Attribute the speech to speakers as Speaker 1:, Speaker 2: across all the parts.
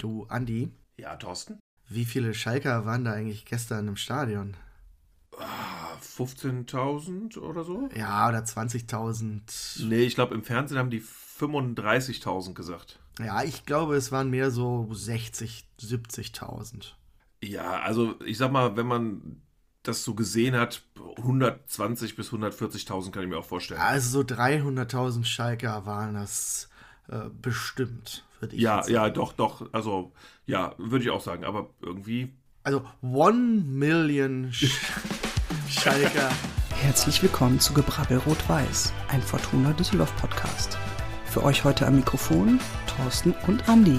Speaker 1: Du, Andi,
Speaker 2: Ja, Thorsten?
Speaker 1: wie viele Schalker waren da eigentlich gestern im Stadion?
Speaker 2: 15.000 oder so?
Speaker 1: Ja, oder 20.000?
Speaker 2: Nee, ich glaube, im Fernsehen haben die 35.000 gesagt.
Speaker 1: Ja, ich glaube, es waren mehr so 60, 70.000.
Speaker 2: Ja, also ich sag mal, wenn man das so gesehen hat, 120 bis 140.000 kann ich mir auch vorstellen.
Speaker 1: Also so 300.000 Schalker waren das bestimmt, würde ich
Speaker 2: Ja,
Speaker 1: jetzt
Speaker 2: ja,
Speaker 1: sagen.
Speaker 2: doch, also ja, würde ich auch sagen, aber irgendwie,
Speaker 1: Also 1 Million Schalker.
Speaker 3: Herzlich willkommen zu Gebrabbel Rot-Weiß, ein Fortuna Düsseldorf Podcast. Für euch heute am Mikrofon Thorsten und Andi.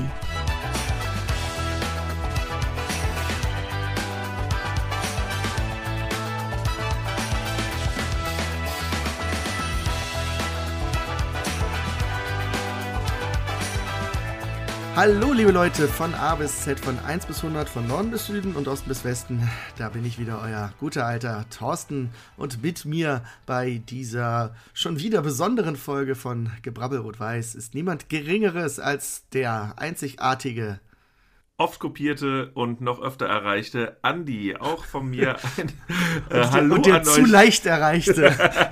Speaker 1: Hallo liebe Leute, von A bis Z, von 1 bis 100, von Norden bis Süden und Osten bis Westen. Da bin ich wieder, euer guter alter Thorsten, und mit mir bei dieser schon wieder besonderen Folge von Gebrabbel Rot-Weiß ist niemand Geringeres als der einzigartige.
Speaker 2: oft kopierte und noch öfter erreichte Andi. Auch von mir ein Hallo
Speaker 1: und der
Speaker 2: an
Speaker 1: zu
Speaker 2: euch.
Speaker 1: leicht erreichte.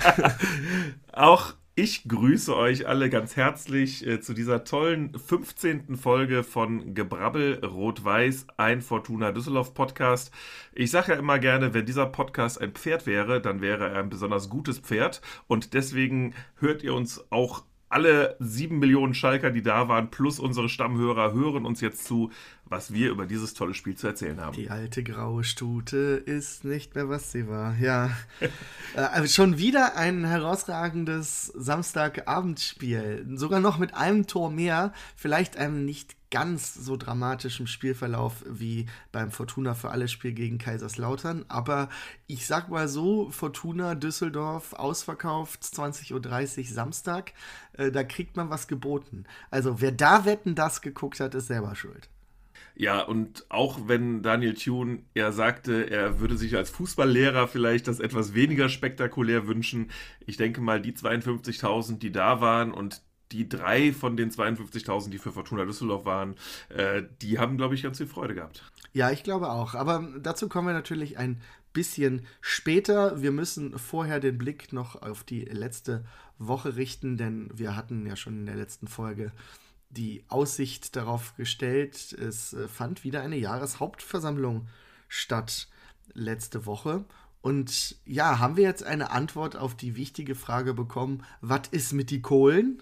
Speaker 2: Auch ich grüße euch alle ganz herzlich zu dieser tollen 15. Folge von Gebrabbel Rot-Weiß, ein Fortuna Düsseldorf Podcast. Ich sage ja immer gerne, wenn dieser Podcast ein Pferd wäre, dann wäre er ein besonders gutes Pferd. Und deswegen hört ihr uns auch alle 7 Millionen Schalker, die da waren, plus unsere Stammhörer, hören uns jetzt zu, was wir über dieses tolle Spiel zu erzählen haben.
Speaker 1: Die alte graue Stute ist nicht mehr, was sie war. Ja, also schon wieder ein herausragendes Samstagabendspiel. Sogar noch mit einem Tor mehr. Vielleicht einem nicht ganz so dramatischen Spielverlauf wie beim Fortuna für alle Spiel gegen Kaiserslautern. Aber ich sag mal so, Fortuna Düsseldorf ausverkauft, 20.30 Uhr Samstag. Da kriegt man was geboten. Also wer da Wetten, das geguckt hat, ist selber schuld.
Speaker 2: Ja, und auch wenn Daniel Thune ja sagte, er würde sich als Fußballlehrer vielleicht das etwas weniger spektakulär wünschen, ich denke mal, die 52.000, die da waren und die 3 von den 52.000, die für Fortuna Düsseldorf waren, die haben, glaube ich, ganz viel Freude gehabt.
Speaker 1: Ja, ich glaube auch. Aber dazu kommen wir natürlich ein bisschen später. Wir müssen vorher den Blick noch auf die letzte Woche richten, denn wir hatten ja schon in der letzten Folge die Aussicht darauf gestellt. Es fand wieder eine Jahreshauptversammlung statt letzte Woche. Und ja, haben wir jetzt eine Antwort auf die wichtige Frage bekommen, was ist mit die Kohlen?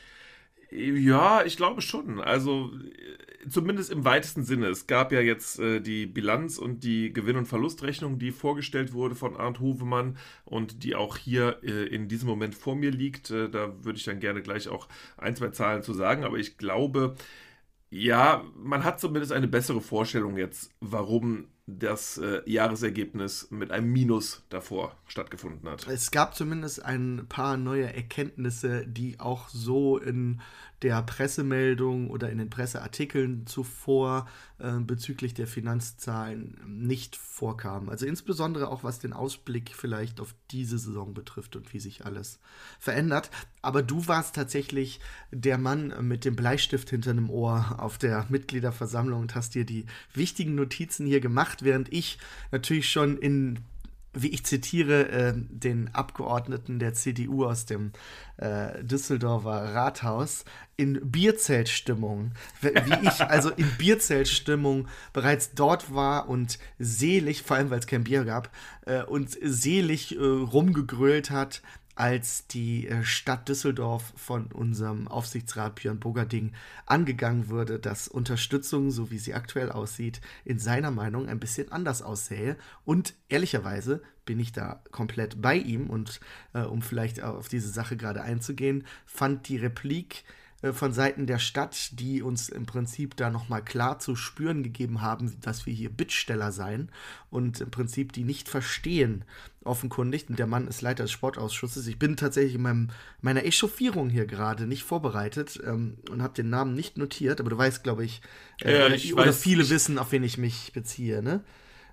Speaker 2: Ja, ich glaube schon. Also zumindest im weitesten Sinne. Es gab ja jetzt die Bilanz und die Gewinn- und Verlustrechnung, die vorgestellt wurde von Arndt Hovemann und die auch hier in diesem Moment vor mir liegt. Da würde ich dann gerne gleich auch ein, zwei Zahlen zu sagen. Aber ich glaube, ja, man hat zumindest eine bessere Vorstellung jetzt, warum das Jahresergebnis mit einem Minus davor stattgefunden hat.
Speaker 1: Es gab zumindest ein paar neue Erkenntnisse, die auch so in der Pressemeldung oder in den Presseartikeln zuvor bezüglich der Finanzzahlen nicht vorkamen. Also insbesondere auch was den Ausblick vielleicht auf diese Saison betrifft und wie sich alles verändert. Aber du warst tatsächlich der Mann mit dem Bleistift hinter dem Ohr auf der Mitgliederversammlung und hast dir die wichtigen Notizen hier gemacht, während ich natürlich schon wie ich zitiere, den Abgeordneten der CDU aus dem Düsseldorfer Rathaus, in Bierzeltstimmung, wie ich also in Bierzeltstimmung bereits dort war und selig, vor allem weil es kein Bier gab, und selig rumgegrölt hat, als die Stadt Düsseldorf von unserem Aufsichtsrat Björn Bogerding angegangen wurde, dass Unterstützung, so wie sie aktuell aussieht, in seiner Meinung ein bisschen anders aussähe. Und ehrlicherweise bin ich da komplett bei ihm. Und um vielleicht auf diese Sache gerade einzugehen, fand die Replik von Seiten der Stadt, die uns im Prinzip da nochmal klar zu spüren gegeben haben, dass wir hier Bittsteller seien und im Prinzip die nicht verstehen, offenkundig. Und der Mann ist Leiter des Sportausschusses. Ich bin tatsächlich in meiner Echauffierung hier gerade nicht vorbereitet und habe den Namen nicht notiert, aber du weißt, glaube ich,
Speaker 2: Ich
Speaker 1: oder
Speaker 2: weiß,
Speaker 1: viele wissen, auf wen ich mich beziehe, ne?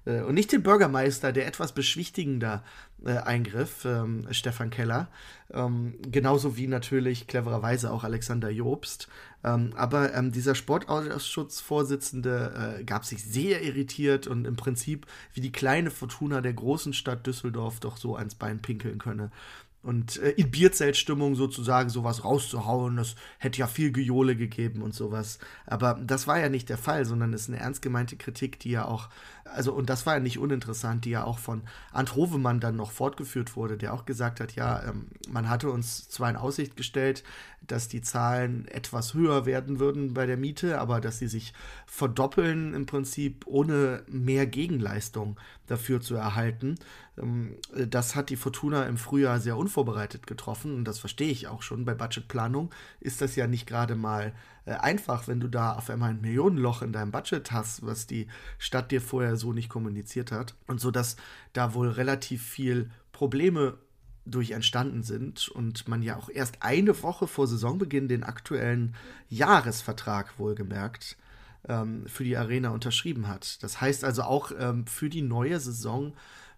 Speaker 1: und nicht den Bürgermeister, der etwas beschwichtigender eingriff, Stefan Keller, genauso wie natürlich clevererweise auch Alexander Jobst. Aber dieser Sportausschussvorsitzende gab sich sehr irritiert und im Prinzip wie die kleine Fortuna der großen Stadt Düsseldorf doch so ans Bein pinkeln könne. Und in Bierzeltstimmung sozusagen sowas rauszuhauen, das hätte ja viel Gejohle gegeben und sowas. Aber das war ja nicht der Fall, sondern es ist eine ernst gemeinte Kritik, die ja auch, also und das war ja nicht uninteressant, die ja auch von Arndt Hovemann dann noch fortgeführt wurde, der auch gesagt hat, ja, man hatte uns zwar in Aussicht gestellt, dass die Zahlen etwas höher werden würden bei der Miete, aber dass sie sich verdoppeln im Prinzip ohne mehr Gegenleistung dafür zu erhalten. Das hat die Fortuna im Frühjahr sehr unvorbereitet getroffen und das verstehe ich auch schon. Bei Budgetplanung ist das ja nicht gerade mal einfach, wenn du da auf einmal ein Millionenloch in deinem Budget hast, was die Stadt dir vorher so nicht kommuniziert hat. Und so, dass da wohl relativ viel Probleme durch entstanden sind und man ja auch erst eine Woche vor Saisonbeginn den aktuellen Jahresvertrag wohlgemerkt für die Arena unterschrieben hat. Das heißt also auch für die neue Saison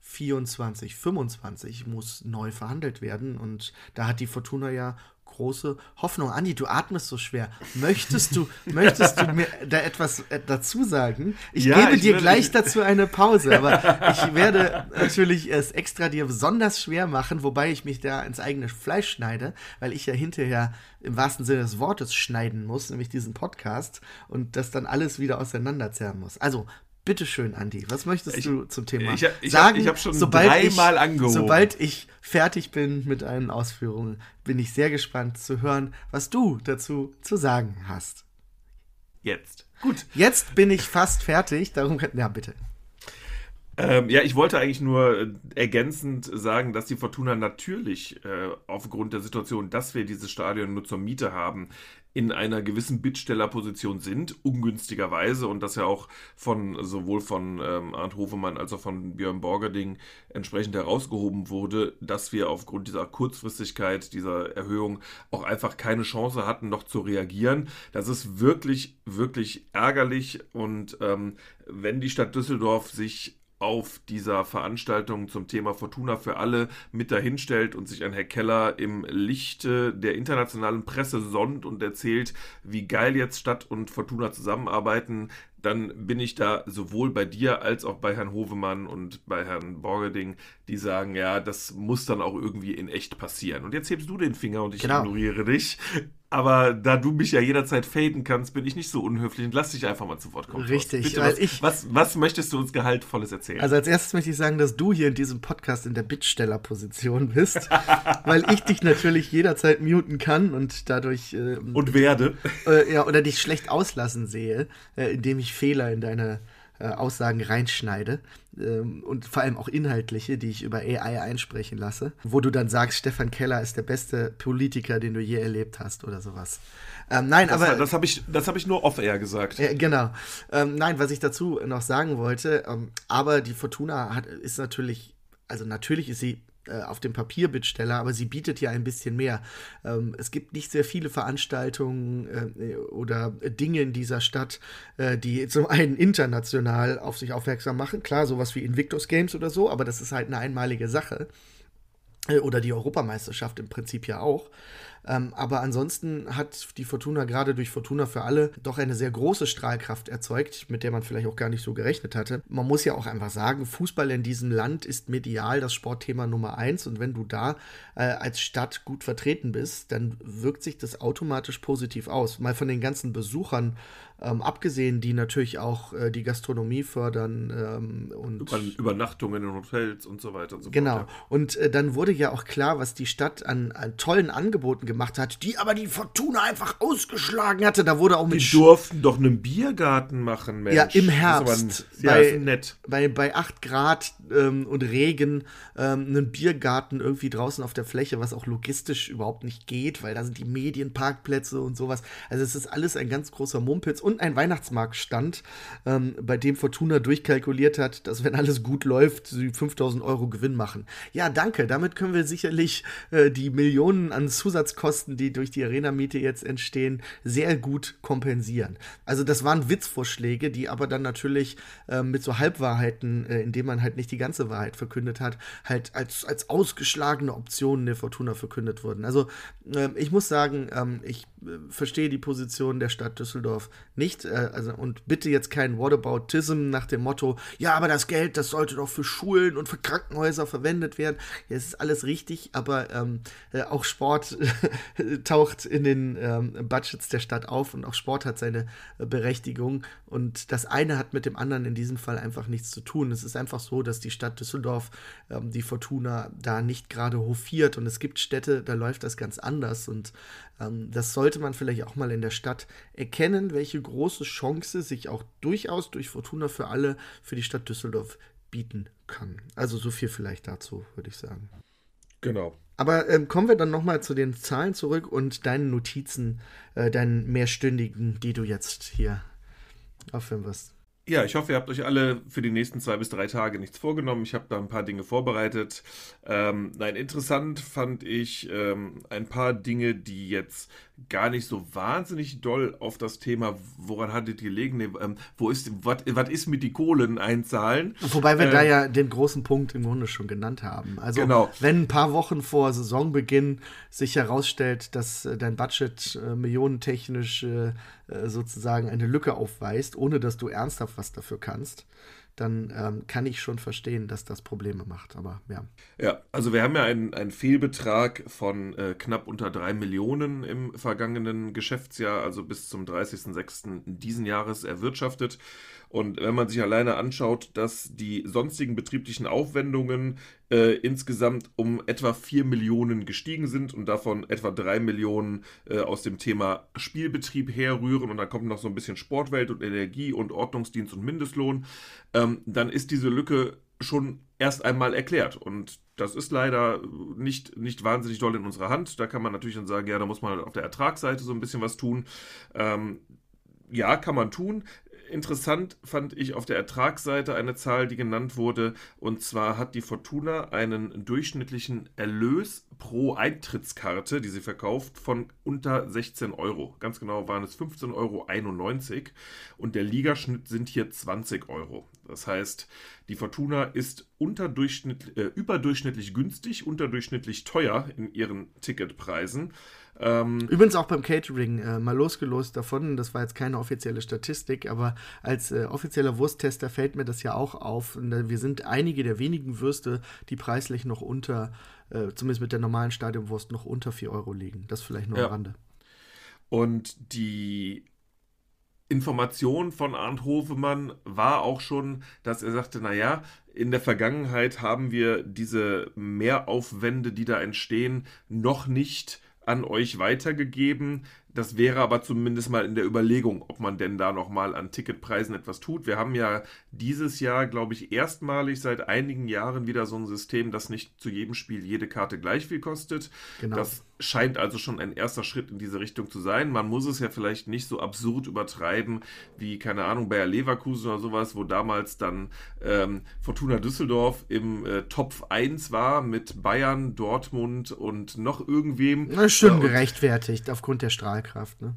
Speaker 1: 24/25 muss neu verhandelt werden und da hat die Fortuna ja große Hoffnung. Andi, du atmest so schwer. Möchtest du mir da etwas dazu sagen? Ich gebe dir gleich dazu eine Pause, aber ich werde natürlich es extra dir besonders schwer machen, wobei ich mich da ins eigene Fleisch schneide, weil ich ja hinterher im wahrsten Sinne des Wortes schneiden muss, nämlich diesen Podcast und das dann alles wieder auseinanderzerren muss. Also, bitteschön, Andi, was möchtest du zum Thema sagen?
Speaker 2: Ich habe schon dreimal angehoben.
Speaker 1: Sobald ich fertig bin mit allen Ausführungen, bin ich sehr gespannt zu hören, was du dazu zu sagen hast.
Speaker 2: Jetzt. Gut.
Speaker 1: Jetzt bin ich fast fertig, darum ja, bitte.
Speaker 2: Ich wollte eigentlich nur ergänzend sagen, dass die Fortuna natürlich aufgrund der Situation, dass wir dieses Stadion nur zur Miete haben, in einer gewissen Bittstellerposition sind, ungünstigerweise, und das ja auch sowohl von Arndt Hovemann als auch von Björn Borgerding entsprechend herausgehoben wurde, dass wir aufgrund dieser Kurzfristigkeit, dieser Erhöhung auch einfach keine Chance hatten, noch zu reagieren. Das ist wirklich, wirklich ärgerlich und wenn die Stadt Düsseldorf sich auf dieser Veranstaltung zum Thema Fortuna für alle mit dahinstellt und sich an Herr Keller im Lichte der internationalen Presse sonnt und erzählt, wie geil jetzt Stadt und Fortuna zusammenarbeiten, dann bin ich da sowohl bei dir als auch bei Herrn Hovemann und bei Herrn Borgerding, die sagen, ja, das muss dann auch irgendwie in echt passieren. Und jetzt hebst du den Finger und ich ignoriere dich. Aber da du mich ja jederzeit faden kannst, bin ich nicht so unhöflich und lass dich einfach mal zu Wort kommen.
Speaker 1: Richtig.
Speaker 2: Bitte, was möchtest du uns Gehaltvolles erzählen?
Speaker 1: Also als erstes möchte ich sagen, dass du hier in diesem Podcast in der Bittstellerposition bist, weil ich dich natürlich jederzeit muten kann und dadurch
Speaker 2: und werde.
Speaker 1: Oder dich schlecht auslassen sehe, indem ich Fehler in deine Aussagen reinschneide und vor allem auch inhaltliche, die ich über AI einsprechen lasse, wo du dann sagst, Stefan Keller ist der beste Politiker, den du je erlebt hast oder sowas.
Speaker 2: Das habe ich nur off-air gesagt.
Speaker 1: Genau. Nein, was ich dazu noch sagen wollte, aber die Fortuna ist natürlich ist sie auf dem Papier Bittsteller, aber sie bietet ja ein bisschen mehr. Es gibt nicht sehr viele Veranstaltungen oder Dinge in dieser Stadt, die zum einen international auf sich aufmerksam machen. Klar, sowas wie Invictus Games oder so, aber das ist halt eine einmalige Sache. Oder die Europameisterschaft im Prinzip ja auch. Aber ansonsten hat die Fortuna gerade durch Fortuna für alle doch eine sehr große Strahlkraft erzeugt, mit der man vielleicht auch gar nicht so gerechnet hatte. Man muss ja auch einfach sagen, Fußball in diesem Land ist medial das Sportthema Nummer 1 und wenn du da als Stadt gut vertreten bist, dann wirkt sich das automatisch positiv aus. Mal von den ganzen Besuchern abgesehen, die natürlich auch die Gastronomie fördern und
Speaker 2: Übernachtungen in Hotels und so weiter und so fort.
Speaker 1: Genau.
Speaker 2: Ja.
Speaker 1: Und dann wurde ja auch klar, was die Stadt an tollen Angeboten gemacht hat, die aber die Fortuna einfach ausgeschlagen hatte. Da wurde auch mit
Speaker 2: Die durften doch einen Biergarten machen, Mensch.
Speaker 1: Ja, im Herbst.
Speaker 2: Ist nett.
Speaker 1: Bei 8 Grad und Regen einen Biergarten irgendwie draußen auf der Fläche, was auch logistisch überhaupt nicht geht, weil da sind die Medienparkplätze und sowas. Also es ist alles ein ganz großer Mumpitz. Und und ein Weihnachtsmarktstand, bei dem Fortuna durchkalkuliert hat, dass wenn alles gut läuft, sie 5.000 Euro Gewinn machen. Ja, danke, damit können wir sicherlich die Millionen an Zusatzkosten, die durch die Arena-Miete jetzt entstehen, sehr gut kompensieren. Also das waren Witzvorschläge, die aber dann natürlich mit so Halbwahrheiten, indem man halt nicht die ganze Wahrheit verkündet hat, halt als ausgeschlagene Optionen der Fortuna verkündet wurden. Also ich muss sagen, ich verstehe die Position der Stadt Düsseldorf nicht, und bitte jetzt kein Whataboutism nach dem Motto, ja, aber das Geld, das sollte doch für Schulen und für Krankenhäuser verwendet werden. Ja, es ist alles richtig, aber auch Sport taucht in den Budgets der Stadt auf und auch Sport hat seine Berechtigung und das eine hat mit dem anderen in diesem Fall einfach nichts zu tun. Es ist einfach so, dass die Stadt Düsseldorf die Fortuna da nicht gerade hofiert und es gibt Städte, da läuft das ganz anders und das sollte man vielleicht auch mal in der Stadt erkennen, welche große Chance sich auch durchaus durch Fortuna für alle für die Stadt Düsseldorf bieten kann. Also so viel vielleicht dazu, würde ich sagen.
Speaker 2: Genau.
Speaker 1: Aber kommen wir dann nochmal zu den Zahlen zurück und deinen Notizen, deinen mehrstündigen, die du jetzt hier aufführen wirst.
Speaker 2: Ja, ich hoffe, ihr habt euch alle für die nächsten 2 bis 3 Tage nichts vorgenommen. Ich habe da ein paar Dinge vorbereitet. Interessant fand ich ein paar Dinge, die jetzt gar nicht so wahnsinnig doll auf das Thema, woran hattet ihr gelegen, was ist mit die Kohlen einzahlen?
Speaker 1: Wobei wir da ja den großen Punkt im Grunde schon genannt haben. Also
Speaker 2: genau.
Speaker 1: Wenn ein paar Wochen vor Saisonbeginn sich herausstellt, dass dein Budget millionentechnisch sozusagen eine Lücke aufweist, ohne dass du ernsthaft was dafür kannst, dann kann ich schon verstehen, dass das Probleme macht. Aber ja.
Speaker 2: Ja, also wir haben ja einen Fehlbetrag von knapp unter 3 Millionen im vergangenen Geschäftsjahr, also bis zum 30.06. diesen Jahres erwirtschaftet. Und wenn man sich alleine anschaut, dass die sonstigen betrieblichen Aufwendungen insgesamt um etwa 4 Millionen gestiegen sind und davon etwa 3 Millionen aus dem Thema Spielbetrieb herrühren und dann kommt noch so ein bisschen Sportwelt und Energie und Ordnungsdienst und Mindestlohn, dann ist diese Lücke schon erst einmal erklärt und das ist leider nicht wahnsinnig doll in unserer Hand. Da kann man natürlich dann sagen, ja, da muss man auf der Ertragsseite so ein bisschen was tun. Ja, kann man tun. Interessant fand ich auf der Ertragsseite eine Zahl, die genannt wurde, und zwar hat die Fortuna einen durchschnittlichen Erlös pro Eintrittskarte, die sie verkauft, von unter 16 Euro. Ganz genau waren es 15,91 Euro und der Ligaschnitt sind hier 20 Euro. Das heißt, die Fortuna ist überdurchschnittlich günstig, unterdurchschnittlich teuer in ihren Ticketpreisen.
Speaker 1: Übrigens auch beim Catering, mal losgelöst davon, das war jetzt keine offizielle Statistik, aber als offizieller Wursttester fällt mir das ja auch auf. Wir sind einige der wenigen Würste, die preislich noch unter, zumindest mit der normalen Stadionwurst, noch unter 4 Euro liegen. Das vielleicht nur am Rande.
Speaker 2: Und die Information von Arndt Hovemann war auch schon, dass er sagte, naja, in der Vergangenheit haben wir diese Mehraufwände, die da entstehen, noch nicht an euch weitergegeben. Das wäre aber zumindest mal in der Überlegung, ob man denn da nochmal an Ticketpreisen etwas tut. Wir haben ja dieses Jahr, glaube ich, erstmalig seit einigen Jahren wieder so ein System, das nicht zu jedem Spiel jede Karte gleich viel kostet. Genau. Das scheint also schon ein erster Schritt in diese Richtung zu sein. Man muss es ja vielleicht nicht so absurd übertreiben wie, keine Ahnung, Bayer Leverkusen oder sowas, wo damals dann Fortuna Düsseldorf im Top 1 war mit Bayern, Dortmund und noch irgendwem.
Speaker 1: Na, schön gerechtfertigt aufgrund der Strahlkraft, ne?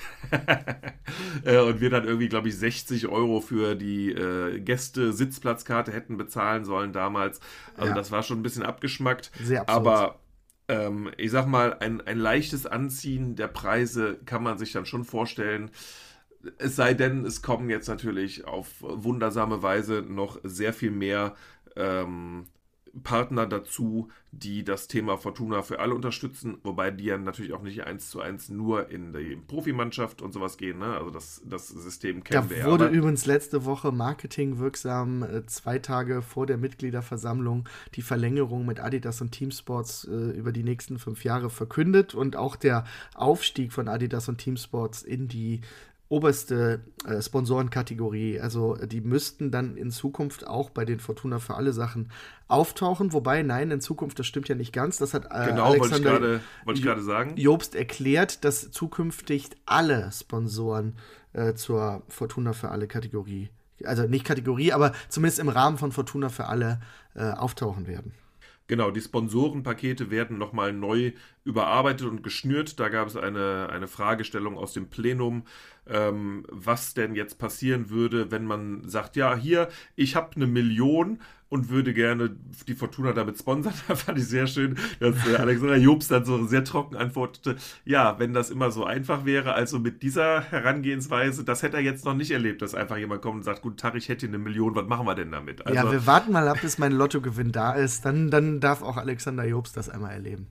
Speaker 2: Und wir dann irgendwie, glaube ich, 60 Euro für die Gäste-Sitzplatzkarte hätten bezahlen sollen damals. Also das war schon ein bisschen abgeschmackt.
Speaker 1: Sehr absurd.
Speaker 2: Aber ich sag mal, ein leichtes Anziehen der Preise kann man sich dann schon vorstellen. Es sei denn, es kommen jetzt natürlich auf wundersame Weise noch sehr viel mehr Partner dazu, die das Thema Fortuna für alle unterstützen, wobei die ja natürlich auch nicht 1:1 nur in die Profimannschaft und sowas gehen, ne? Also das System kennen wir ja.
Speaker 1: Da wurde übrigens letzte Woche marketingwirksam 2 Tage vor der Mitgliederversammlung die Verlängerung mit Adidas und Teamsports über die nächsten 5 Jahre verkündet und auch der Aufstieg von Adidas und Teamsports in die oberste Sponsorenkategorie. Also die müssten dann in Zukunft auch bei den Fortuna für alle Sachen auftauchen. Wobei, nein, in Zukunft, das stimmt ja nicht ganz. Das hat
Speaker 2: wollte ich gerade sagen.
Speaker 1: Jobst erklärt, dass zukünftig alle Sponsoren zur Fortuna für alle Kategorie, also nicht Kategorie, aber zumindest im Rahmen von Fortuna für alle auftauchen werden.
Speaker 2: Genau, die Sponsorenpakete werden nochmal neu überarbeitet und geschnürt. Da gab es eine Fragestellung aus dem Plenum, was denn jetzt passieren würde, wenn man sagt, ja, hier, ich habe 1 Million und würde gerne die Fortuna damit sponsern. Da fand ich sehr schön, dass Alexander Jobst dann so sehr trocken antwortete, ja, wenn das immer so einfach wäre, also mit dieser Herangehensweise, das hätte er jetzt noch nicht erlebt, dass einfach jemand kommt und sagt, guten Tag, ich hätte 1 Million, was machen wir denn damit? Also,
Speaker 1: ja, wir warten mal ab, bis mein Lottogewinn da ist, dann darf auch Alexander Jobst das einmal erleben.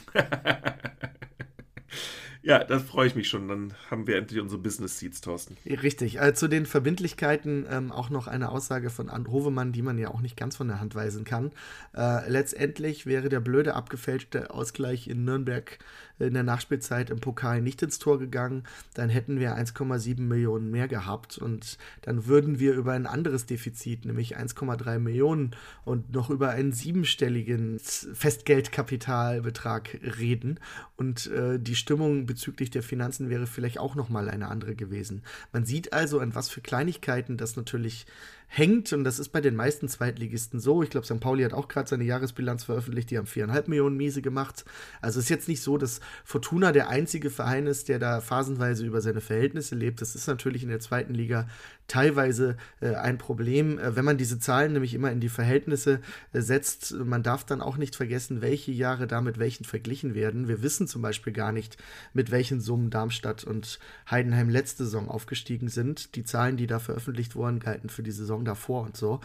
Speaker 2: Ja, das freue ich mich schon. Dann haben wir endlich unsere Business Seats, Thorsten.
Speaker 1: Richtig. Zu den Verbindlichkeiten auch noch eine Aussage von Arndt Hovemann, die man ja auch nicht ganz von der Hand weisen kann. Letztendlich wäre der blöde abgefälschte Ausgleich in Nürnberg in der Nachspielzeit im Pokal nicht ins Tor gegangen. Dann hätten wir 1,7 Millionen mehr gehabt und dann würden wir über ein anderes Defizit, nämlich 1,3 Millionen und noch über einen 7-stelligen Festgeldkapitalbetrag reden. Und die Stimmung bezüglich der Finanzen wäre vielleicht auch nochmal eine andere gewesen. Man sieht also, an was für Kleinigkeiten das natürlich hängt, und das ist bei den meisten Zweitligisten so. Ich glaube, St. Pauli hat auch gerade seine Jahresbilanz veröffentlicht, die haben 4,5 Millionen Miese gemacht. Also es ist jetzt nicht so, dass Fortuna der einzige Verein ist, der da phasenweise über seine Verhältnisse lebt. Das ist natürlich in der zweiten Liga teilweise ein Problem, wenn man diese Zahlen nämlich immer in die Verhältnisse setzt. Man darf dann auch nicht vergessen, welche Jahre da mit welchen verglichen werden. Wir wissen zum Beispiel gar nicht, mit welchen Summen Darmstadt und Heidenheim letzte Saison aufgestiegen sind. Die Zahlen, die da veröffentlicht wurden, galten für die Saison davor und so.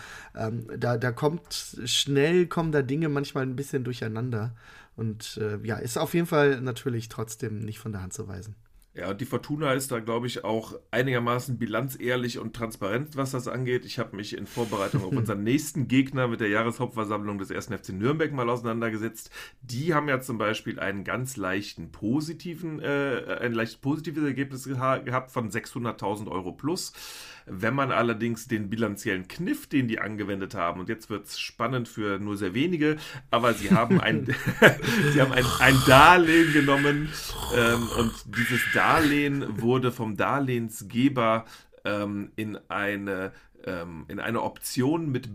Speaker 1: Kommen da Dinge manchmal ein bisschen durcheinander. Und ist auf jeden Fall natürlich trotzdem nicht von der Hand zu weisen.
Speaker 2: Ja, und die Fortuna ist da, glaube ich, auch einigermaßen bilanzehrlich und transparent, was das angeht. Ich habe mich in Vorbereitung auf unseren nächsten Gegner mit der Jahreshauptversammlung des 1. FC Nürnberg mal auseinandergesetzt. Die haben ja zum Beispiel ein leicht positives Ergebnis gehabt von 600.000 Euro plus. Wenn man allerdings den bilanziellen Kniff, den die angewendet haben, und jetzt wird es spannend für nur sehr wenige, aber sie haben ein Darlehen genommen und dieses Darlehen wurde vom Darlehensgeber in eine Option mit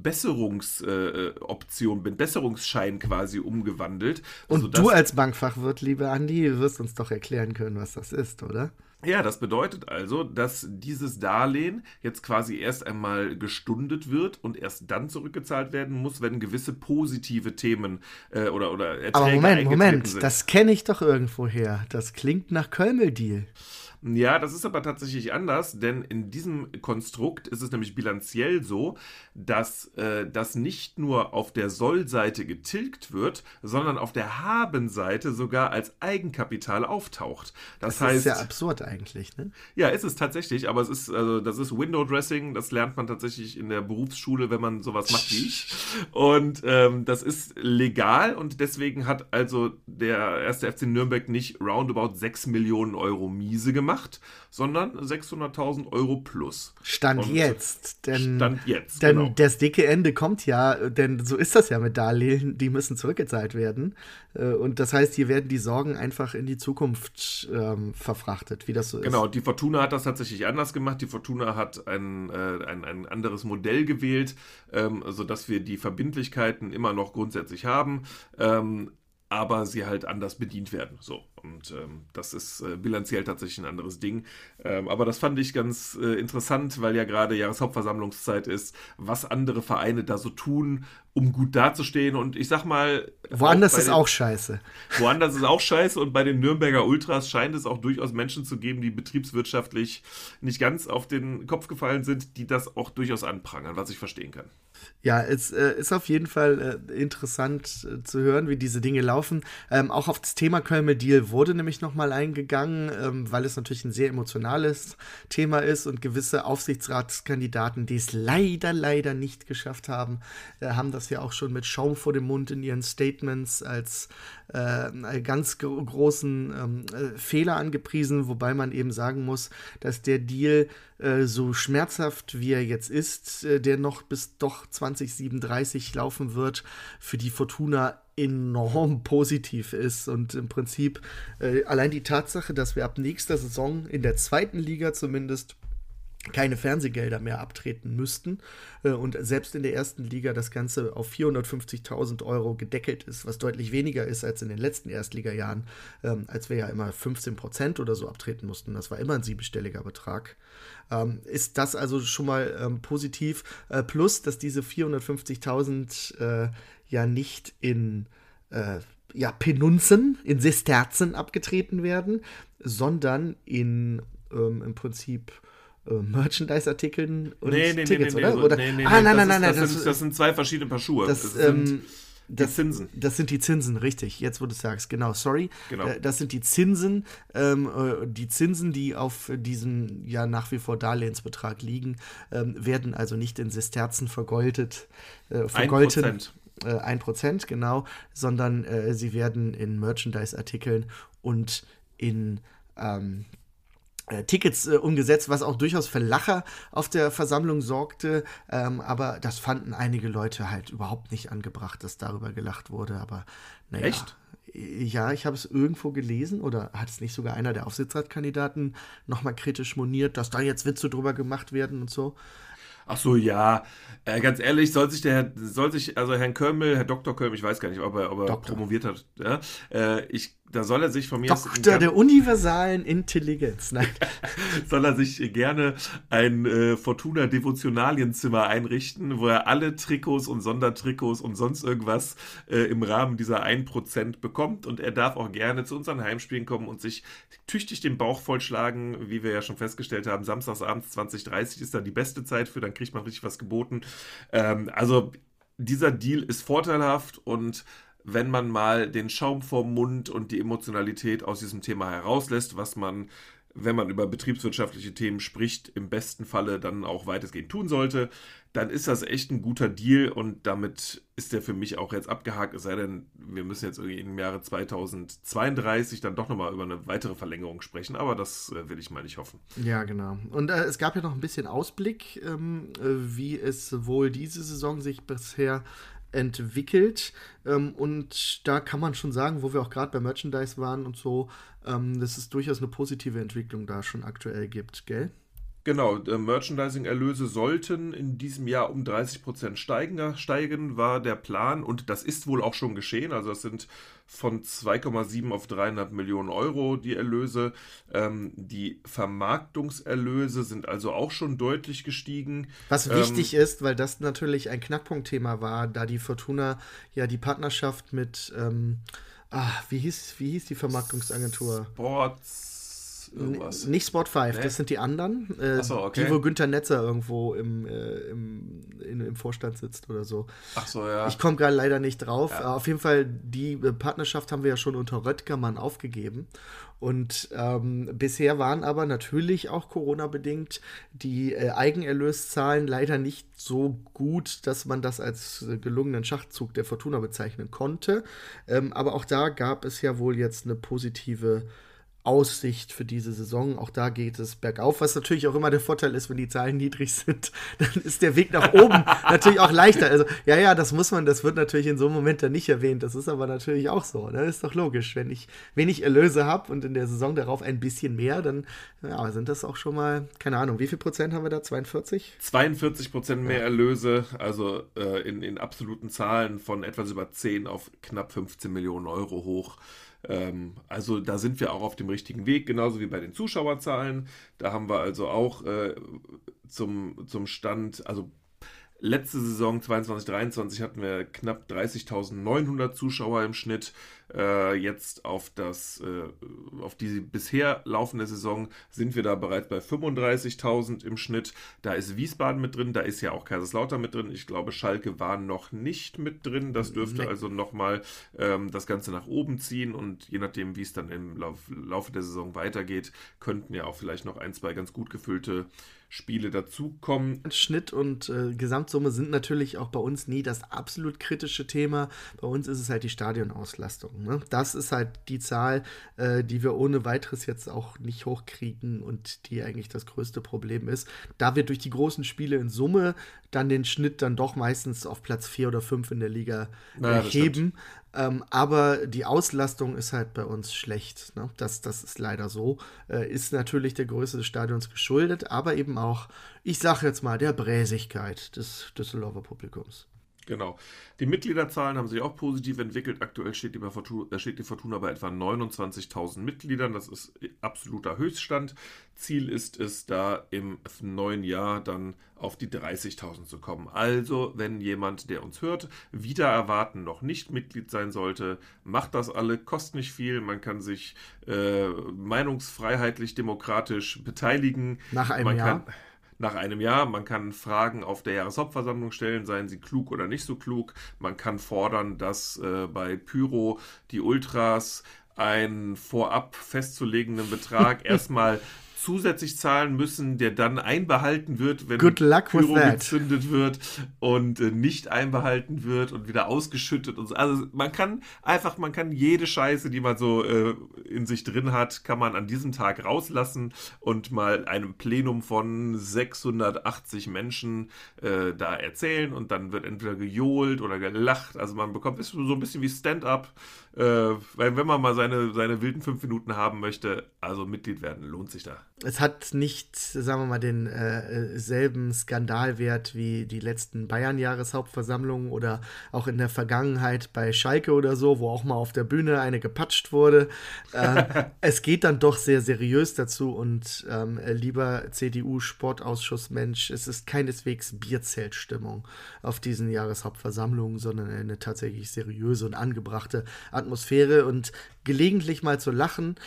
Speaker 2: Besserungsschein quasi umgewandelt.
Speaker 1: Und du als Bankfachwirt, lieber Andi, wirst uns doch erklären können, was das ist, oder?
Speaker 2: Ja, das bedeutet also, dass dieses Darlehen jetzt quasi erst einmal gestundet wird und erst dann zurückgezahlt werden muss, wenn gewisse positive Themen oder Erträge
Speaker 1: Aber Moment, sind. Das kenne ich doch irgendwoher. Das klingt nach Kölmel-Deal.
Speaker 2: Ja, das ist aber tatsächlich anders, denn in diesem Konstrukt ist es nämlich bilanziell so, dass das nicht nur auf der Soll-Seite getilgt wird, sondern auf der Haben-Seite sogar als Eigenkapital auftaucht. Das heißt,
Speaker 1: ist ja absurd eigentlich, ne?
Speaker 2: Ja, ist es tatsächlich, aber das ist Window-Dressing, das lernt man tatsächlich in der Berufsschule, wenn man sowas macht wie ich. Und das ist legal und deswegen hat also der 1. FC Nürnberg nicht roundabout 6 Millionen Euro Miese gemacht, sondern 600.000 Euro plus.
Speaker 1: Stand jetzt. Denn
Speaker 2: genau.
Speaker 1: Das dicke Ende kommt ja, denn so ist das ja mit Darlehen, die müssen zurückgezahlt werden. Und das heißt, hier werden die Sorgen einfach in die Zukunft verfrachtet, wie das so ist.
Speaker 2: Genau, die Fortuna hat das tatsächlich anders gemacht. Die Fortuna hat ein anderes Modell gewählt, sodass wir die Verbindlichkeiten immer noch grundsätzlich haben, aber sie halt anders bedient werden. So. Und das ist bilanziell tatsächlich ein anderes Ding. Aber das fand ich ganz interessant, weil ja gerade Jahreshauptversammlungszeit ist, was andere Vereine da so tun, um gut dazustehen. Und ich sag mal...
Speaker 1: Woanders ist auch scheiße.
Speaker 2: Woanders ist auch scheiße. Und bei den Nürnberger Ultras scheint es auch durchaus Menschen zu geben, die betriebswirtschaftlich nicht ganz auf den Kopf gefallen sind, die das auch durchaus anprangern, was ich verstehen kann.
Speaker 1: Ja, es ist auf jeden Fall interessant zu hören, wie diese Dinge laufen. Auch auf das Thema Kölmel-Deal wurde nämlich nochmal eingegangen, weil es natürlich ein sehr emotionales Thema ist und gewisse Aufsichtsratskandidaten, die es leider nicht geschafft haben, haben das ja auch schon mit Schaum vor dem Mund in ihren Statements als einen ganz großen Fehler angepriesen, wobei man eben sagen muss, dass der Deal so schmerzhaft wie er jetzt ist, der noch bis doch 2037 laufen wird, für die Fortuna enorm positiv ist und im Prinzip allein die Tatsache, dass wir ab nächster Saison in der zweiten Liga zumindest keine Fernsehgelder mehr abtreten müssten und selbst in der ersten Liga das Ganze auf 450.000 € gedeckelt ist, was deutlich weniger ist als in den letzten Erstligajahren, als wir ja immer 15% oder so abtreten mussten. Das war immer ein siebenstelliger Betrag. Ist das also schon mal positiv. Plus, dass diese 450.000 ja nicht in Penunzen, in Sesterzen abgetreten werden, sondern in im Prinzip Merchandise-Artikeln und Tickets, oder? Nein.
Speaker 2: Das sind zwei verschiedene Paar Schuhe. Das sind die Zinsen.
Speaker 1: Das sind die Zinsen, richtig. Jetzt, wo du sagst, genau, sorry.
Speaker 2: Genau.
Speaker 1: Das sind die Zinsen, die auf diesem ja nach wie vor Darlehensbetrag liegen, werden also nicht in Sesterzen vergolten. 1%, genau, sondern sie werden in Merchandise-Artikeln und in Tickets umgesetzt, was auch durchaus für Lacher auf der Versammlung sorgte, aber das fanden einige Leute halt überhaupt nicht angebracht, dass darüber gelacht wurde, aber naja.
Speaker 2: Echt?
Speaker 1: Ja, ich habe es irgendwo gelesen, oder hat es nicht sogar einer der Aufsichtsratskandidaten nochmal kritisch moniert, dass da jetzt Witze drüber gemacht werden und so.
Speaker 2: Ach so, ja. Ganz ehrlich, Herrn Kölmel, Herr Dr. Kölmel, ich weiß gar nicht, ob er promoviert hat. Ja? Da soll er sich von mir
Speaker 1: Doktor der universalen Intelligenz. Nein.
Speaker 2: Soll er sich gerne ein Fortuna-Devotionalienzimmer einrichten, wo er alle Trikots und Sondertrikots und sonst irgendwas im Rahmen dieser 1% bekommt. Und er darf auch gerne zu unseren Heimspielen kommen und sich tüchtig den Bauch vollschlagen, wie wir ja schon festgestellt haben. Samstagsabends 20:30 ist da die beste Zeit für, dann kriegt man richtig was geboten. Also dieser Deal ist vorteilhaft und wenn man mal den Schaum vorm Mund und die Emotionalität aus diesem Thema herauslässt, was man, wenn man über betriebswirtschaftliche Themen spricht, im besten Falle dann auch weitestgehend tun sollte, dann ist das echt ein guter Deal und damit ist der für mich auch jetzt abgehakt, es sei denn, wir müssen jetzt irgendwie im Jahre 2032 dann doch nochmal über eine weitere Verlängerung sprechen, aber das will ich mal nicht hoffen.
Speaker 1: Ja, genau. Und es gab ja noch ein bisschen Ausblick, wie es wohl diese Saison sich bisher entwickelt, und da kann man schon sagen, wo wir auch gerade bei Merchandise waren und so, dass es durchaus eine positive Entwicklung da schon aktuell gibt, gell?
Speaker 2: Genau, Merchandising-Erlöse sollten in diesem Jahr um 30% steigen, war der Plan und das ist wohl auch schon geschehen. Also das sind von 2,7 auf 300 Millionen Euro die Erlöse. Die Vermarktungserlöse sind also auch schon deutlich gestiegen.
Speaker 1: Was wichtig ist, weil das natürlich ein Knackpunktthema war, da die Fortuna ja die Partnerschaft mit, wie hieß die Vermarktungsagentur?
Speaker 2: Sports. Irgendwas.
Speaker 1: Nicht Sport 5, das sind die anderen,
Speaker 2: okay.
Speaker 1: Die wo Günther Netzer irgendwo im Vorstand sitzt oder so.
Speaker 2: Ach so, ja.
Speaker 1: Ich komme gerade leider nicht drauf. Ja. Auf jeden Fall, die Partnerschaft haben wir ja schon unter Röttgermann aufgegeben. Und bisher waren aber natürlich auch Corona-bedingt die Eigenerlöszahlen leider nicht so gut, dass man das als gelungenen Schachzug der Fortuna bezeichnen konnte. Aber auch da gab es ja wohl jetzt eine positive Aussicht für diese Saison. Auch da geht es bergauf, was natürlich auch immer der Vorteil ist, wenn die Zahlen niedrig sind, dann ist der Weg nach oben natürlich auch leichter. Also ja, das wird natürlich in so einem Moment dann nicht erwähnt. Das ist aber natürlich auch so. Ne? Ist doch logisch. Wenn ich wenig Erlöse habe und in der Saison darauf ein bisschen mehr, dann sind das auch schon mal, keine Ahnung, wie viel Prozent haben wir da? 42?
Speaker 2: 42% mehr Erlöse, also in absoluten Zahlen von etwas über 10 auf knapp 15 Millionen Euro hoch. Also da sind wir auch auf dem richtigen Weg, genauso wie bei den Zuschauerzahlen. Da haben wir also auch zum Stand, also Letzte Saison 22/23 hatten wir knapp 30.900 Zuschauer im Schnitt. Jetzt auf die bisher laufende Saison sind wir da bereits bei 35.000 im Schnitt. Da ist Wiesbaden mit drin, da ist ja auch Kaiserslautern mit drin. Ich glaube, Schalke war noch nicht mit drin. Das dürfte also nochmal das Ganze nach oben ziehen. Und je nachdem, wie es dann im Laufe der Saison weitergeht, könnten ja auch vielleicht noch 1, 2 ganz gut gefüllte Spiele dazukommen.
Speaker 1: Schnitt und Gesamtsumme sind natürlich auch bei uns nie das absolut kritische Thema. Bei uns ist es halt die Stadionauslastung. Ne? Das ist halt die Zahl, die wir ohne weiteres jetzt auch nicht hochkriegen und die eigentlich das größte Problem ist. Da wir durch die großen Spiele in Summe dann den Schnitt dann doch meistens auf Platz 4 oder 5 in der Liga heben. Aber die Auslastung ist halt bei uns schlecht. Ne? Das ist leider so. Ist natürlich der Größe des Stadions geschuldet, aber eben auch, ich sage jetzt mal, der Bräsigkeit des Düsseldorfer Publikums.
Speaker 2: Genau. Die Mitgliederzahlen haben sich auch positiv entwickelt. Aktuell steht die Fortuna bei etwa 29.000 Mitgliedern. Das ist absoluter Höchststand. Ziel ist es, da im neuen Jahr dann auf die 30.000 zu kommen. Also, wenn jemand, der uns hört, wieder erwarten, noch nicht Mitglied sein sollte, macht das alle, kostet nicht viel. Man kann sich meinungsfreiheitlich, demokratisch beteiligen.
Speaker 1: Nach einem Jahr?
Speaker 2: Nach einem Jahr, man kann Fragen auf der Jahreshauptversammlung stellen, seien sie klug oder nicht so klug. Man kann fordern, dass bei Pyro die Ultras einen vorab festzulegenden Betrag erstmal zusätzlich zahlen müssen, der dann einbehalten wird, wenn Pyro gezündet wird und nicht einbehalten wird und wieder ausgeschüttet und so. Also man kann jede Scheiße, die man so in sich drin hat, kann man an diesem Tag rauslassen und mal einem Plenum von 680 Menschen da erzählen und dann wird entweder gejohlt oder gelacht. Also man bekommt es so ein bisschen wie Stand-up, weil wenn man mal seine wilden 5 Minuten haben möchte, also Mitglied werden, lohnt sich da.
Speaker 1: Es hat nicht, sagen wir mal, den selben Skandalwert wie die letzten Bayern-Jahreshauptversammlungen oder auch in der Vergangenheit bei Schalke oder so, wo auch mal auf der Bühne eine gepatscht wurde. Es geht dann doch sehr seriös dazu und lieber CDU-Sportausschussmensch, es ist keineswegs Bierzeltstimmung auf diesen Jahreshauptversammlungen, sondern eine tatsächlich seriöse und angebrachte Atmosphäre und gelegentlich mal zu lachen,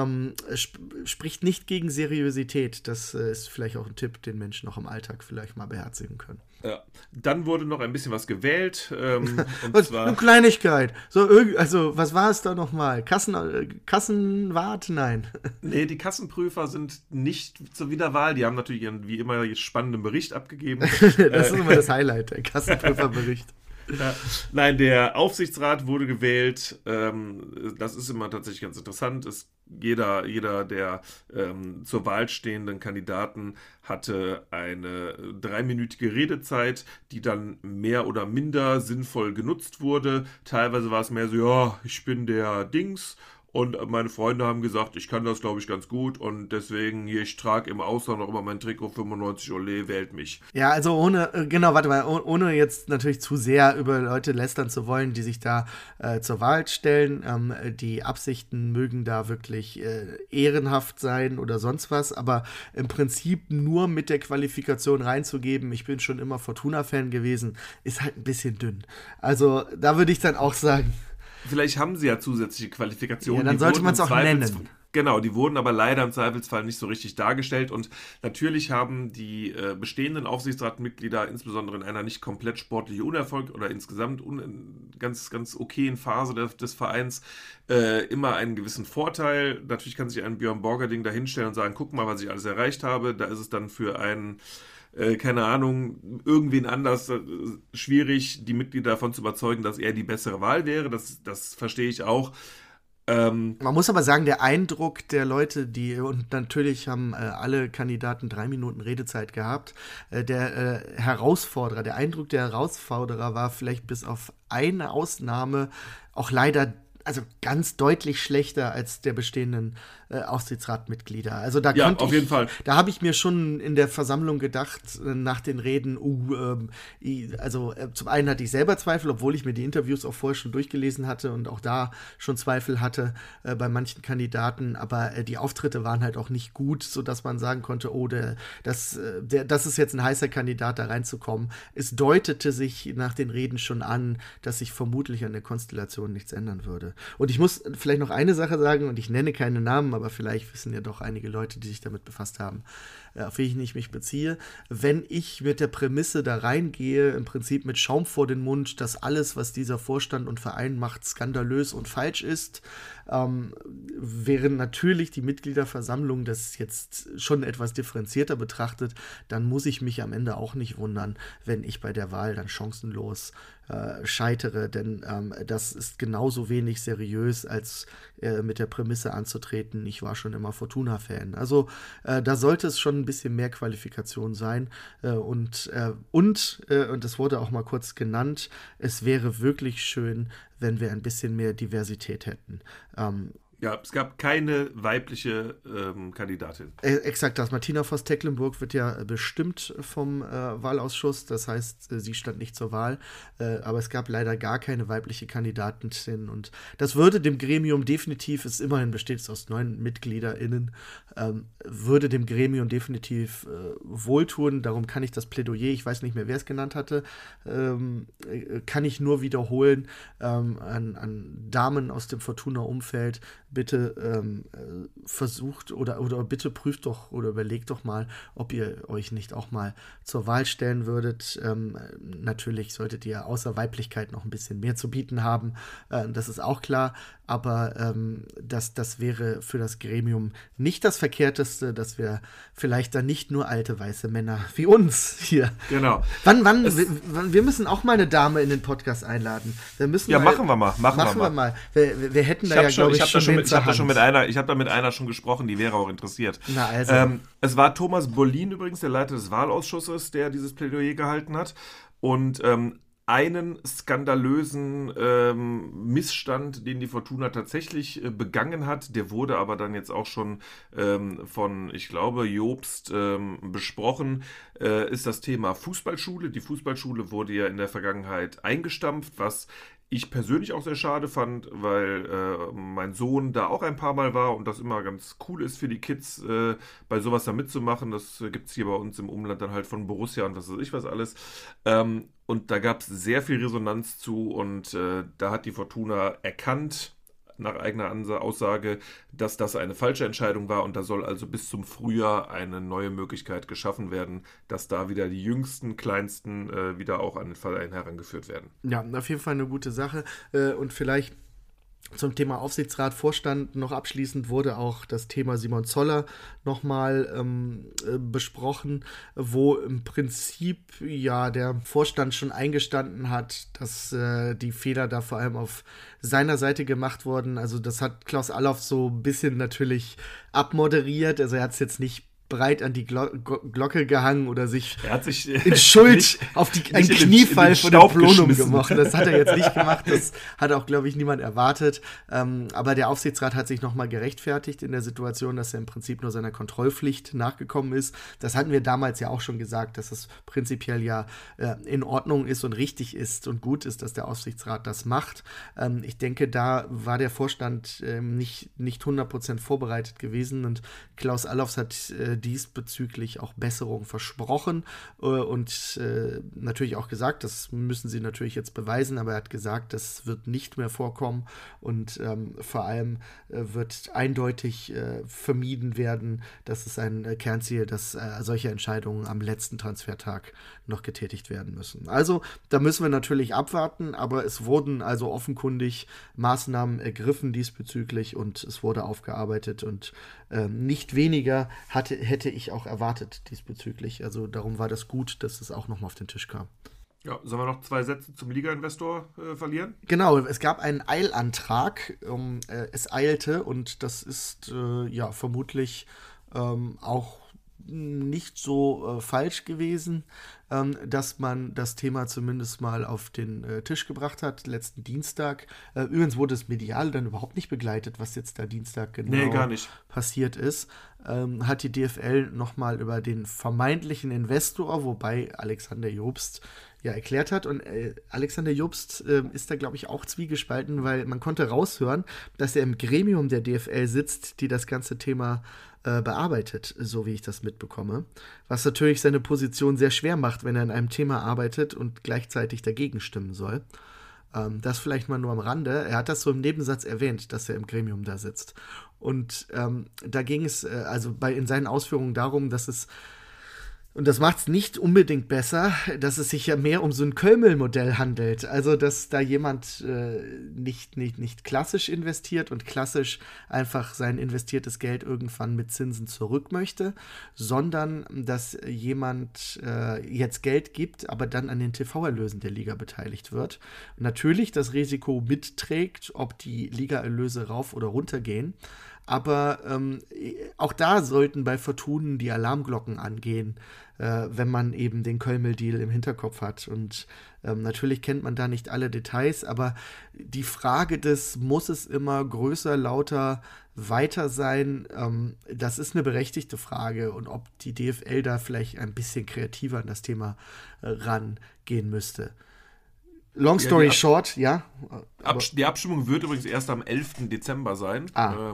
Speaker 1: spricht nicht gegen Seriosität. Das ist vielleicht auch ein Tipp, den Menschen auch im Alltag vielleicht mal beherzigen können.
Speaker 2: Ja. Dann wurde noch ein bisschen was gewählt. Und zwar
Speaker 1: eine Kleinigkeit. Also, was war es da nochmal? Kassenwart? Nein.
Speaker 2: Nee, die Kassenprüfer sind nicht zur Wiederwahl. Die haben natürlich wie immer einen spannenden Bericht abgegeben.
Speaker 1: Das ist immer das Highlight, der Kassenprüferbericht.
Speaker 2: Ja. Nein, der Aufsichtsrat wurde gewählt. Das ist immer tatsächlich ganz interessant. Jeder der zur Wahl stehenden Kandidaten hatte eine 3-minütige Redezeit, die dann mehr oder minder sinnvoll genutzt wurde. Teilweise war es mehr so, ja, ich bin der Dings. Und meine Freunde haben gesagt, ich kann das, glaube ich, ganz gut. Und deswegen hier, ich trage im Ausland auch immer mein Trikot 95 Ole, wählt mich.
Speaker 1: Ja, also ohne jetzt natürlich zu sehr über Leute lästern zu wollen, die sich da zur Wahl stellen. Die Absichten mögen da wirklich ehrenhaft sein oder sonst was. Aber im Prinzip nur mit der Qualifikation reinzugeben, ich bin schon immer Fortuna-Fan gewesen, ist halt ein bisschen dünn. Also da würde ich dann auch sagen,
Speaker 2: vielleicht haben sie ja zusätzliche Qualifikationen.
Speaker 1: Ja, dann sollte man es auch nennen.
Speaker 2: Genau, die wurden aber leider im Zweifelsfall nicht so richtig dargestellt. Und natürlich haben die bestehenden Aufsichtsratmitglieder, insbesondere in einer nicht komplett sportlichen Unerfolg oder insgesamt ganz, ganz okayen Phase des Vereins, immer einen gewissen Vorteil. Natürlich kann sich ein Björn Borgerding da hinstellen und sagen, guck mal, was ich alles erreicht habe. Da ist es dann für einen keine Ahnung, irgendwen anders schwierig, die Mitglieder davon zu überzeugen, dass er die bessere Wahl wäre. Das verstehe ich auch.
Speaker 1: Man muss aber sagen, der Eindruck der Leute, und natürlich haben alle Kandidaten 3 Minuten Redezeit gehabt, der Eindruck der Herausforderer war vielleicht bis auf eine Ausnahme auch leider also ganz deutlich schlechter als der bestehenden Aufsichtsratmitglieder. Also da
Speaker 2: auf jeden Fall.
Speaker 1: Da habe ich mir schon in der Versammlung gedacht, nach den Reden, zum einen hatte ich selber Zweifel, obwohl ich mir die Interviews auch vorher schon durchgelesen hatte und auch da schon Zweifel hatte bei manchen Kandidaten, aber die Auftritte waren halt auch nicht gut, sodass man sagen konnte, das ist jetzt ein heißer Kandidat, da reinzukommen. Es deutete sich nach den Reden schon an, dass sich vermutlich an der Konstellation nichts ändern würde. Und ich muss vielleicht noch eine Sache sagen, und ich nenne keine Namen, aber vielleicht wissen ja doch einige Leute, die sich damit befasst haben, auf wen ich mich beziehe. Wenn ich mit der Prämisse da reingehe, im Prinzip mit Schaum vor den Mund, dass alles, was dieser Vorstand und Verein macht, skandalös und falsch ist, während natürlich die Mitgliederversammlung das jetzt schon etwas differenzierter betrachtet, dann muss ich mich am Ende auch nicht wundern, wenn ich bei der Wahl dann chancenlos scheitere, denn das ist genauso wenig seriös, als mit der Prämisse anzutreten, ich war schon immer Fortuna-Fan. Also da sollte es schon ein bisschen mehr Qualifikation sein und das wurde auch mal kurz genannt, es wäre wirklich schön, wenn wir ein bisschen mehr Diversität hätten.
Speaker 2: Ja, es gab keine weibliche Kandidatin.
Speaker 1: Exakt das. Martina Voss-Tecklenburg wird ja bestimmt vom Wahlausschuss. Das heißt, sie stand nicht zur Wahl. Aber es gab leider gar keine weibliche Kandidatin. Und das würde dem Gremium definitiv, besteht es aus 9 MitgliederInnen, würde dem Gremium definitiv wohltun. Darum kann ich das Plädoyer, ich weiß nicht mehr, wer es genannt hatte, kann ich nur wiederholen an Damen aus dem Fortuna-Umfeld. Bitte versucht oder bitte prüft doch oder überlegt doch mal, ob ihr euch nicht auch mal zur Wahl stellen würdet. Natürlich solltet ihr außer Weiblichkeit noch ein bisschen mehr zu bieten haben. Das ist auch klar. Aber das wäre für das Gremium nicht das Verkehrteste, dass wir vielleicht dann nicht nur alte weiße Männer wie uns hier.
Speaker 2: Genau.
Speaker 1: Wir müssen auch mal eine Dame in den Podcast einladen. Machen wir mal. Wir hätten da
Speaker 2: ich habe da mit einer schon gesprochen, die wäre auch interessiert.
Speaker 1: Na also.
Speaker 2: Es war Thomas Bollin übrigens, der Leiter des Wahlausschusses, der dieses Plädoyer gehalten hat. Und einen skandalösen Missstand, den die Fortuna tatsächlich begangen hat, der wurde aber dann jetzt auch schon von, ich glaube, Jobst besprochen, ist das Thema Fußballschule. Die Fußballschule wurde ja in der Vergangenheit eingestampft, was ich persönlich auch sehr schade fand, weil mein Sohn da auch ein paar Mal war und das immer ganz cool ist für die Kids, bei sowas da mitzumachen. Das gibt es hier bei uns im Umland dann halt von Borussia und was weiß ich was alles. Und da gab es sehr viel Resonanz zu und da hat die Fortuna erkannt, nach eigener Aussage, dass das eine falsche Entscheidung war und da soll also bis zum Frühjahr eine neue Möglichkeit geschaffen werden, dass da wieder die jüngsten, kleinsten wieder auch an den Verein herangeführt werden.
Speaker 1: Ja, auf jeden Fall eine gute Sache und vielleicht zum Thema Aufsichtsrat, Vorstand noch abschließend wurde auch das Thema Simon Zoller nochmal besprochen, wo im Prinzip ja der Vorstand schon eingestanden hat, dass die Fehler da vor allem auf seiner Seite gemacht wurden. Also das hat Klaus Allofs so ein bisschen natürlich also er hat es jetzt nicht breit an die Glocke gehangen oder sich in Schuld auf ein Kniefall vor dem Plenum gemacht. Das hat er jetzt nicht gemacht, das hat auch, glaube ich, niemand erwartet. Aber der Aufsichtsrat hat sich nochmal gerechtfertigt in der Situation, dass er im Prinzip nur seiner Kontrollpflicht nachgekommen ist. Das hatten wir damals ja auch schon gesagt, dass es prinzipiell ja in Ordnung ist und richtig ist und gut ist, dass der Aufsichtsrat das macht. Ich denke, da war der Vorstand nicht 100% vorbereitet gewesen und Klaus Allofs hat diesbezüglich auch Besserung versprochen und natürlich auch gesagt, das müssen sie natürlich jetzt beweisen, aber er hat gesagt, das wird nicht mehr vorkommen und vor allem wird eindeutig vermieden werden, das ist ein Kernziel, dass solche Entscheidungen am letzten Transfertag noch getätigt werden müssen. Also da müssen wir natürlich abwarten, aber es wurden also offenkundig Maßnahmen ergriffen diesbezüglich und es wurde aufgearbeitet und nicht weniger hätte ich auch erwartet diesbezüglich. Also darum war das gut, dass es auch nochmal auf den Tisch kam.
Speaker 2: Ja, sollen wir noch 2 Sätze zum Liga-Investor verlieren?
Speaker 1: Genau, es gab einen Eilantrag. Es eilte und das ist vermutlich auch nicht so falsch gewesen, dass man das Thema zumindest mal auf den Tisch gebracht hat, letzten Dienstag. Übrigens wurde es medial dann überhaupt nicht begleitet, was jetzt da Dienstag genau
Speaker 2: gar nicht
Speaker 1: passiert ist. Hat die DFL nochmal über den vermeintlichen Investor, wobei Alexander Jobst ja erklärt hat. Und Alexander Jobst ist da, glaube ich, auch zwiegespalten, weil man konnte raushören, dass er im Gremium der DFL sitzt, die das ganze Thema bearbeitet, so wie ich das mitbekomme. Was natürlich seine Position sehr schwer macht, wenn er an einem Thema arbeitet und gleichzeitig dagegen stimmen soll. Das vielleicht mal nur am Rande. Er hat das so im Nebensatz erwähnt, dass er im Gremium da sitzt. Und da ging es in seinen Ausführungen darum, dass es, und das macht es nicht unbedingt besser, dass es sich ja mehr um so ein Kölmel-Modell handelt. Also, dass da jemand nicht klassisch investiert und klassisch einfach sein investiertes Geld irgendwann mit Zinsen zurück möchte, sondern dass jemand jetzt Geld gibt, aber dann an den TV-Erlösen der Liga beteiligt wird. Und natürlich das Risiko mitträgt, ob die Liga-Erlöse rauf oder runter gehen. Aber auch da sollten bei Fortunen die Alarmglocken angehen, wenn man eben den Kölmel-Deal im Hinterkopf hat. Und natürlich kennt man da nicht alle Details, aber die Frage des, muss es immer größer, lauter, weiter sein, das ist eine berechtigte Frage. Und ob die DFL da vielleicht ein bisschen kreativer an das Thema rangehen müsste. Long story short, ja.
Speaker 2: Die Abstimmung wird übrigens erst am 11. Dezember sein,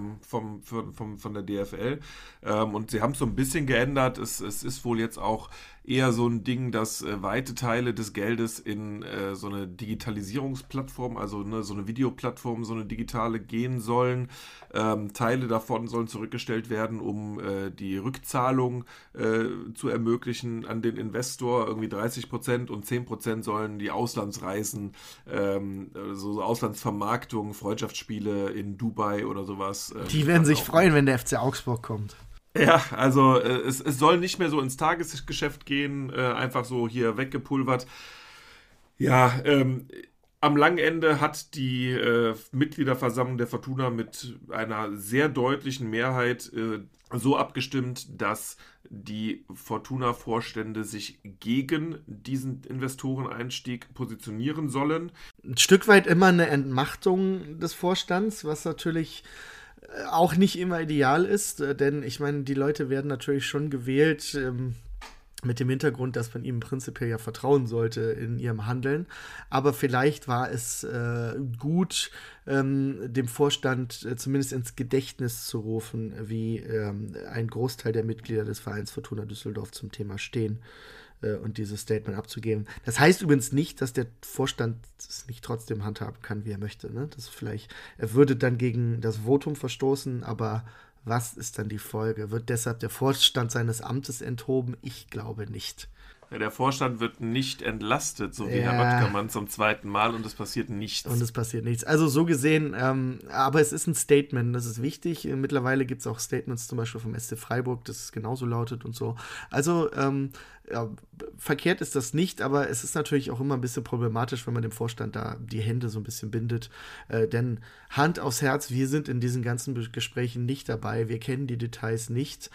Speaker 2: von der DFL. Und sie haben es so ein bisschen geändert. Es ist wohl jetzt auch eher so ein Ding, dass weite Teile des Geldes in so eine Digitalisierungsplattform, also so eine Videoplattform, so eine digitale gehen sollen. Teile davon sollen zurückgestellt werden, um die Rückzahlung zu ermöglichen an den Investor. Irgendwie 30% und 10% sollen die Auslandsreisen, so Auslandsvermarktung, Freundschaftsspiele in Dubai oder sowas.
Speaker 1: Die werden sich freuen, wenn der FC Augsburg kommt.
Speaker 2: Ja, also es soll nicht mehr so ins Tagesgeschäft gehen, einfach so hier weggepulvert. Ja, am langen Ende hat die Mitgliederversammlung der Fortuna mit einer sehr deutlichen Mehrheit so abgestimmt, dass die Fortuna-Vorstände sich gegen diesen Investoreneinstieg positionieren sollen.
Speaker 1: Ein Stück weit immer eine Entmachtung des Vorstands, was natürlich auch nicht immer ideal ist, denn ich meine, die Leute werden natürlich schon gewählt mit dem Hintergrund, dass man ihm prinzipiell ja vertrauen sollte in ihrem Handeln. Aber vielleicht war es gut, dem Vorstand zumindest ins Gedächtnis zu rufen, wie ein Großteil der Mitglieder des Vereins Fortuna Düsseldorf zum Thema stehen und dieses Statement abzugeben. Das heißt übrigens nicht, dass der Vorstand es nicht trotzdem handhaben kann, wie er möchte. Ne? Er würde dann gegen das Votum verstoßen, aber was ist dann die Folge? Wird deshalb der Vorstand seines Amtes enthoben? Ich glaube nicht.
Speaker 2: Ja, der Vorstand wird nicht entlastet, so wie Herr Oetkermann zum zweiten Mal, und es passiert nichts.
Speaker 1: Also so gesehen, aber es ist ein Statement, das ist wichtig. Mittlerweile gibt es auch Statements zum Beispiel vom SC Freiburg, das genauso lautet und so. Also verkehrt ist das nicht, aber es ist natürlich auch immer ein bisschen problematisch, wenn man dem Vorstand da die Hände so ein bisschen bindet. Denn Hand aufs Herz, wir sind in diesen ganzen Gesprächen nicht dabei, wir kennen die Details nicht.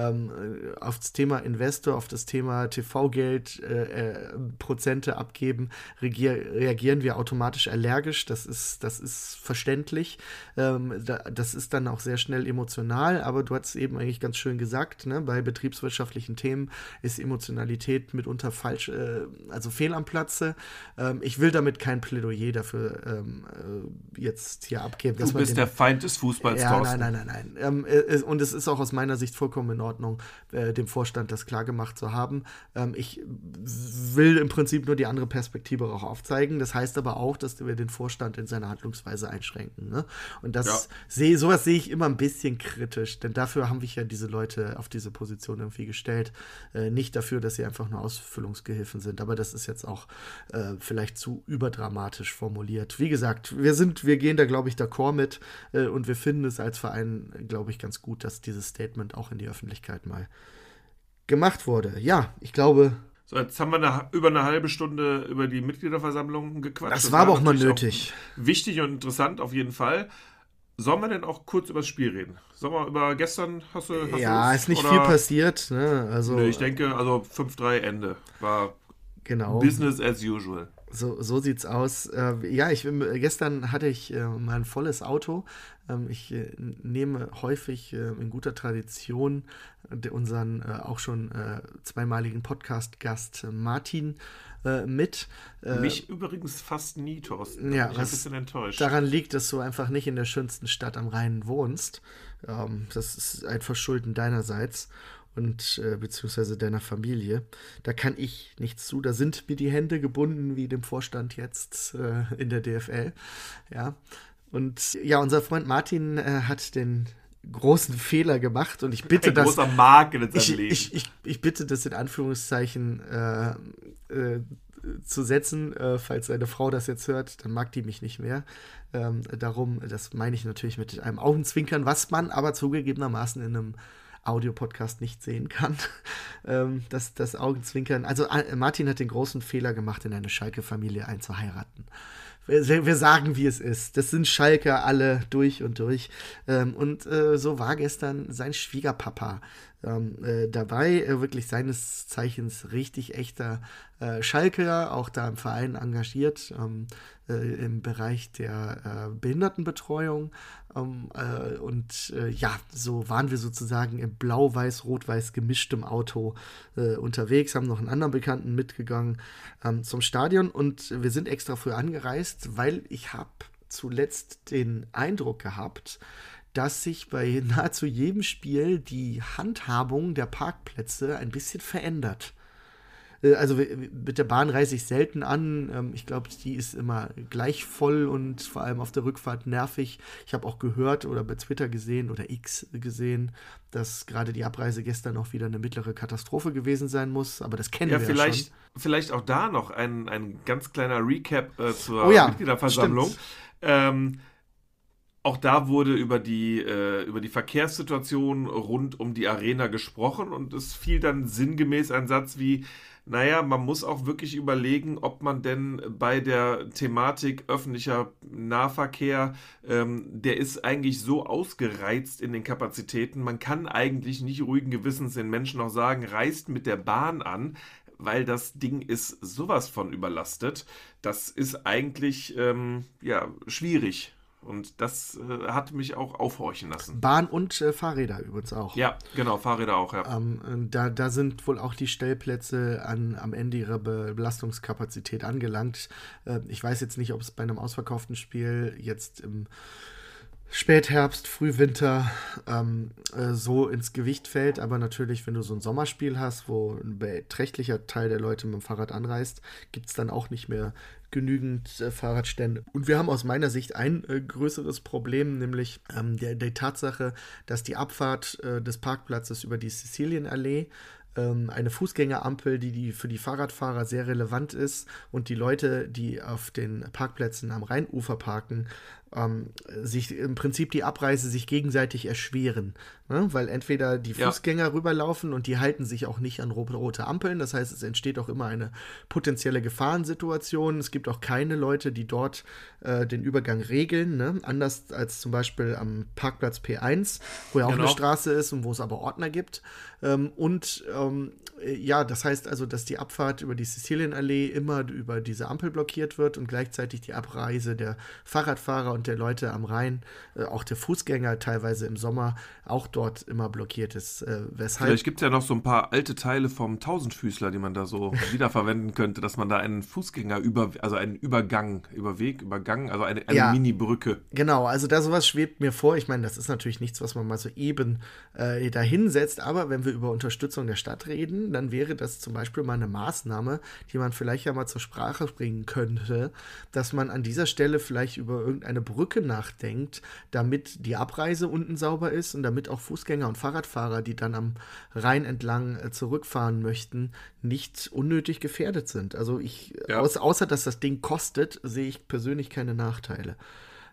Speaker 1: Auf das Thema Investor, auf das Thema TV-Geld, Prozente abgeben, reagieren wir automatisch allergisch, das ist verständlich. Das ist dann auch sehr schnell emotional, aber du hast es eben eigentlich ganz schön gesagt, ne? Bei betriebswirtschaftlichen Themen ist Emotionalität mitunter falsch, also fehl am Platze. Ich will damit kein Plädoyer dafür jetzt hier abgeben.
Speaker 2: Du bist der Feind des Fußballs,
Speaker 1: Thorsten. Nein. Und es ist auch aus meiner Sicht vollkommen in Ordnung, dem Vorstand das klargemacht zu haben. Ich will im Prinzip nur die andere Perspektive auch aufzeigen. Das heißt aber auch, dass wir den Vorstand in seiner Handlungsweise einschränken. Ne? Und sowas sehe ich immer ein bisschen kritisch, denn dafür haben wir ja diese Leute auf diese Position irgendwie gestellt. Nicht dafür, dass sie einfach nur Ausfüllungsgehilfen sind. Aber das ist jetzt auch vielleicht zu überdramatisch formuliert. Wie gesagt, wir gehen da, glaube ich, d'accord mit und wir finden es als Verein, glaube ich, ganz gut, dass dieses Statement auch in die Öffentlichkeit mal gemacht wurde. Ja, ich glaube.
Speaker 2: So, jetzt haben wir über eine halbe Stunde über die Mitgliederversammlung gequatscht.
Speaker 1: Das war aber auch mal nötig.
Speaker 2: Auch wichtig und interessant auf jeden Fall. Sollen wir denn auch kurz über das Spiel reden? Sollen wir über gestern, hast du
Speaker 1: Ja,
Speaker 2: Lust,
Speaker 1: ist nicht
Speaker 2: oder?
Speaker 1: viel passiert. Ne? Also,
Speaker 2: Nee, ich denke, also 5-3 Ende. War
Speaker 1: genau.
Speaker 2: Business as usual.
Speaker 1: So sieht's aus. Gestern hatte ich mal ein volles Auto. Ich nehme häufig in guter Tradition unseren auch schon zweimaligen Podcast-Gast Martin mit.
Speaker 2: Mich übrigens fast nie, Thorsten.
Speaker 1: Ja,
Speaker 2: Ich bin ein bisschen enttäuscht.
Speaker 1: daran liegt, dass du einfach nicht in der schönsten Stadt am Rhein wohnst. Das ist ein Verschulden deinerseits und beziehungsweise deiner Familie. Da kann ich nichts zu. Da sind mir die Hände gebunden, wie dem Vorstand jetzt in der DFL. Ja. Und ja, unser Freund Martin hat den großen Fehler gemacht und ich bitte
Speaker 2: Ein großer Makel in seinem Leben.
Speaker 1: ich bitte das in Anführungszeichen zu setzen, falls seine Frau das jetzt hört, dann mag die mich nicht mehr. Darum, das meine ich natürlich mit einem Augenzwinkern, was man aber zugegebenermaßen in einem Audiopodcast nicht sehen kann. Das Augenzwinkern. Also Martin hat den großen Fehler gemacht, in eine Schalke-Familie einzuheiraten. Wir sagen, wie es ist. Das sind Schalker alle durch und durch. So war gestern sein Schwiegerpapa dabei. Wirklich seines Zeichens richtig echter Schalker, auch da im Verein engagiert, im Bereich der Behindertenbetreuung. So waren wir sozusagen im blau-weiß-rot-weiß gemischtem Auto unterwegs, haben noch einen anderen Bekannten mitgegangen zum Stadion und wir sind extra früh angereist, weil ich habe zuletzt den Eindruck gehabt, dass sich bei nahezu jedem Spiel die Handhabung der Parkplätze ein bisschen verändert. Also mit der Bahn reise ich selten an. Ich glaube, die ist immer gleich voll und vor allem auf der Rückfahrt nervig. Ich habe auch gehört oder bei Twitter gesehen oder X gesehen, dass gerade die Abreise gestern auch wieder eine mittlere Katastrophe gewesen sein muss. Aber das kennen wir ja schon.
Speaker 2: Vielleicht auch da noch ein ganz kleiner Recap zur Mitgliederversammlung. Auch da wurde über die Verkehrssituation rund um die Arena gesprochen und es fiel dann sinngemäß ein Satz wie, naja, man muss auch wirklich überlegen, ob man denn bei der Thematik öffentlicher Nahverkehr, der ist eigentlich so ausgereizt in den Kapazitäten, man kann eigentlich nicht ruhigen Gewissens den Menschen noch sagen, reist mit der Bahn an, weil das Ding ist sowas von überlastet. Das ist eigentlich schwierig. Und das hat mich auch aufhorchen lassen.
Speaker 1: Bahn und Fahrräder übrigens auch.
Speaker 2: Ja, genau, Fahrräder auch, ja.
Speaker 1: Da sind wohl auch die Stellplätze am Ende ihrer Belastungskapazität angelangt. Ich weiß jetzt nicht, ob es bei einem ausverkauften Spiel jetzt im Spätherbst, Frühwinter so ins Gewicht fällt, aber natürlich, wenn du so ein Sommerspiel hast, wo ein beträchtlicher Teil der Leute mit dem Fahrrad anreist, gibt es dann auch nicht mehr genügend Fahrradstände. Und wir haben aus meiner Sicht ein größeres Problem, nämlich die Tatsache, dass die Abfahrt des Parkplatzes über die Sizilienallee eine Fußgängerampel, die für die Fahrradfahrer sehr relevant ist und die Leute, die auf den Parkplätzen am Rheinufer parken, sich im Prinzip die Abreise sich gegenseitig erschweren, ne? Weil entweder die Fußgänger rüberlaufen und die halten sich auch nicht an rote Ampeln, das heißt, es entsteht auch immer eine potenzielle Gefahrensituation, es gibt auch keine Leute, die dort den Übergang regeln, ne? Anders als zum Beispiel am Parkplatz P1, wo ja auch eine Straße ist und wo es aber Ordner gibt das heißt also, dass die Abfahrt über die Sizilienallee immer über diese Ampel blockiert wird und gleichzeitig die Abreise der Fahrradfahrer und der Leute am Rhein, auch der Fußgänger teilweise im Sommer, auch dort immer blockiert ist.
Speaker 2: Vielleicht gibt es ja noch so ein paar alte Teile vom Tausendfüßler, die man da so wiederverwenden könnte, dass man da einen Fußgänger also einen Übergang, also eine Mini-Brücke.
Speaker 1: Genau, also da sowas schwebt mir vor. Ich meine, das ist natürlich nichts, was man mal so eben dahinsetzt, aber wenn wir über Unterstützung der Stadt reden, dann wäre das zum Beispiel mal eine Maßnahme, die man vielleicht ja mal zur Sprache bringen könnte, dass man an dieser Stelle vielleicht über irgendeine Brücke nachdenkt, damit die Abreise unten sauber ist und damit auch Fußgänger und Fahrradfahrer, die dann am Rhein entlang zurückfahren möchten, nicht unnötig gefährdet sind. Also außer dass das Ding kostet, sehe ich persönlich keine Nachteile.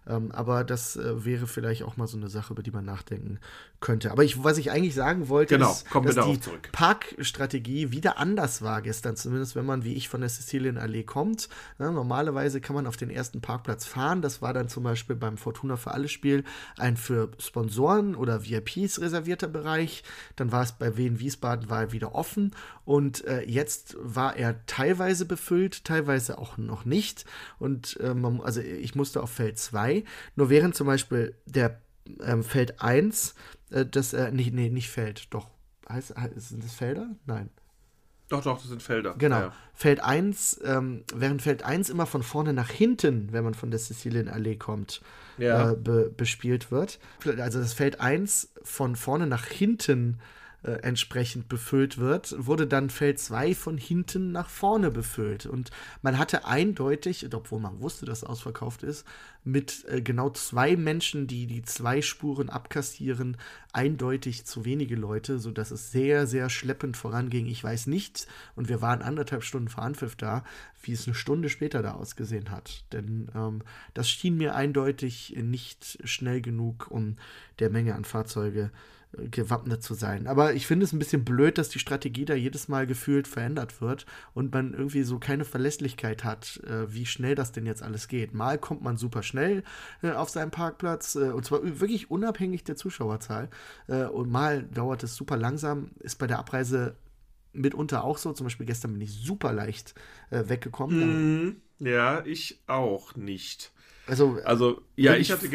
Speaker 1: Aber das wäre vielleicht auch mal so eine Sache, über die man nachdenken könnte. Aber was ich eigentlich sagen wollte, ist, dass die Parkstrategie wieder anders war gestern, zumindest wenn man wie ich von der Sizilienallee kommt. Ja, normalerweise kann man auf den ersten Parkplatz fahren. Das war dann zum Beispiel beim Fortuna für alle Spiel ein für Sponsoren oder VIPs reservierter Bereich. Dann war es bei Wien Wiesbaden war er wieder offen und jetzt war er teilweise befüllt, teilweise auch noch nicht. Und also ich musste auf Feld 2. Nur während zum Beispiel der Feld 1, nicht Feld, doch. Sind das Felder? Nein.
Speaker 2: Doch, das sind Felder.
Speaker 1: Genau.
Speaker 2: Ja.
Speaker 1: Feld 1, während Feld 1 immer von vorne nach hinten, wenn man von der Sizilienallee kommt, bespielt wird. Also das Feld 1 von vorne nach hinten entsprechend befüllt wird, wurde dann Feld 2 von hinten nach vorne befüllt. Und man hatte eindeutig, obwohl man wusste, dass es ausverkauft ist, mit genau 2 Menschen, die 2 Spuren abkassieren, eindeutig zu wenige Leute, sodass es sehr, sehr schleppend voranging. Ich weiß nicht, und wir waren 1,5 Stunden vor Anpfiff da, wie es eine Stunde später da ausgesehen hat. Denn das schien mir eindeutig nicht schnell genug, um der Menge an Fahrzeuge gewappnet zu sein. Aber ich finde es ein bisschen blöd, dass die Strategie da jedes Mal gefühlt verändert wird und man irgendwie so keine Verlässlichkeit hat, wie schnell das denn jetzt alles geht. Mal kommt man super schnell auf seinen Parkplatz und zwar wirklich unabhängig der Zuschauerzahl und mal dauert es super langsam, ist bei der Abreise mitunter auch so. Zum Beispiel gestern bin ich super leicht weggekommen.
Speaker 2: Ja, ich auch nicht.
Speaker 1: Also
Speaker 2: ja, ich hatte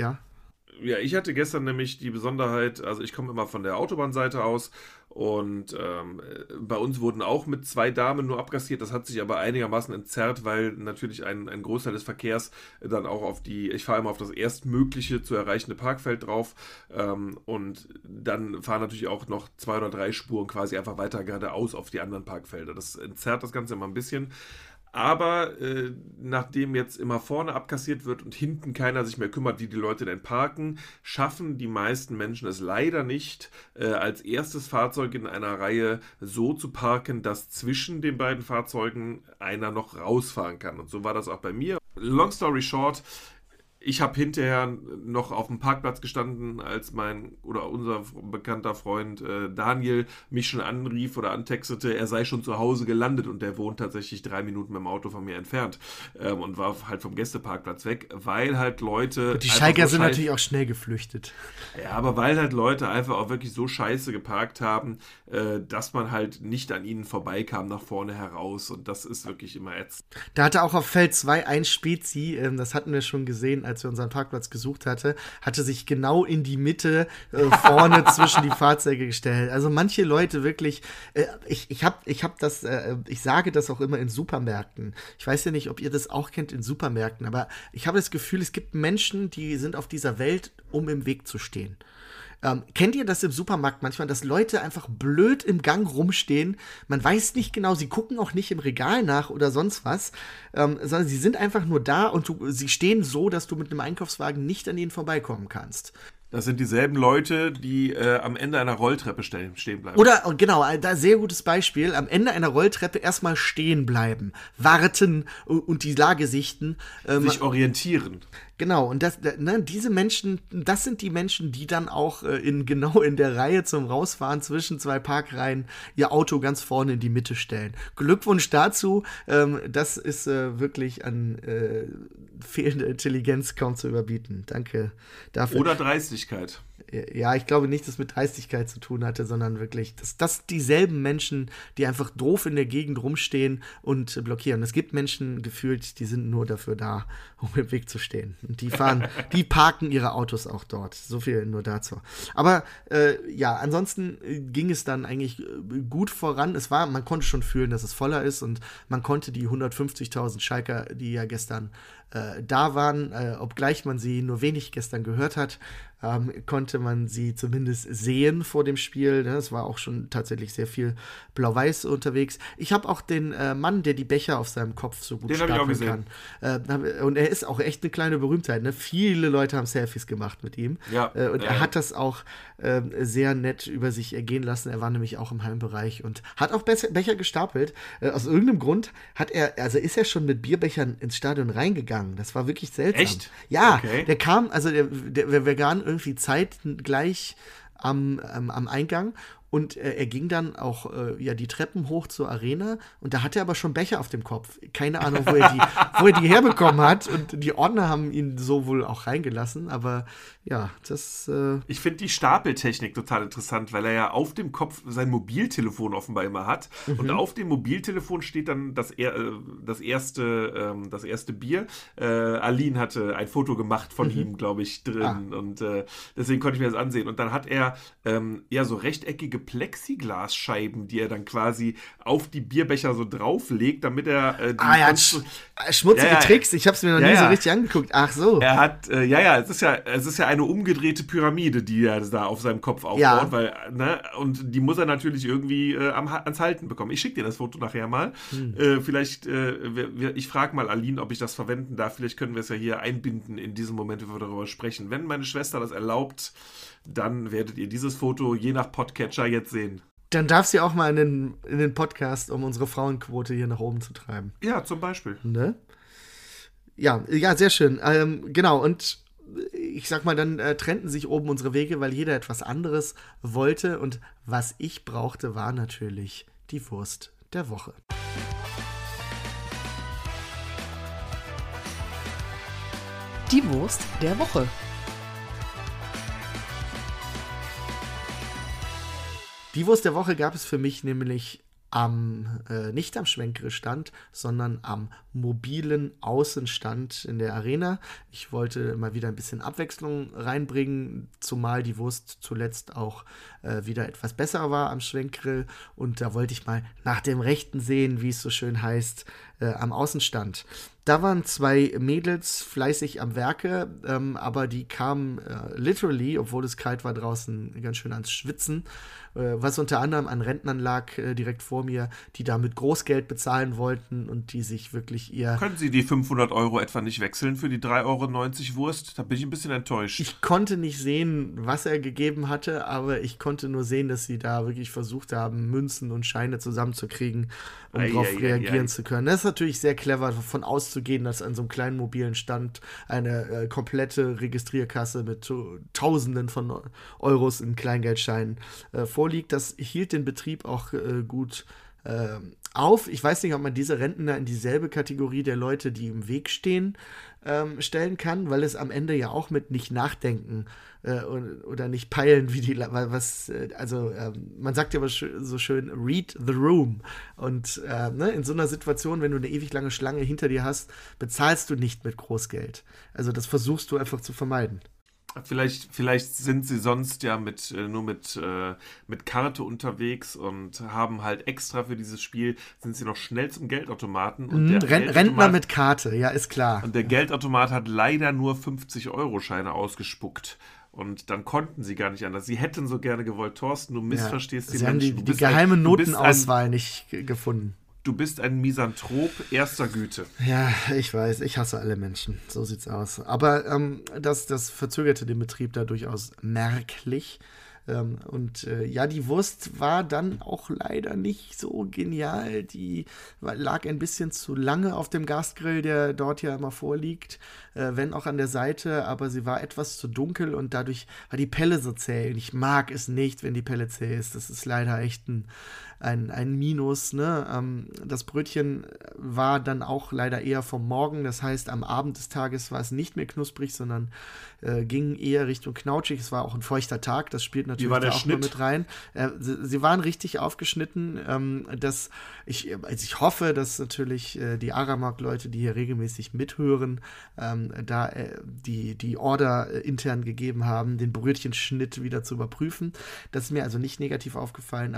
Speaker 1: ich
Speaker 2: hatte gestern nämlich die Besonderheit, also ich komme immer von der Autobahnseite aus und bei uns wurden auch mit 2 Damen nur abkassiert, das hat sich aber einigermaßen entzerrt, weil natürlich ein Großteil des Verkehrs dann auch ich fahre immer auf das erstmögliche zu erreichende Parkfeld drauf und dann fahren natürlich auch noch 2 oder 3 Spuren quasi einfach weiter geradeaus auf die anderen Parkfelder. Das entzerrt das Ganze immer ein bisschen. Aber nachdem jetzt immer vorne abkassiert wird und hinten keiner sich mehr kümmert, wie die Leute denn parken, schaffen die meisten Menschen es leider nicht, als erstes Fahrzeug in einer Reihe so zu parken, dass zwischen den beiden Fahrzeugen einer noch rausfahren kann. Und so war das auch bei mir. Long story short, ich habe hinterher noch auf dem Parkplatz gestanden, als unser bekannter Freund Daniel mich schon anrief oder antextete, er sei schon zu Hause gelandet und der wohnt tatsächlich 3 Minuten mit dem Auto von mir entfernt und war halt vom Gästeparkplatz weg, weil halt Leute...
Speaker 1: Und die Schalker sind natürlich auch schnell geflüchtet.
Speaker 2: Ja, aber weil halt Leute einfach auch wirklich so scheiße geparkt haben, dass man halt nicht an ihnen vorbeikam nach vorne heraus und das ist wirklich immer ätzend.
Speaker 1: Da hatte auch auf Feld 2 ein Spezi, das hatten wir schon gesehen, als wir unseren Parkplatz gesucht hatte sich genau in die Mitte vorne zwischen die Fahrzeuge gestellt. Also manche Leute wirklich, ich sage das auch immer in Supermärkten. Ich weiß ja nicht, ob ihr das auch kennt in Supermärkten, aber ich habe das Gefühl, es gibt Menschen, die sind auf dieser Welt, um im Weg zu stehen. Kennt ihr das im Supermarkt manchmal, dass Leute einfach blöd im Gang rumstehen? Man weiß nicht genau, sie gucken auch nicht im Regal nach oder sonst was, sondern sie sind einfach nur da und sie stehen so, dass du mit einem Einkaufswagen nicht an ihnen vorbeikommen kannst.
Speaker 2: Das sind dieselben Leute, die am Ende einer Rolltreppe stehen bleiben.
Speaker 1: Oder, genau, da sehr gutes Beispiel, am Ende einer Rolltreppe erstmal stehen bleiben, warten und die Lage sichten.
Speaker 2: Sich orientieren.
Speaker 1: Genau, und diese Menschen, das sind die Menschen, die dann auch genau in der Reihe zum Rausfahren zwischen 2 Parkreihen ihr Auto ganz vorne in die Mitte stellen. Glückwunsch dazu, das ist wirklich an fehlende Intelligenz kaum zu überbieten. Danke dafür.
Speaker 2: Oder Dreistigkeit.
Speaker 1: Ja, ich glaube nicht, dass es mit Dreistigkeit zu tun hatte, sondern wirklich, dass das dieselben Menschen, die einfach doof in der Gegend rumstehen und blockieren. Es gibt Menschen gefühlt, die sind nur dafür da, um im Weg zu stehen. Und die parken ihre Autos auch dort. So viel nur dazu. Aber ansonsten ging es dann eigentlich gut voran. Man konnte schon fühlen, dass es voller ist und man konnte die 150.000 Schalker, die ja gestern da waren, obgleich man sie nur wenig gestern gehört hat, konnte konnte man sie zumindest sehen vor dem Spiel. Es war auch schon tatsächlich sehr viel Blau-Weiß unterwegs. Ich habe auch den Mann, der die Becher auf seinem Kopf so gut stapeln kann. Und er ist auch echt eine kleine Berühmtheit. Ne? Viele Leute haben Selfies gemacht mit ihm.
Speaker 2: Ja,
Speaker 1: und er hat das auch sehr nett über sich ergehen lassen. Er war nämlich auch im Heimbereich und hat auch Becher gestapelt. Aus irgendeinem Grund ist er schon mit Bierbechern ins Stadion reingegangen. Das war wirklich seltsam.
Speaker 2: Echt?
Speaker 1: Ja,
Speaker 2: okay.
Speaker 1: Der kam, also wir waren irgendwie zeitgleich am Eingang. Und er ging dann auch die Treppen hoch zur Arena und da hatte er aber schon Becher auf dem Kopf. Keine Ahnung, wo er die herbekommen hat. Und die Ordner haben ihn so wohl auch reingelassen. Aber ja, das
Speaker 2: Ich finde die Stapeltechnik total interessant, weil er ja auf dem Kopf sein Mobiltelefon offenbar immer hat. Und auf dem Mobiltelefon steht dann das erste Bier. Aline hatte ein Foto gemacht von ihm, glaube ich, drin. Und deswegen konnte ich mir das ansehen. Und dann hat er so rechteckige Plexiglasscheiben, die er dann quasi auf die Bierbecher so drauflegt, damit er
Speaker 1: schmutzige Tricks, ich habe es mir noch nie so richtig angeguckt. Ach so.
Speaker 2: Er hat, es ist ja eine umgedrehte Pyramide, die er da auf seinem Kopf aufbaut, weil, und die muss er natürlich irgendwie ans Halten bekommen. Ich schicke dir das Foto nachher mal. Vielleicht, ich frage mal Aline, ob ich das verwenden darf. Vielleicht können wir es ja hier einbinden in diesem Moment, wo wir darüber sprechen. Wenn meine Schwester das erlaubt, dann werdet ihr dieses Foto je nach Podcatcher jetzt sehen.
Speaker 1: Dann darf sie auch mal in den Podcast, um unsere Frauenquote hier nach oben zu treiben.
Speaker 2: Ja, zum Beispiel.
Speaker 1: Ne? Ja, sehr schön. Genau, und ich sag mal, dann trennten sich oben unsere Wege, weil jeder etwas anderes wollte. Und was ich brauchte, war natürlich die Wurst der Woche.
Speaker 3: Die Wurst der Woche.
Speaker 1: Die Wurst der Woche gab es für mich nämlich nicht am Schwenkere-Stand, sondern am mobilen Außenstand in der Arena. Ich wollte mal wieder ein bisschen Abwechslung reinbringen, zumal die Wurst zuletzt auch wieder etwas besser war am Schwenkgrill. Und da wollte ich mal nach dem Rechten sehen, wie es so schön heißt, am Außenstand. Da waren 2 Mädels fleißig am Werke, aber die kamen literally, obwohl es kalt war draußen, ganz schön ans Schwitzen, was unter anderem an Rentnern lag, direkt vor mir, die da mit Großgeld bezahlen wollten und die sich wirklich
Speaker 2: Können Sie die 500 € etwa nicht wechseln für die 3,90 € Wurst? Da bin ich ein bisschen enttäuscht.
Speaker 1: Ich konnte nicht sehen, was er gegeben hatte, aber ich konnte nur sehen, dass sie da wirklich versucht haben, Münzen und Scheine zusammenzukriegen, um darauf reagieren zu können. Das ist natürlich sehr clever, davon auszugehen, dass an so einem kleinen mobilen Stand eine komplette Registrierkasse mit Tausenden von Euros in Kleingeldscheinen vorliegt. Das hielt den Betrieb auch gut auf. Ich weiß nicht, ob man diese Rentner in dieselbe Kategorie der Leute, die im Weg stehen, stellen kann, weil es am Ende ja auch mit nicht nachdenken oder nicht peilen, man sagt ja aber so schön, read the room. Und in so einer Situation, wenn du eine ewig lange Schlange hinter dir hast, bezahlst du nicht mit Großgeld. Also das versuchst du einfach zu vermeiden.
Speaker 2: Vielleicht sind sie sonst ja nur mit Karte unterwegs und haben halt extra für dieses Spiel, sind sie noch schnell zum Geldautomaten. Und
Speaker 1: Rentner mit Karte, ja, ist klar.
Speaker 2: Und der Geldautomat hat leider nur 50-€ ausgespuckt. Und dann konnten sie gar nicht anders. Sie hätten so gerne gewollt. Thorsten, du missverstehst die Menschen.
Speaker 1: Haben die geheime Notenauswahl nicht gefunden.
Speaker 2: Du bist ein Misanthrop erster Güte.
Speaker 1: Ja, ich weiß, ich hasse alle Menschen. So sieht's aus. Aber das verzögerte den Betrieb da durchaus merklich. Die Wurst war dann auch leider nicht so genial. Die lag ein bisschen zu lange auf dem Gasgrill, der dort ja immer vorliegt, wenn auch an der Seite, aber sie war etwas zu dunkel und dadurch war die Pelle so zäh. Und ich mag es nicht, wenn die Pelle zäh ist. Das ist leider echt ein Minus, ne? Das Brötchen war dann auch leider eher vom Morgen, das heißt, am Abend des Tages war es nicht mehr knusprig, sondern ging eher Richtung knautschig. Es war auch ein feuchter Tag, das spielt natürlich da auch noch mit rein. Sie waren richtig aufgeschnitten. Ich hoffe, dass natürlich die Aramark-Leute, die hier regelmäßig mithören, da die Order intern gegeben haben, den Brötchenschnitt wieder zu überprüfen. Das ist mir also nicht negativ aufgefallen, aber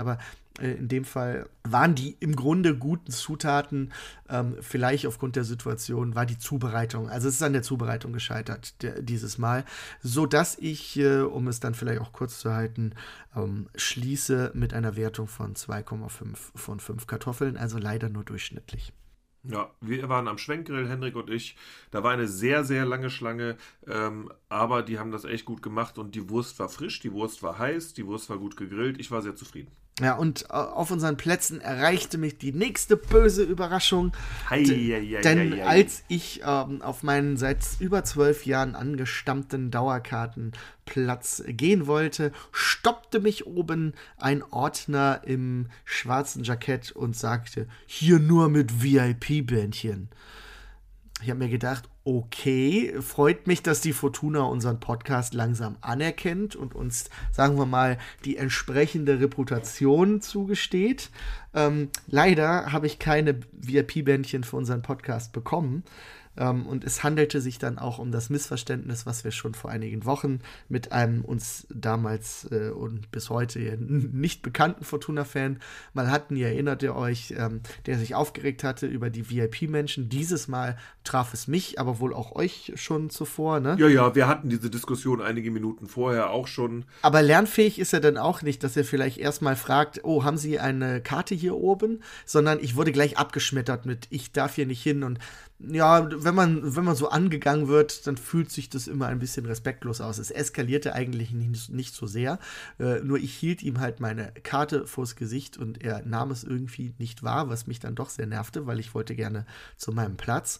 Speaker 1: In dem Fall waren die im Grunde guten Zutaten, vielleicht aufgrund der Situation, war die Zubereitung. Also es ist an der Zubereitung gescheitert dieses Mal, sodass ich, um es dann vielleicht auch kurz zu halten, schließe mit einer Wertung von 2,5 von 5 Kartoffeln, also leider nur durchschnittlich.
Speaker 2: Ja, wir waren am Schwenkgrill, Henrik und ich. Da war eine sehr, sehr lange Schlange, aber die haben das echt gut gemacht und die Wurst war frisch, die Wurst war heiß, die Wurst war gut gegrillt. Ich war sehr zufrieden.
Speaker 1: Ja, und auf unseren Plätzen erreichte mich die nächste böse Überraschung. Denn als ich auf meinen seit über 12 Jahren angestammten Dauerkartenplatz gehen wollte, stoppte mich oben ein Ordner im schwarzen Jackett und sagte, hier nur mit VIP-Bändchen. Ich habe mir gedacht, okay, freut mich, dass die Fortuna unseren Podcast langsam anerkennt und uns, sagen wir mal, die entsprechende Reputation zugesteht. Leider habe ich keine VIP-Bändchen für unseren Podcast bekommen. Und es handelte sich dann auch um das Missverständnis, was wir schon vor einigen Wochen mit einem uns damals und bis heute nicht bekannten Fortuna-Fan mal hatten. Ihr erinnert ihr euch, der sich aufgeregt hatte über die VIP-Menschen. Dieses Mal traf es mich, aber wohl auch euch schon zuvor, ne?
Speaker 2: Ja, wir hatten diese Diskussion einige Minuten vorher auch schon.
Speaker 1: Aber lernfähig ist er dann auch nicht, dass er vielleicht erstmal fragt, oh, haben Sie eine Karte hier oben? Sondern ich wurde gleich abgeschmettert mit, ich darf hier nicht hin. Und ja, wenn man so angegangen wird, dann fühlt sich das immer ein bisschen respektlos aus. Es eskalierte eigentlich nicht so sehr. Nur ich hielt ihm halt meine Karte vors Gesicht und er nahm es irgendwie nicht wahr, was mich dann doch sehr nervte, weil ich wollte gerne zu meinem Platz.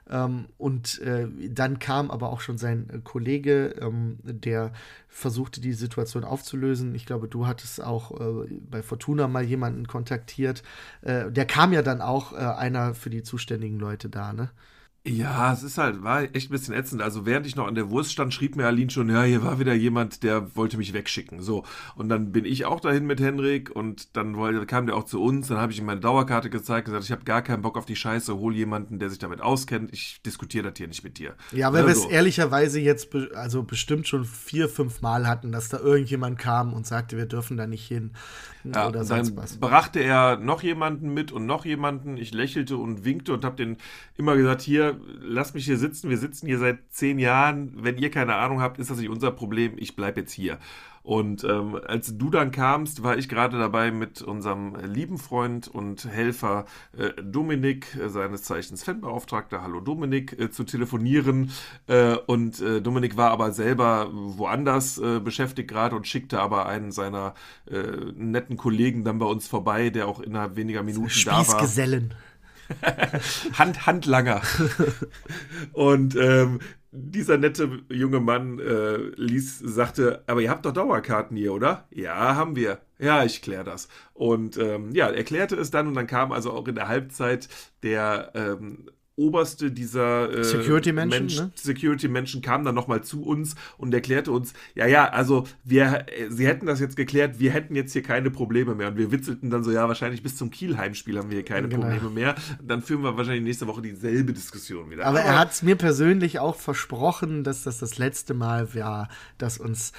Speaker 1: Dann kam aber auch schon sein Kollege, der versuchte, die Situation aufzulösen. Ich glaube, du hattest auch bei Fortuna mal jemanden kontaktiert. Der kam ja dann auch, einer für die zuständigen Leute da, ne?
Speaker 2: Ja, es war echt ein bisschen ätzend. Also während ich noch an der Wurst stand, schrieb mir Aline schon, ja, hier war wieder jemand, der wollte mich wegschicken. So, und dann bin ich auch dahin mit Henrik und dann kam der auch zu uns. Dann habe ich ihm meine Dauerkarte gezeigt, gesagt, ich habe gar keinen Bock auf die Scheiße, hol jemanden, der sich damit auskennt. Ich diskutiere das hier nicht mit dir.
Speaker 1: Ja, weil wir es ehrlicherweise jetzt bestimmt schon 4-5 Mal hatten, dass da irgendjemand kam und sagte, wir dürfen da nicht hin.
Speaker 2: Ja,
Speaker 1: oder sonst was.
Speaker 2: Brachte er noch jemanden mit und noch jemanden. Ich lächelte und winkte und habe denen immer gesagt, hier, lasst mich hier sitzen. Wir sitzen hier seit 10 Jahren. Wenn ihr keine Ahnung habt, ist das nicht unser Problem. Ich bleibe jetzt hier. Und als du dann kamst, war ich gerade dabei, mit unserem lieben Freund und Helfer Dominik, seines Zeichens Fanbeauftragter, hallo Dominik, zu telefonieren. Dominik war aber selber woanders beschäftigt gerade und schickte aber einen seiner netten Kollegen dann bei uns vorbei, der auch innerhalb weniger Minuten da war.
Speaker 1: Spießgesellen.
Speaker 2: Handlanger. Und dieser nette junge Mann sagte, aber ihr habt doch Dauerkarten hier, oder? Ja, haben wir. Ja, ich kläre das. Und erklärte es dann und dann kam also auch in der Halbzeit der Oberste dieser Security-Menschen kam dann nochmal zu uns und erklärte uns, also sie hätten das jetzt geklärt, wir hätten jetzt hier keine Probleme mehr. Und wir witzelten dann so, ja, wahrscheinlich bis zum Kiel-Heimspiel haben wir hier keine Probleme mehr. Dann führen wir wahrscheinlich nächste Woche dieselbe Diskussion wieder.
Speaker 1: Aber er hat es mir persönlich auch versprochen, dass das letzte Mal war, dass uns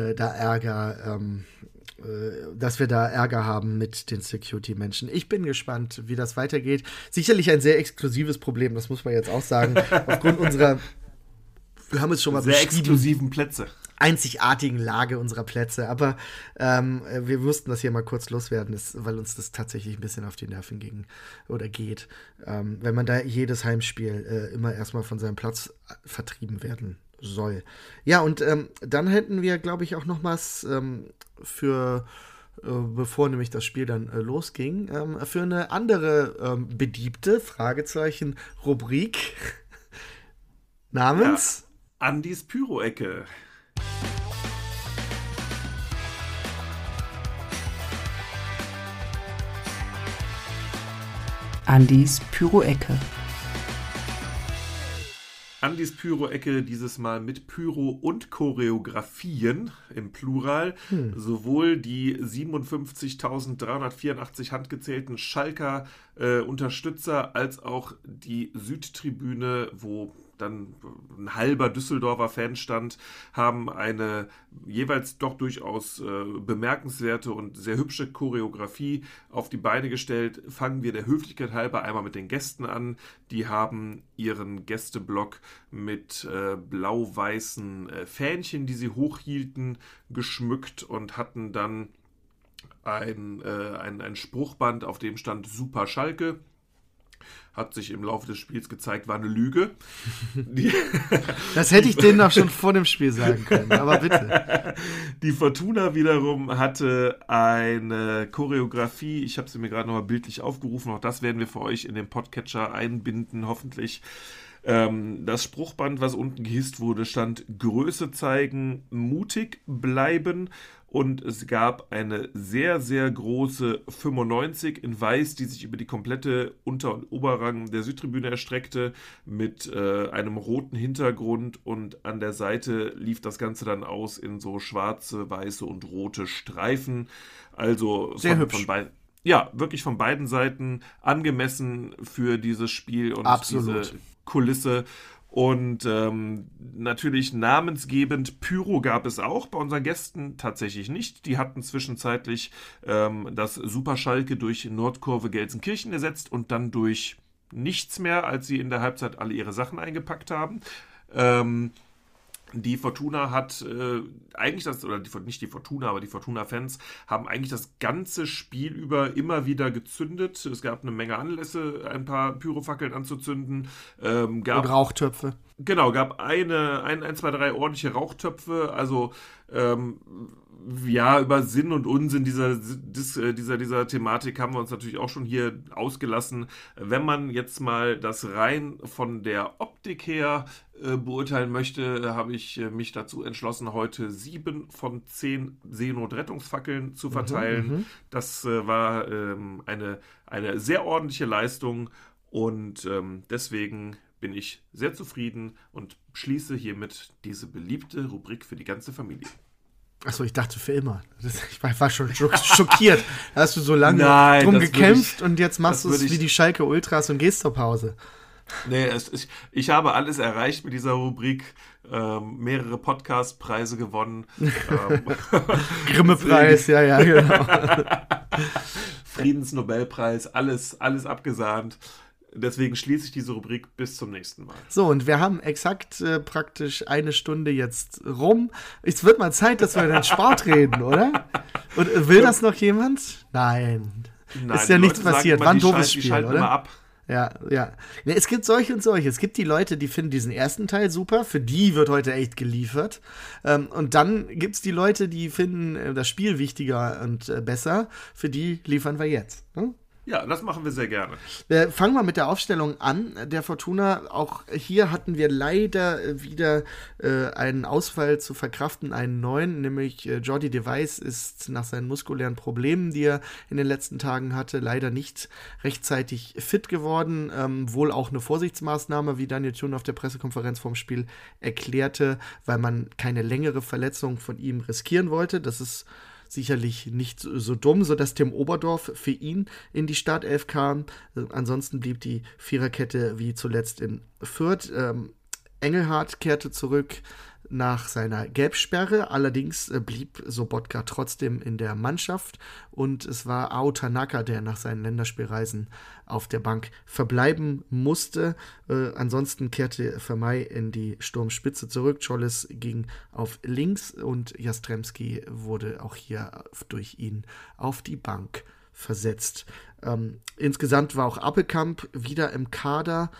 Speaker 1: dass wir da Ärger haben mit den Security-Menschen. Ich bin gespannt, wie das weitergeht. Sicherlich ein sehr exklusives Problem, das muss man jetzt auch sagen. Aufgrund unserer, wir haben es schon mal
Speaker 2: sehr exklusiven Plätze.
Speaker 1: Einzigartigen Lage unserer Plätze. Aber wir mussten das hier mal kurz loswerden, weil uns das tatsächlich ein bisschen auf die Nerven ging oder geht. Wenn man da jedes Heimspiel immer erstmal von seinem Platz vertrieben werden soll. Ja, und dann hätten wir, glaube ich, auch noch was bevor nämlich das Spiel dann losging, für eine andere beliebte, Fragezeichen, Rubrik namens
Speaker 2: Andis Pyro-Ecke.
Speaker 3: Andis Pyro-Ecke.
Speaker 2: Andis Pyro-Ecke dieses Mal mit Pyro und Choreografien im Plural. Sowohl die 57.384 handgezählten Schalker Unterstützer als auch die Südtribüne, wo dann ein halber Düsseldorfer Fan stand, haben eine jeweils doch durchaus bemerkenswerte und sehr hübsche Choreografie auf die Beine gestellt. Fangen wir der Höflichkeit halber einmal mit den Gästen an. Die haben ihren Gästeblock mit blau-weißen Fähnchen, die sie hochhielten, geschmückt und hatten dann ein Spruchband, auf dem stand Super Schalke. Hat sich im Laufe des Spiels gezeigt, war eine Lüge.
Speaker 1: Das hätte ich denen auch schon vor dem Spiel sagen können, aber bitte.
Speaker 2: Die Fortuna wiederum hatte eine Choreografie, ich habe sie mir gerade nochmal bildlich aufgerufen, auch das werden wir für euch in den Podcatcher einbinden, hoffentlich. Das Spruchband, was unten gehisst wurde, stand Größe zeigen, mutig bleiben. Und es gab eine sehr, sehr große 95 in Weiß, die sich über die komplette Unter- und Oberrang der Südtribüne erstreckte, mit einem roten Hintergrund, und an der Seite lief das Ganze dann aus in so schwarze, weiße und rote Streifen. Also
Speaker 1: sehr hübsch.
Speaker 2: Ja, wirklich von beiden Seiten angemessen für dieses Spiel und
Speaker 1: absolut.
Speaker 2: Diese Kulisse. Und natürlich namensgebend Pyro gab es auch, bei unseren Gästen tatsächlich nicht. Die hatten zwischenzeitlich das Super Schalke durch Nordkurve Gelsenkirchen ersetzt und dann durch nichts mehr, als sie in der Halbzeit alle ihre Sachen eingepackt haben. Die Fortuna hat eigentlich nicht die Fortuna, aber die Fortuna-Fans haben eigentlich das ganze Spiel über immer wieder gezündet. Es gab eine Menge Anlässe, ein paar Pyrofackeln anzuzünden.
Speaker 1: Und Rauchtöpfe.
Speaker 2: Genau, gab ein, zwei, drei ordentliche Rauchtöpfe. Also über Sinn und Unsinn dieser Thematik haben wir uns natürlich auch schon hier ausgelassen. Wenn man jetzt mal das rein von der Optik her beurteilen möchte, habe ich mich dazu entschlossen, heute 7 von 10 Seenot-Rettungsfackeln zu verteilen. Das war eine sehr ordentliche Leistung und deswegen bin ich sehr zufrieden und schließe hiermit diese beliebte Rubrik für die ganze Familie.
Speaker 1: Achso, ich dachte für immer. Ich war schon schockiert. Da hast du so lange drum gekämpft und jetzt machst du es wie die Schalke Ultras und gehst zur Pause.
Speaker 2: Nee, ich habe alles erreicht mit dieser Rubrik. Mehrere Podcast-Preise gewonnen.
Speaker 1: Grimme-Preis, ja, genau.
Speaker 2: Friedensnobelpreis, alles abgesahnt. Deswegen schließe ich diese Rubrik bis zum nächsten Mal.
Speaker 1: So, und wir haben exakt praktisch eine Stunde jetzt rum. Es wird mal Zeit, dass wir über den Sport reden, oder? Und will das noch jemand? Nein. Ist ja nichts passiert. War ein doofes Spiel, oder?
Speaker 2: Immer ab.
Speaker 1: Ja. Es gibt solche und solche. Es gibt die Leute, die finden diesen ersten Teil super. Für die wird heute echt geliefert. Und dann gibt es die Leute, die finden das Spiel wichtiger und besser. Für die liefern wir jetzt. Hm?
Speaker 2: Ja, das machen wir sehr gerne.
Speaker 1: Fangen wir mit der Aufstellung an, der Fortuna. Auch hier hatten wir leider wieder einen Ausfall zu verkraften, einen neuen, nämlich Jordi de Wijs ist nach seinen muskulären Problemen, die er in den letzten Tagen hatte, leider nicht rechtzeitig fit geworden. Wohl auch eine Vorsichtsmaßnahme, wie Daniel Thun auf der Pressekonferenz vorm Spiel erklärte, weil man keine längere Verletzung von ihm riskieren wollte. Das ist sicherlich nicht so dumm, sodass Tim Oberdorf für ihn in die Startelf kam. Ansonsten blieb die Viererkette wie zuletzt in Fürth. Engelhardt kehrte zurück nach seiner Gelbsperre. Allerdings blieb Sobotka trotzdem in der Mannschaft und es war Ao Tanaka, der nach seinen Länderspielreisen auf der Bank verbleiben musste. Ansonsten kehrte Vermey in die Sturmspitze zurück. Czolis ging auf links und Jastrzębski wurde auch hier durch ihn auf die Bank versetzt. Insgesamt war auch Appelkamp wieder im Kader,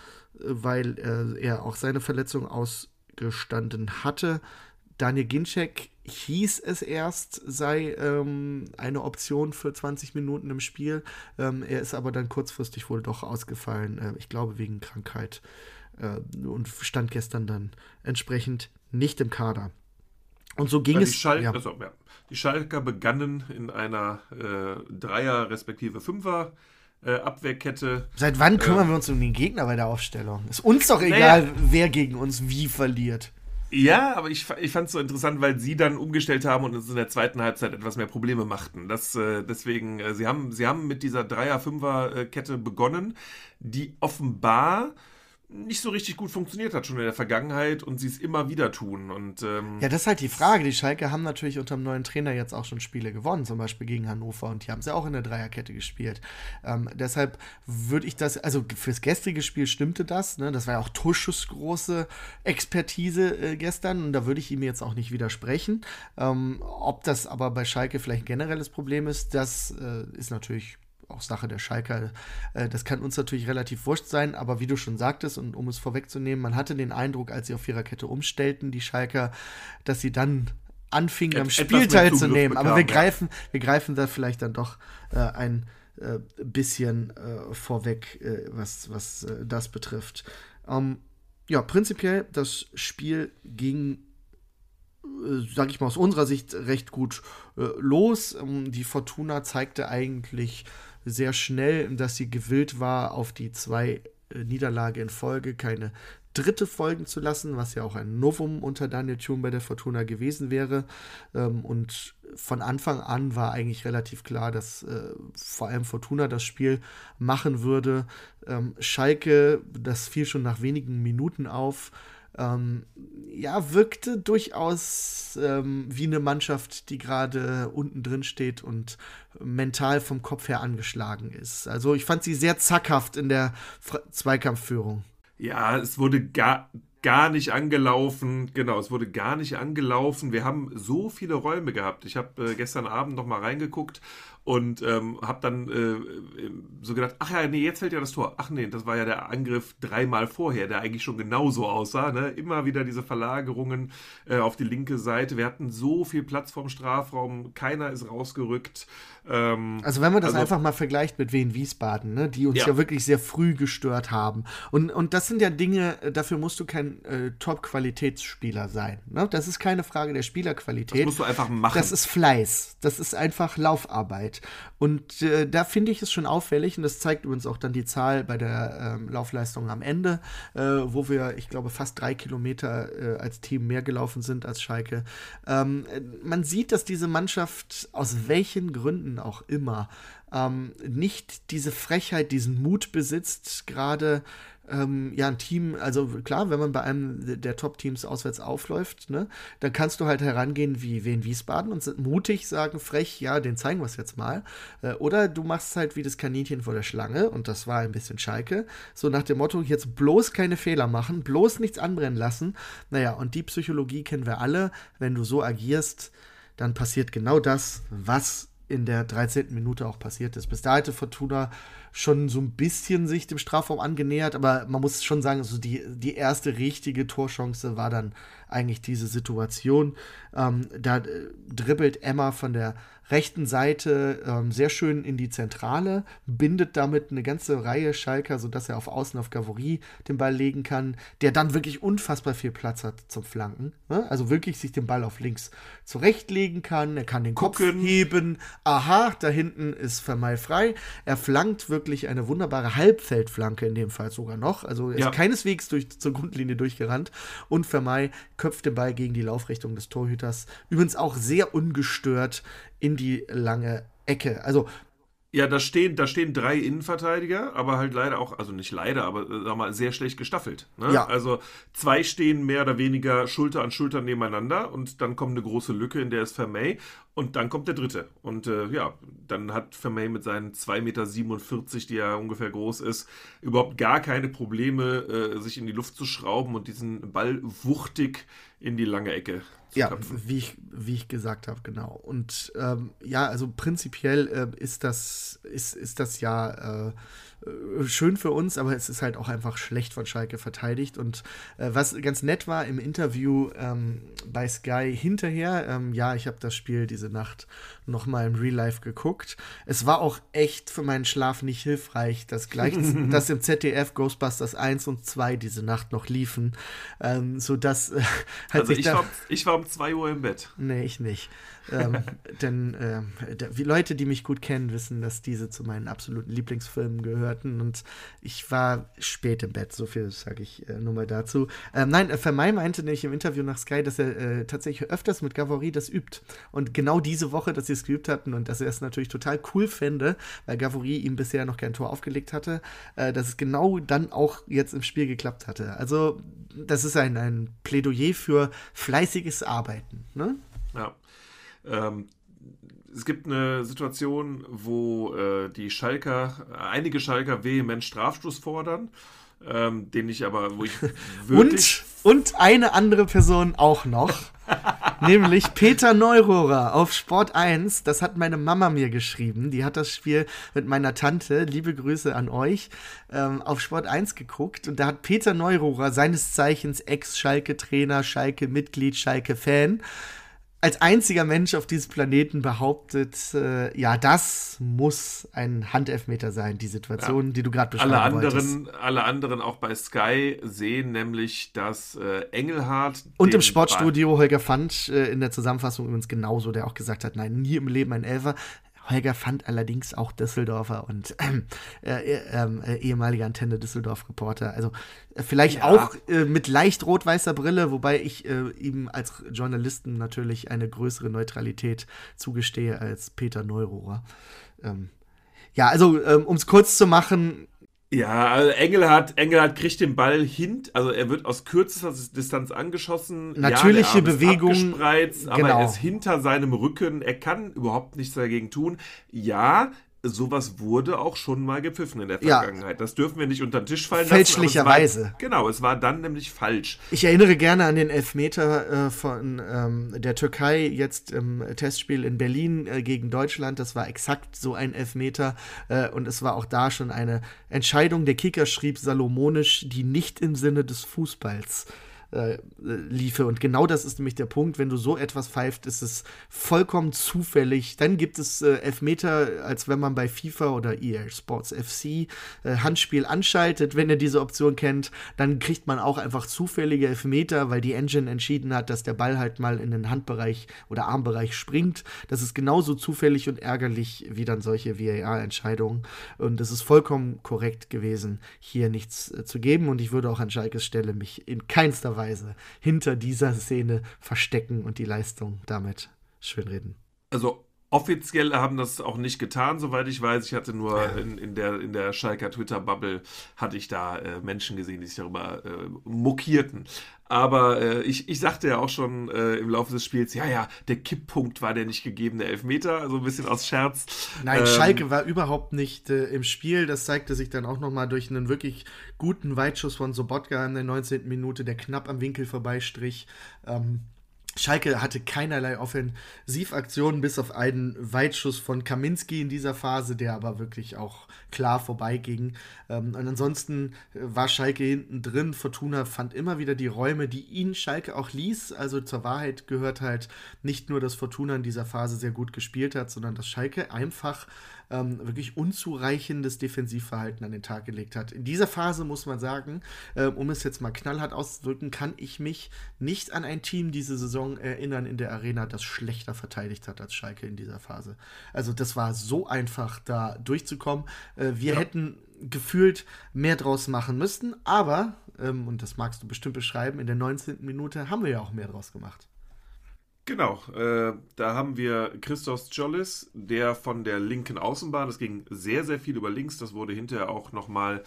Speaker 1: weil er auch seine Verletzung ausgestanden hatte. Daniel Ginczek hieß es erst, sei eine Option für 20 Minuten im Spiel. Er ist aber dann kurzfristig wohl doch ausgefallen, ich glaube wegen Krankheit, und stand gestern dann entsprechend nicht im Kader. Und so ging es.
Speaker 2: Die Schalker begannen in einer Dreier- respektive Fünfer- Abwehrkette.
Speaker 1: Seit wann kümmern wir uns um den Gegner bei der Aufstellung? Ist uns doch egal, wer gegen uns wie verliert.
Speaker 2: Ja, aber ich fand es so interessant, weil sie dann umgestellt haben und uns in der zweiten Halbzeit etwas mehr Probleme machten. Deswegen, sie haben mit dieser Dreier-Fünfer-Kette begonnen, die offenbar nicht so richtig gut funktioniert hat schon in der Vergangenheit und sie es immer wieder tun. Und,
Speaker 1: ja, das ist halt die Frage. Die Schalke haben natürlich unter dem neuen Trainer jetzt auch schon Spiele gewonnen, zum Beispiel gegen Hannover, und die haben sie auch in der Dreierkette gespielt. Deshalb würde ich das, also fürs gestrige Spiel stimmte das, ne? Das war ja auch Tusches große Expertise gestern, und da würde ich ihm jetzt auch nicht widersprechen. Ob das aber bei Schalke vielleicht ein generelles Problem ist, das ist natürlich auch Sache der Schalker. Das kann uns natürlich relativ wurscht sein, aber wie du schon sagtest, und um es vorwegzunehmen, man hatte den Eindruck, als sie auf Viererkette umstellten, die Schalker, dass sie dann anfingen, am Spiel teilzunehmen. Aber wir greifen da vielleicht dann doch ein bisschen vorweg, was das betrifft. Ja, prinzipiell, das Spiel ging, sag ich mal, aus unserer Sicht recht gut los. Die Fortuna zeigte eigentlich sehr schnell, dass sie gewillt war, auf die 2 Niederlage in Folge keine dritte folgen zu lassen, was ja auch ein Novum unter Daniel Thun bei der Fortuna gewesen wäre. Und von Anfang an war eigentlich relativ klar, dass vor allem Fortuna das Spiel machen würde. Schalke, das fiel schon nach wenigen Minuten auf, wirkte durchaus wie eine Mannschaft, die gerade unten drin steht und mental vom Kopf her angeschlagen ist. Also ich fand sie sehr zackhaft in der Zweikampfführung.
Speaker 2: Ja, es wurde gar nicht angelaufen. Genau, es wurde gar nicht angelaufen. Wir haben so viele Räume gehabt. Ich habe gestern Abend noch mal reingeguckt und habe dann so gedacht, ach ja, nee, jetzt fällt ja das Tor. Ach nee, das war ja der Angriff 3-mal vorher, der eigentlich schon genauso aussah. Ne? Immer wieder diese Verlagerungen auf die linke Seite. Wir hatten so viel Platz vorm Strafraum. Keiner ist rausgerückt.
Speaker 1: Also wenn man das einfach mal vergleicht mit Wien Wiesbaden, ne, die uns ja wirklich sehr früh gestört haben. Und das sind ja Dinge, dafür musst du kein Top-Qualitätsspieler sein. Ne? Das ist keine Frage der Spielerqualität.
Speaker 2: Das musst du einfach machen.
Speaker 1: Das ist Fleiß. Das ist einfach Laufarbeit. Und da finde ich es schon auffällig, und das zeigt übrigens auch dann die Zahl bei der Laufleistung am Ende, wo wir, ich glaube, fast 3 Kilometer als Team mehr gelaufen sind als Schalke. Man sieht, dass diese Mannschaft aus welchen Gründen auch immer nicht diese Frechheit, diesen Mut besitzt, gerade ein Team, also klar, wenn man bei einem der Top-Teams auswärts aufläuft, ne, dann kannst du halt herangehen wie Wien Wiesbaden und mutig sagen, frech, ja, den zeigen wir es jetzt mal. Oder du machst halt wie das Kaninchen vor der Schlange, und das war ein bisschen Schalke, so nach dem Motto, jetzt bloß keine Fehler machen, bloß nichts anbrennen lassen. Naja, und die Psychologie kennen wir alle. Wenn du so agierst, dann passiert genau das, was in der 13. Minute auch passiert ist. Bis da hatte Fortuna schon so ein bisschen sich dem Strafraum angenähert, aber man muss schon sagen, also die erste richtige Torchance war dann eigentlich diese Situation. Da dribbelt Emma von der rechten Seite sehr schön in die Zentrale, bindet damit eine ganze Reihe Schalker, sodass er auf Außen auf Gavory den Ball legen kann, der dann wirklich unfassbar viel Platz hat zum Flanken. Ne? Also wirklich sich den Ball auf links zurechtlegen kann, er kann den Kopf heben. Aha, da hinten ist Vermeil frei. Er flankt wirklich eine wunderbare Halbfeldflanke in dem Fall sogar noch. Also er ist keineswegs zur Grundlinie durchgerannt, und Vermeil köpft den Ball gegen die Laufrichtung des Torhüters. Übrigens auch sehr ungestört in die lange Ecke. Also
Speaker 2: ja, da stehen 3 Innenverteidiger, aber halt leider auch, also nicht leider, aber sag mal, sehr schlecht gestaffelt. Ne?
Speaker 1: Ja.
Speaker 2: Also 2 stehen mehr oder weniger Schulter an Schulter nebeneinander, und dann kommt eine große Lücke, in der ist Vermey, und dann kommt der dritte. Und dann hat Vermey mit seinen 2,47 Meter, die er ungefähr groß ist, überhaupt gar keine Probleme, sich in die Luft zu schrauben und diesen Ball wuchtig in die lange Ecke zu köpfen.
Speaker 1: Wie ich gesagt habe, genau. Und also prinzipiell ist das ja schön für uns, aber es ist halt auch einfach schlecht von Schalke verteidigt. Und was ganz nett war im Interview bei Sky hinterher, ich habe das Spiel diese Nacht nochmal im Real Life geguckt. Es war auch echt für meinen Schlaf nicht hilfreich, dass im ZDF Ghostbusters 1 und 2 diese Nacht noch liefen, sodass
Speaker 2: ich war um 2 Uhr im Bett.
Speaker 1: Nee, ich nicht. Denn wie Leute, die mich gut kennen, wissen, dass diese zu meinen absoluten Lieblingsfilmen gehörten und ich war spät im Bett, so viel sage ich nur mal dazu. Nein, Vermeij meinte nämlich im Interview nach Sky, dass er tatsächlich öfters mit Gavory das übt und genau diese Woche, dass sie es geübt hatten und dass er es natürlich total cool fände, weil Gavory ihm bisher noch kein Tor aufgelegt hatte, dass es genau dann auch jetzt im Spiel geklappt hatte. Also das ist ein Plädoyer für fleißiges Arbeiten, ne?
Speaker 2: Ja. Es gibt eine Situation, wo einige Schalker vehement Strafstoß fordern, wo ich wirklich...
Speaker 1: Und eine andere Person auch noch, nämlich Peter Neururer auf Sport 1. Das hat meine Mama mir geschrieben. Die hat das Spiel mit meiner Tante, liebe Grüße an euch, auf Sport 1 geguckt. Und da hat Peter Neururer, seines Zeichens Ex-Schalke-Trainer, Schalke-Mitglied, Schalke-Fan, als einziger Mensch auf diesem Planeten behauptet, das muss ein Handelfmeter sein, die Situation, die du gerade beschreiben wolltest.
Speaker 2: Alle anderen auch bei Sky sehen nämlich, dass Engelhardt...
Speaker 1: Und im Sportstudio Holger Fand in der Zusammenfassung übrigens genauso, der auch gesagt hat, nein, nie im Leben ein Elfer. Holger Fand allerdings auch Düsseldorfer und ehemaliger Antenne Düsseldorf-Reporter. Also vielleicht auch mit leicht rot-weißer Brille, wobei ich ihm als Journalisten natürlich eine größere Neutralität zugestehe als Peter Neururer. Um es kurz zu machen.
Speaker 2: Ja, also Engelhardt kriegt den Ball also er wird aus kürzester Distanz angeschossen.
Speaker 1: Natürliche Bewegung.
Speaker 2: Abgespreizt, aber er ist hinter seinem Rücken. Er kann überhaupt nichts dagegen tun. Ja, sowas wurde auch schon mal gepfiffen in der Vergangenheit. Ja. Das dürfen wir nicht unter den Tisch fallen lassen.
Speaker 1: Fälschlicherweise.
Speaker 2: Es war dann nämlich falsch.
Speaker 1: Ich erinnere gerne an den Elfmeter von der Türkei jetzt im Testspiel in Berlin gegen Deutschland. Das war exakt so ein Elfmeter und es war auch da schon eine Entscheidung, der Kicker schrieb salomonisch, die nicht im Sinne des Fußballs liefe. Und genau das ist nämlich der Punkt, wenn du so etwas pfeift, ist es vollkommen zufällig. Dann gibt es Elfmeter, als wenn man bei FIFA oder EA Sports FC Handspiel anschaltet. Wenn ihr diese Option kennt, dann kriegt man auch einfach zufällige Elfmeter, weil die Engine entschieden hat, dass der Ball halt mal in den Handbereich oder Armbereich springt. Das ist genauso zufällig und ärgerlich wie dann solche VAR-Entscheidungen. Und es ist vollkommen korrekt gewesen, hier nichts zu geben. Und ich würde auch an Schalkes Stelle mich in keinster Weise hinter dieser Szene verstecken und die Leistung damit schönreden.
Speaker 2: Also offiziell haben das auch nicht getan, soweit ich weiß. Ich hatte nur in der Schalker Twitter-Bubble hatte ich da Menschen gesehen, die sich darüber mokierten. Aber ich sagte ja auch schon im Laufe des Spiels, der Kipppunkt war der nicht gegebene Elfmeter, also ein bisschen aus Scherz.
Speaker 1: Nein, Schalke war überhaupt nicht im Spiel. Das zeigte sich dann auch nochmal durch einen wirklich guten Weitschuss von Sobotka in der 19. Minute, der knapp am Winkel vorbeistrich. Schalke hatte keinerlei Offensivaktionen, bis auf einen Weitschuss von Kaminski in dieser Phase, der aber wirklich auch klar vorbeiging. Und ansonsten war Schalke hinten drin. Fortuna fand immer wieder die Räume, die ihn Schalke auch ließ. Also zur Wahrheit gehört halt nicht nur, dass Fortuna in dieser Phase sehr gut gespielt hat, sondern dass Schalke einfach wirklich unzureichendes Defensivverhalten an den Tag gelegt hat. In dieser Phase muss man sagen, um es jetzt mal knallhart auszudrücken, kann ich mich nicht an ein Team diese Saison erinnern in der Arena, das schlechter verteidigt hat als Schalke in dieser Phase. Also das war so einfach, da durchzukommen. Wir hätten gefühlt mehr draus machen müssen, aber, und das magst du bestimmt beschreiben, in der 19. Minute haben wir ja auch mehr draus gemacht.
Speaker 2: Genau, da haben wir Christos Tzolis, der von der linken Außenbahn, das ging sehr, sehr viel über links, das wurde hinterher auch nochmal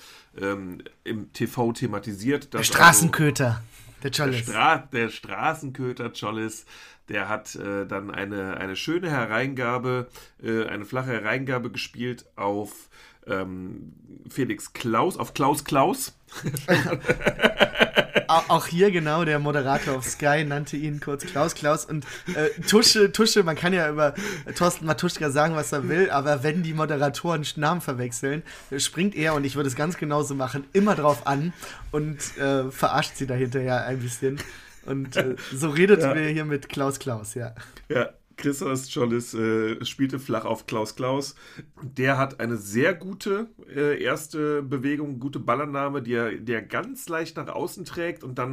Speaker 2: im TV thematisiert.
Speaker 1: Der Straßenköter, der Tzolis.
Speaker 2: Der Straßenköter Tzolis, der hat dann eine schöne Hereingabe, eine flache Hereingabe gespielt auf Felix Klaus, auf Klaus Klaus.
Speaker 1: Auch hier genau, der Moderator auf Sky nannte ihn kurz Klaus. Und Tusche, man kann ja über Thorsten Matuschka sagen, was er will, aber wenn die Moderatoren Namen verwechseln, springt er, und ich würde es ganz genauso machen, immer drauf an und verarscht sie dahinter ja ein bisschen. Und so redet wir hier mit Klaus, ja.
Speaker 2: Ja. Christos Tzolis spielte flach auf Klaus. Der hat eine sehr gute erste Bewegung, gute Ballannahme, die er ganz leicht nach außen trägt und dann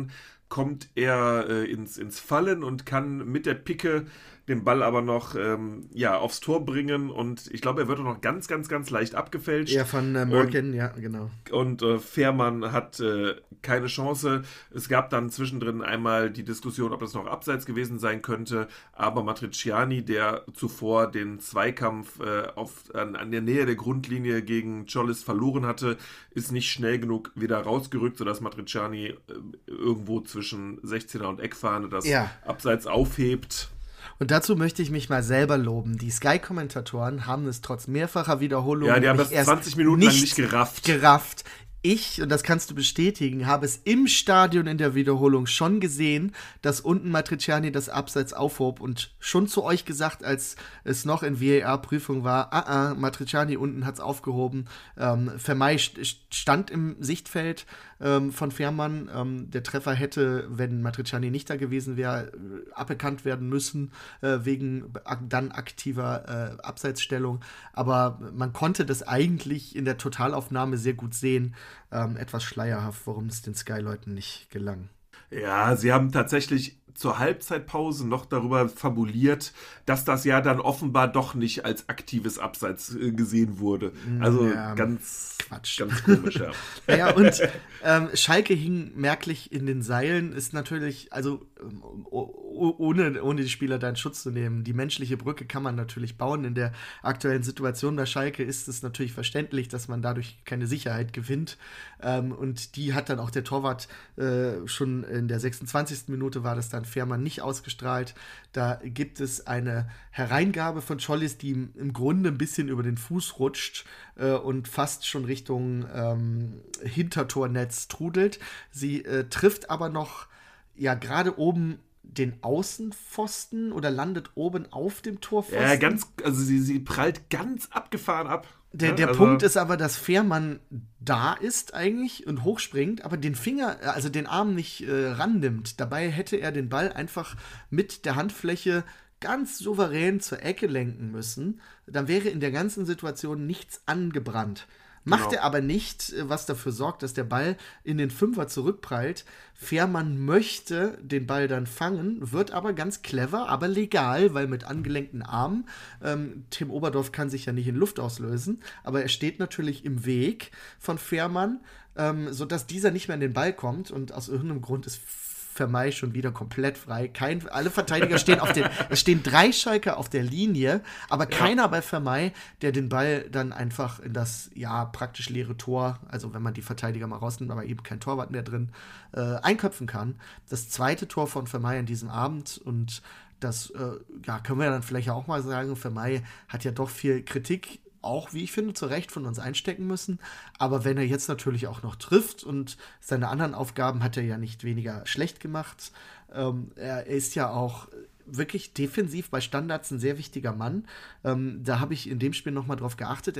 Speaker 2: kommt er ins Fallen und kann mit der Picke den Ball aber noch aufs Tor bringen und ich glaube, er wird auch noch ganz, ganz, ganz leicht abgefälscht.
Speaker 1: Ja, von Merkin, ja, genau.
Speaker 2: Und Fährmann hat keine Chance. Es gab dann zwischendrin einmal die Diskussion, ob das noch abseits gewesen sein könnte, aber Matriciani, der zuvor den Zweikampf an der Nähe der Grundlinie gegen Tzolis verloren hatte, ist nicht schnell genug wieder rausgerückt, sodass Matriciani irgendwo zwischen 16er und Eckfahne das Abseits aufhebt.
Speaker 1: Und dazu möchte ich mich mal selber loben. Die Sky-Kommentatoren haben es trotz mehrfacher Wiederholungen
Speaker 2: die haben das 20 Minuten lang nicht gerafft.
Speaker 1: Ich, und das kannst du bestätigen, habe es im Stadion in der Wiederholung schon gesehen, dass unten Matriciani das Abseits aufhob und schon zu euch gesagt, als es noch in VAR-Prüfung war, Matriciani unten hat es aufgehoben. Vermey stand im Sichtfeld von Fährmann. Der Treffer hätte, wenn Matriciani nicht da gewesen wäre, aberkannt werden müssen, wegen dann aktiver Abseitsstellung. Aber man konnte das eigentlich in der Totalaufnahme sehr gut sehen. Etwas schleierhaft, warum es den Sky-Leuten nicht gelang.
Speaker 2: Ja, sie haben tatsächlich zur Halbzeitpause noch darüber fabuliert, dass das ja dann offenbar doch nicht als aktives Abseits gesehen wurde. Also ganz Quatsch. Ganz komisch, ja.
Speaker 1: Ja, und Schalke hing merklich in den Seilen, ist natürlich, also ohne die Spieler da in Schutz zu nehmen, die menschliche Brücke kann man natürlich bauen. In der aktuellen Situation bei Schalke ist es natürlich verständlich, dass man dadurch keine Sicherheit gewinnt. Und die hat dann auch der Torwart schon in der 26. Minute war das dann Fährmann nicht ausgestrahlt. Da gibt es eine Hereingabe von Tzolis, die im Grunde ein bisschen über den Fuß rutscht und fast schon Richtung Hintertornetz trudelt. Sie trifft aber noch ja gerade oben den Außenpfosten oder landet oben auf dem Torpfosten.
Speaker 2: Ja, sie prallt ganz abgefahren ab.
Speaker 1: Der Punkt ist aber, dass Fährmann da ist eigentlich und hochspringt, aber den Finger, also den Arm nicht rannimmt. Dabei hätte er den Ball einfach mit der Handfläche ganz souverän zur Ecke lenken müssen. Dann wäre in der ganzen Situation nichts angebrannt. Macht er aber nicht, was dafür sorgt, dass der Ball in den Fünfer zurückprallt. Fährmann möchte den Ball dann fangen, wird aber ganz clever, aber legal, weil mit angelenkten Armen. Tim Oberdorf kann sich ja nicht in Luft auslösen, aber er steht natürlich im Weg von Fährmann, sodass dieser nicht mehr in den Ball kommt und aus irgendeinem Grund ist Vermey schon wieder komplett frei. Alle Verteidiger es stehen 3 Schalker auf der Linie, aber keiner bei Vermey, der den Ball dann einfach in das praktisch leere Tor, also wenn man die Verteidiger mal rausnimmt, aber eben kein Torwart mehr drin, einköpfen kann. Das zweite Tor von Vermey an diesem Abend und das können wir dann vielleicht auch mal sagen, Vermey hat ja doch viel Kritik auch, wie ich finde, zu Recht von uns einstecken müssen. Aber wenn er jetzt natürlich auch noch trifft und seine anderen Aufgaben hat er ja nicht weniger schlecht gemacht. Er ist ja auch wirklich defensiv bei Standards ein sehr wichtiger Mann. Da habe ich in dem Spiel nochmal drauf geachtet.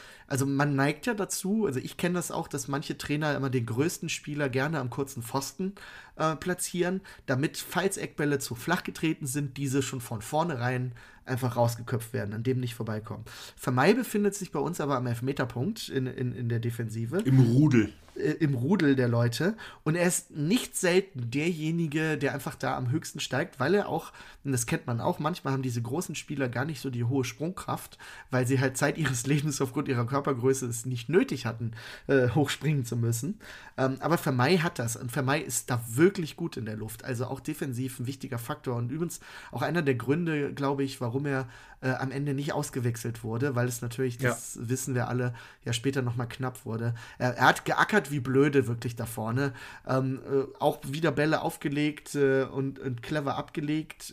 Speaker 1: Man neigt ja dazu, also ich kenne das auch, dass manche Trainer immer den größten Spieler gerne am kurzen Pfosten platzieren, damit, falls Eckbälle zu flach getreten sind, diese schon von vornherein einfach rausgeköpft werden, an dem nicht vorbeikommen. Vermey befindet sich bei uns aber am Elfmeterpunkt in der Defensive.
Speaker 2: Im Rudel.
Speaker 1: Im Rudel der Leute. Und er ist nicht selten derjenige, der einfach da am höchsten steigt, weil er auch, und das kennt man auch, manchmal haben diese großen Spieler gar nicht so die hohe Sprungkraft, weil sie halt Zeit ihres Lebens aufgrund ihrer Körpergröße es nicht nötig hatten, hochspringen zu müssen. Aber Vermey hat das. Und Vermey ist da wirklich gut in der Luft. Also auch defensiv ein wichtiger Faktor. Und übrigens auch einer der Gründe, glaube ich, warum er am Ende nicht ausgewechselt wurde, weil es natürlich, das wissen wir alle, ja später nochmal knapp wurde. Er hat geackert wie blöde wirklich da vorne. Auch wieder Bälle aufgelegt und clever abgelegt.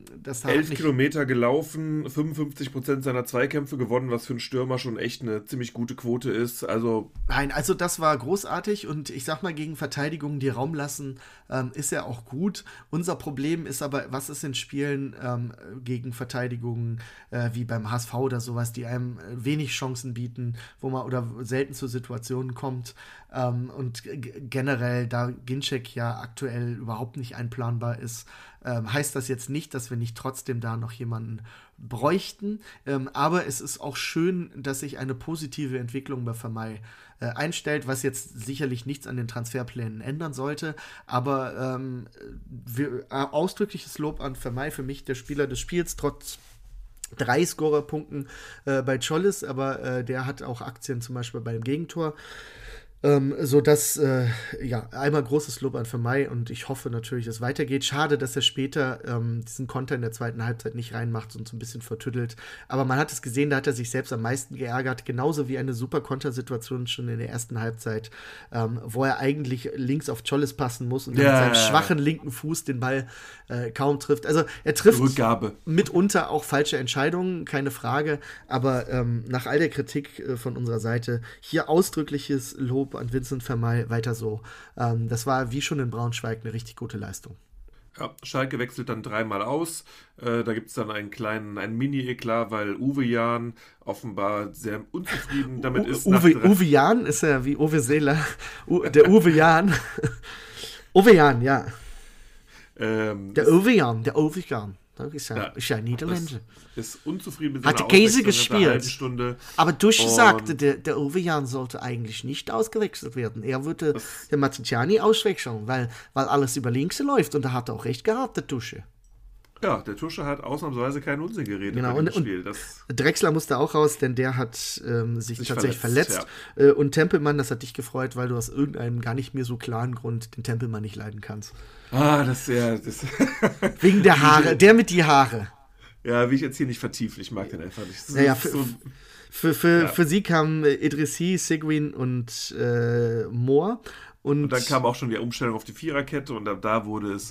Speaker 2: 11 Kilometer gelaufen, 55% seiner Zweikämpfe gewonnen, was für einen Stürmer schon echt eine ziemlich gute Quote ist. Also
Speaker 1: das war großartig und ich sag mal, gegen Verteidigungen, die Raum lassen, ist er auch gut. Unser Problem ist aber, was ist in Spielen gegen Verteidigungen wie beim HSV oder sowas, die einem wenig Chancen bieten, wo man oder selten zu Situationen kommt. Und generell, da Ginczek ja aktuell überhaupt nicht einplanbar ist, heißt das jetzt nicht, dass wir nicht trotzdem da noch jemanden bräuchten. Aber es ist auch schön, dass sich eine positive Entwicklung bei Vermeij einstellt, was jetzt sicherlich nichts an den Transferplänen ändern sollte. Aber ausdrückliches Lob an Vermeij, für mich der Spieler des Spiels, trotz 3 Scorerpunkten bei Tschollis, aber der hat auch Aktien zum Beispiel beim Gegentor. Sodass, einmal großes Lob an Vermeij und ich hoffe natürlich, dass es weitergeht. Schade, dass er später diesen Konter in der zweiten Halbzeit nicht reinmacht und so ein bisschen vertüttelt. Aber man hat es gesehen, da hat er sich selbst am meisten geärgert, genauso wie eine super Kontersituation schon in der ersten Halbzeit, wo er eigentlich links auf Tschollis passen muss und dann mit seinem schwachen linken Fuß den Ball kaum trifft. Also er trifft mitunter auch falsche Entscheidungen, keine Frage, aber nach all der Kritik von unserer Seite hier ausdrückliches Lob an Vincent Vermeij, weiter so. Das war wie schon in Braunschweig eine richtig gute Leistung.
Speaker 2: Ja, Schalke wechselt dann 3-mal aus. Da gibt es dann einen Mini-Eklat, weil Uwe Jahn offenbar sehr unzufrieden damit ist.
Speaker 1: Uwe Jahn ist ja wie Uwe Seeler. Der Uwe Jahn. Uwe Jahn, ja. Der Uwe Jahn. Das ist ja ein Niederländer.
Speaker 2: Ist unzufrieden mit seiner
Speaker 1: Hat Käse gespielt.
Speaker 2: Stunde.
Speaker 1: Aber Dusche sagte, der Uwe Jahn sollte eigentlich nicht ausgewechselt werden. Er würde den Matriciani auswechseln, weil alles über links läuft. Und da hat er auch recht gehabt, der Dusche.
Speaker 2: Ja, der Tusche hat ausnahmsweise keinen Unsinn geredet
Speaker 1: genau,
Speaker 2: bei dem Spiel.
Speaker 1: Drexler musste auch raus, denn der hat sich tatsächlich verletzt. Ja. Und Tempelmann, das hat dich gefreut, weil du aus irgendeinem gar nicht mehr so klaren Grund den Tempelmann nicht leiden kannst.
Speaker 2: Das
Speaker 1: wegen der Haare, der mit die Haare.
Speaker 2: Ja, wie ich jetzt hier nicht vertiefe, ich mag den einfach nicht.
Speaker 1: Für sie kamen Idrissi, Seguin und Mohr.
Speaker 2: Und dann kam auch schon die Umstellung auf die Viererkette und da wurde es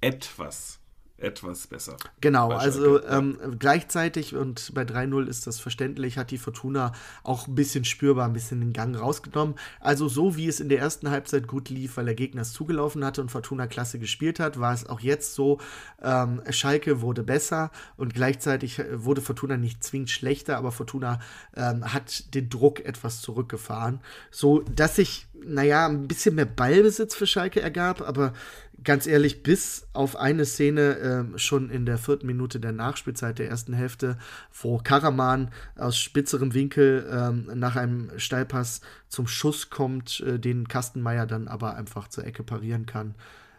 Speaker 2: etwas besser.
Speaker 1: Genau, also gleichzeitig und bei 3-0 ist das verständlich, hat die Fortuna auch ein bisschen spürbar, ein bisschen den Gang rausgenommen. Also so wie es in der ersten Halbzeit gut lief, weil der Gegner es zugelaufen hatte und Fortuna klasse gespielt hat, war es auch jetzt so, Schalke wurde besser und gleichzeitig wurde Fortuna nicht zwingend schlechter, aber Fortuna hat den Druck etwas zurückgefahren, so dass sich, ein bisschen mehr Ballbesitz für Schalke ergab, aber ganz ehrlich, bis auf eine Szene schon in der 4. Minute der Nachspielzeit der ersten Hälfte, wo Karaman aus spitzerem Winkel nach einem Steilpass zum Schuss kommt, den Kastenmeier dann aber einfach zur Ecke parieren kann,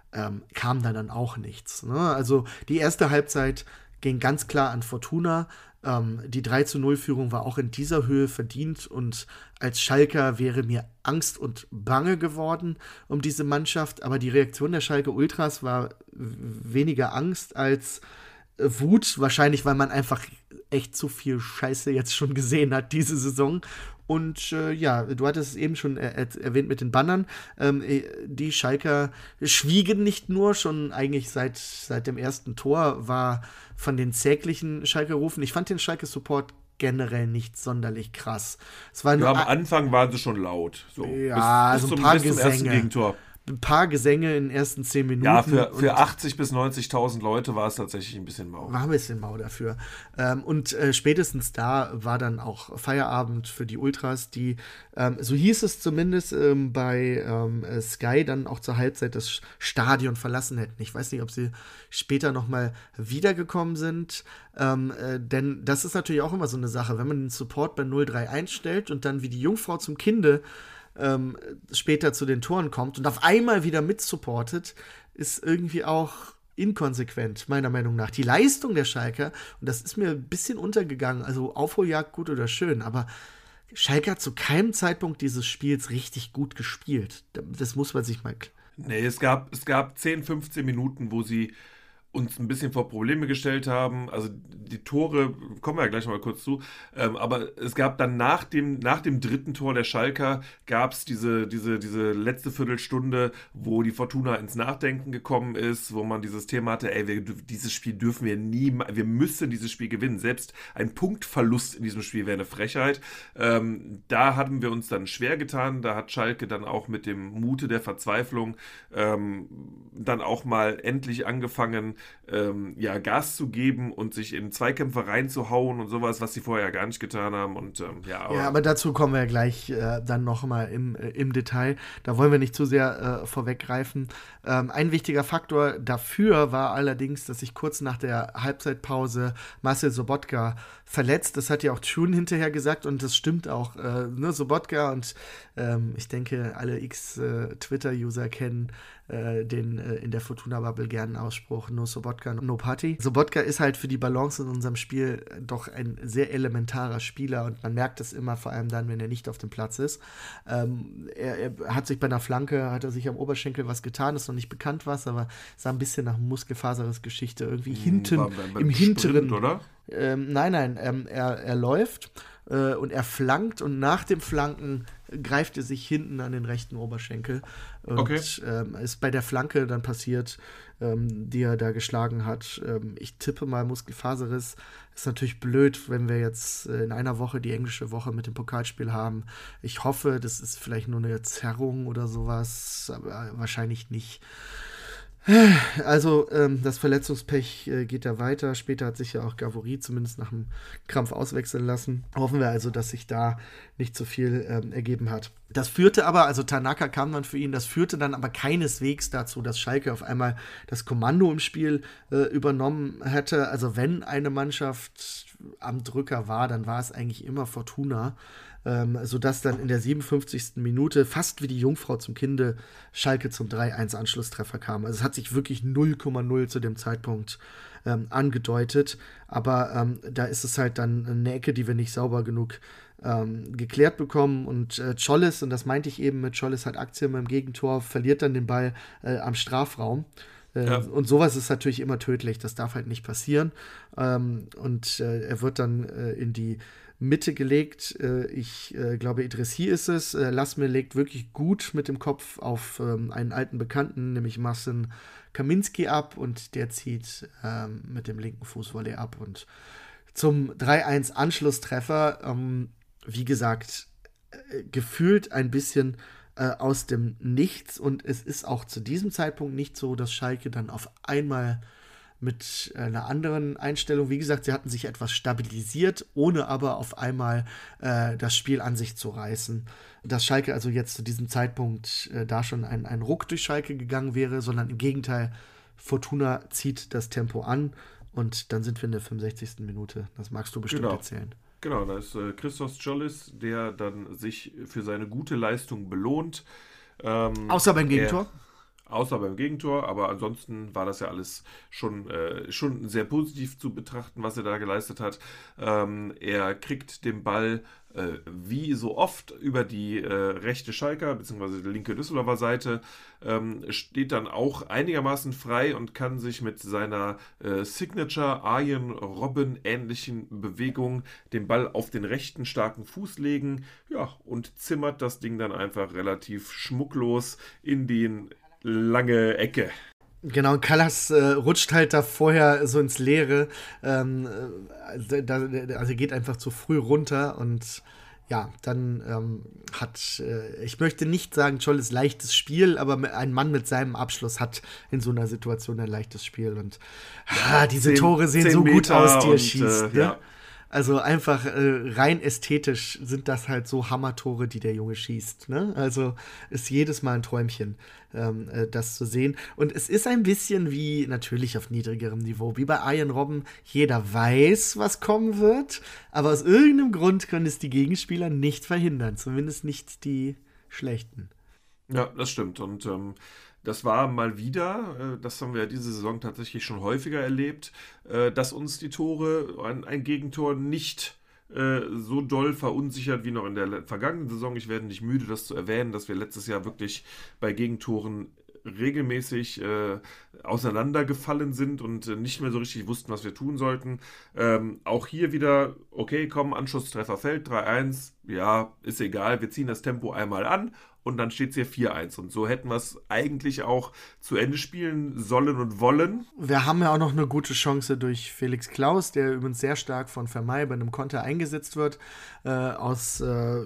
Speaker 1: kam dann auch nichts. Ne? Also die erste Halbzeit ging ganz klar an Fortuna. Die 3-0-Führung war auch in dieser Höhe verdient und als Schalker wäre mir Angst und Bange geworden um diese Mannschaft, aber die Reaktion der Schalke Ultras war weniger Angst als Wut, wahrscheinlich weil man einfach echt zu viel Scheiße jetzt schon gesehen hat diese Saison. Und du hattest es eben schon erwähnt mit den Bannern. Die Schalker schwiegen nicht nur, schon eigentlich seit dem ersten Tor war von den zäglichen Schalke-Rufen. Ich fand den Schalke-Support generell nicht sonderlich krass. Es war nur
Speaker 2: am Anfang waren sie schon laut. So.
Speaker 1: Ja,
Speaker 2: bis
Speaker 1: so ein paar
Speaker 2: bis zum ersten
Speaker 1: Gesänge.
Speaker 2: Gegentor.
Speaker 1: Ein paar Gesänge in den ersten 10 Minuten.
Speaker 2: Ja, für 80.000 bis 90.000 Leute war es tatsächlich ein bisschen mau.
Speaker 1: War ein bisschen mau dafür. Und spätestens da war dann auch Feierabend für die Ultras, die, so hieß es zumindest, bei Sky dann auch zur Halbzeit das Stadion verlassen hätten. Ich weiß nicht, ob sie später nochmal wiedergekommen sind, denn das ist natürlich auch immer so eine Sache, wenn man den Support bei 0-3 einstellt und dann wie die Jungfrau zum Kinde später zu den Toren kommt und auf einmal wieder mitsupportet, ist irgendwie auch inkonsequent, meiner Meinung nach. Die Leistung der Schalker, und das ist mir ein bisschen untergegangen, also Aufholjagd gut oder schön, aber Schalke hat zu keinem Zeitpunkt dieses Spiels richtig gut gespielt. Das muss man sich mal...
Speaker 2: Nee, es gab 10, 15 Minuten, wo sie uns ein bisschen vor Probleme gestellt haben. Also die Tore, kommen wir ja gleich noch mal kurz zu, aber es gab dann nach dem dritten Tor der Schalker gab es diese letzte Viertelstunde, wo die Fortuna ins Nachdenken gekommen ist, wo man dieses Thema hatte, dieses Spiel dürfen wir wir müssen dieses Spiel gewinnen. Selbst ein Punktverlust in diesem Spiel wäre eine Frechheit. Da hatten wir uns dann schwer getan. Da hat Schalke dann auch mit dem Mute der Verzweiflung dann auch mal endlich angefangen, Gas zu geben und sich in Zweikämpfe reinzuhauen und sowas, was sie vorher gar nicht getan haben. Und
Speaker 1: aber dazu kommen wir ja gleich dann nochmal im Detail. Da wollen wir nicht zu sehr vorweggreifen. Ein wichtiger Faktor dafür war allerdings, dass sich kurz nach der Halbzeitpause Marcel Sobotka verletzt. Das hat ja auch Tune hinterher gesagt und das stimmt auch. Sobotka und ich denke, alle X-Twitter-User kennen den in der Fortuna-Bubble gerne Ausspruch No Sobotka, no Party. Sobotka ist halt für die Balance in unserem Spiel doch ein sehr elementarer Spieler und man merkt das immer, vor allem dann, wenn er nicht auf dem Platz ist. Er hat sich bei einer Flanke, hat er sich am Oberschenkel was getan, ist noch nicht bekannt was, aber sah ein bisschen nach Muskelfaserriss-Geschichte irgendwie hinten, im hinteren.
Speaker 2: Oder?
Speaker 1: Nein, er läuft und er flankt und nach dem Flanken greift er sich hinten an den rechten Oberschenkel und ist bei der Flanke dann passiert, die er da geschlagen hat. Ich tippe mal Muskelfaserriss. Ist natürlich blöd, wenn wir jetzt in einer Woche die englische Woche mit dem Pokalspiel haben. Ich hoffe, das ist vielleicht nur eine Zerrung oder sowas, aber wahrscheinlich nicht. Also das Verletzungspech geht ja weiter. Später hat sich ja auch Gavory zumindest nach einem Krampf auswechseln lassen. Hoffen wir also, dass sich da nicht so viel ergeben hat. Das führte aber, also Tanaka kam dann für ihn, das führte dann aber keineswegs dazu, dass Schalke auf einmal das Kommando im Spiel übernommen hätte. Also wenn eine Mannschaft am Drücker war, dann war es eigentlich immer Fortuna. Sodass dann in der 57. Minute fast wie die Jungfrau zum Kinde Schalke zum 3-1 Anschlusstreffer kam. Also es hat sich wirklich 0,0 zu dem Zeitpunkt angedeutet, aber da ist es halt dann eine Ecke, die wir nicht sauber genug geklärt bekommen und Tschollis, und das meinte ich eben mit Tschollis hat Aktien beim Gegentor, verliert dann den Ball am Strafraum. Und sowas ist natürlich immer tödlich, das darf halt nicht passieren. Und er wird dann in die Mitte gelegt. Ich glaube, Idrissi ist es. Lasme legt wirklich gut mit dem Kopf auf einen alten Bekannten, nämlich Marcin Kaminski ab und der zieht mit dem linken Fuß Volley ab. Und zum 3-1 Anschlusstreffer, wie gesagt, gefühlt ein bisschen aus dem Nichts und es ist auch zu diesem Zeitpunkt nicht so, dass Schalke dann auf einmal mit einer anderen Einstellung, wie gesagt, sie hatten sich etwas stabilisiert, ohne aber auf einmal das Spiel an sich zu reißen. Dass Schalke also jetzt zu diesem Zeitpunkt da schon ein Ruck durch Schalke gegangen wäre, sondern im Gegenteil, Fortuna zieht das Tempo an und dann sind wir in der 65. Minute. Das magst du bestimmt erzählen.
Speaker 2: Genau, da ist Christos Tschollis, der dann sich für seine gute Leistung belohnt.
Speaker 1: Außer beim Gegentor?
Speaker 2: Außer beim Gegentor, aber ansonsten war das ja alles schon sehr positiv zu betrachten, was er da geleistet hat. Er kriegt den Ball wie so oft über die rechte Schalker bzw. die linke Düsseldorfer Seite, steht dann auch einigermaßen frei und kann sich mit seiner Signature Arjen Robben ähnlichen Bewegung den Ball auf den rechten starken Fuß legen, ja, und zimmert das Ding dann einfach relativ schmucklos in den lange Ecke.
Speaker 1: Genau, Kallas rutscht halt da vorher so ins Leere. Also geht einfach zu früh runter und ja, dann ich möchte nicht sagen, Tschollis leichtes Spiel, aber ein Mann mit seinem Abschluss hat in so einer Situation ein leichtes Spiel und diese Tore sehen so gut aus, die er schießt. Ne? Ja. Also einfach rein ästhetisch sind das halt so Hammertore, die der Junge schießt. Ne? Also ist jedes Mal ein Träumchen, das zu sehen. Und es ist ein bisschen wie, natürlich auf niedrigerem Niveau, wie bei Arjen Robben. Jeder weiß, was kommen wird, aber aus irgendeinem Grund können es die Gegenspieler nicht verhindern. Zumindest nicht die Schlechten.
Speaker 2: Ja, das stimmt. Und das war mal wieder, das haben wir diese Saison tatsächlich schon häufiger erlebt, dass uns die Tore, ein Gegentor nicht so doll verunsichert wie noch in der vergangenen Saison. Ich werde nicht müde, das zu erwähnen, dass wir letztes Jahr wirklich bei Gegentoren regelmäßig auseinandergefallen sind und nicht mehr so richtig wussten, was wir tun sollten. Auch hier wieder, okay, komm, Anschlusstreffer fällt, 3-1, ja, ist egal, wir ziehen das Tempo einmal an und dann steht es hier 4-1. Und so hätten wir es eigentlich auch zu Ende spielen sollen und wollen.
Speaker 1: Wir haben ja auch noch eine gute Chance durch Felix Klaus, der übrigens sehr stark von Vermeij bei einem Konter eingesetzt wird, aus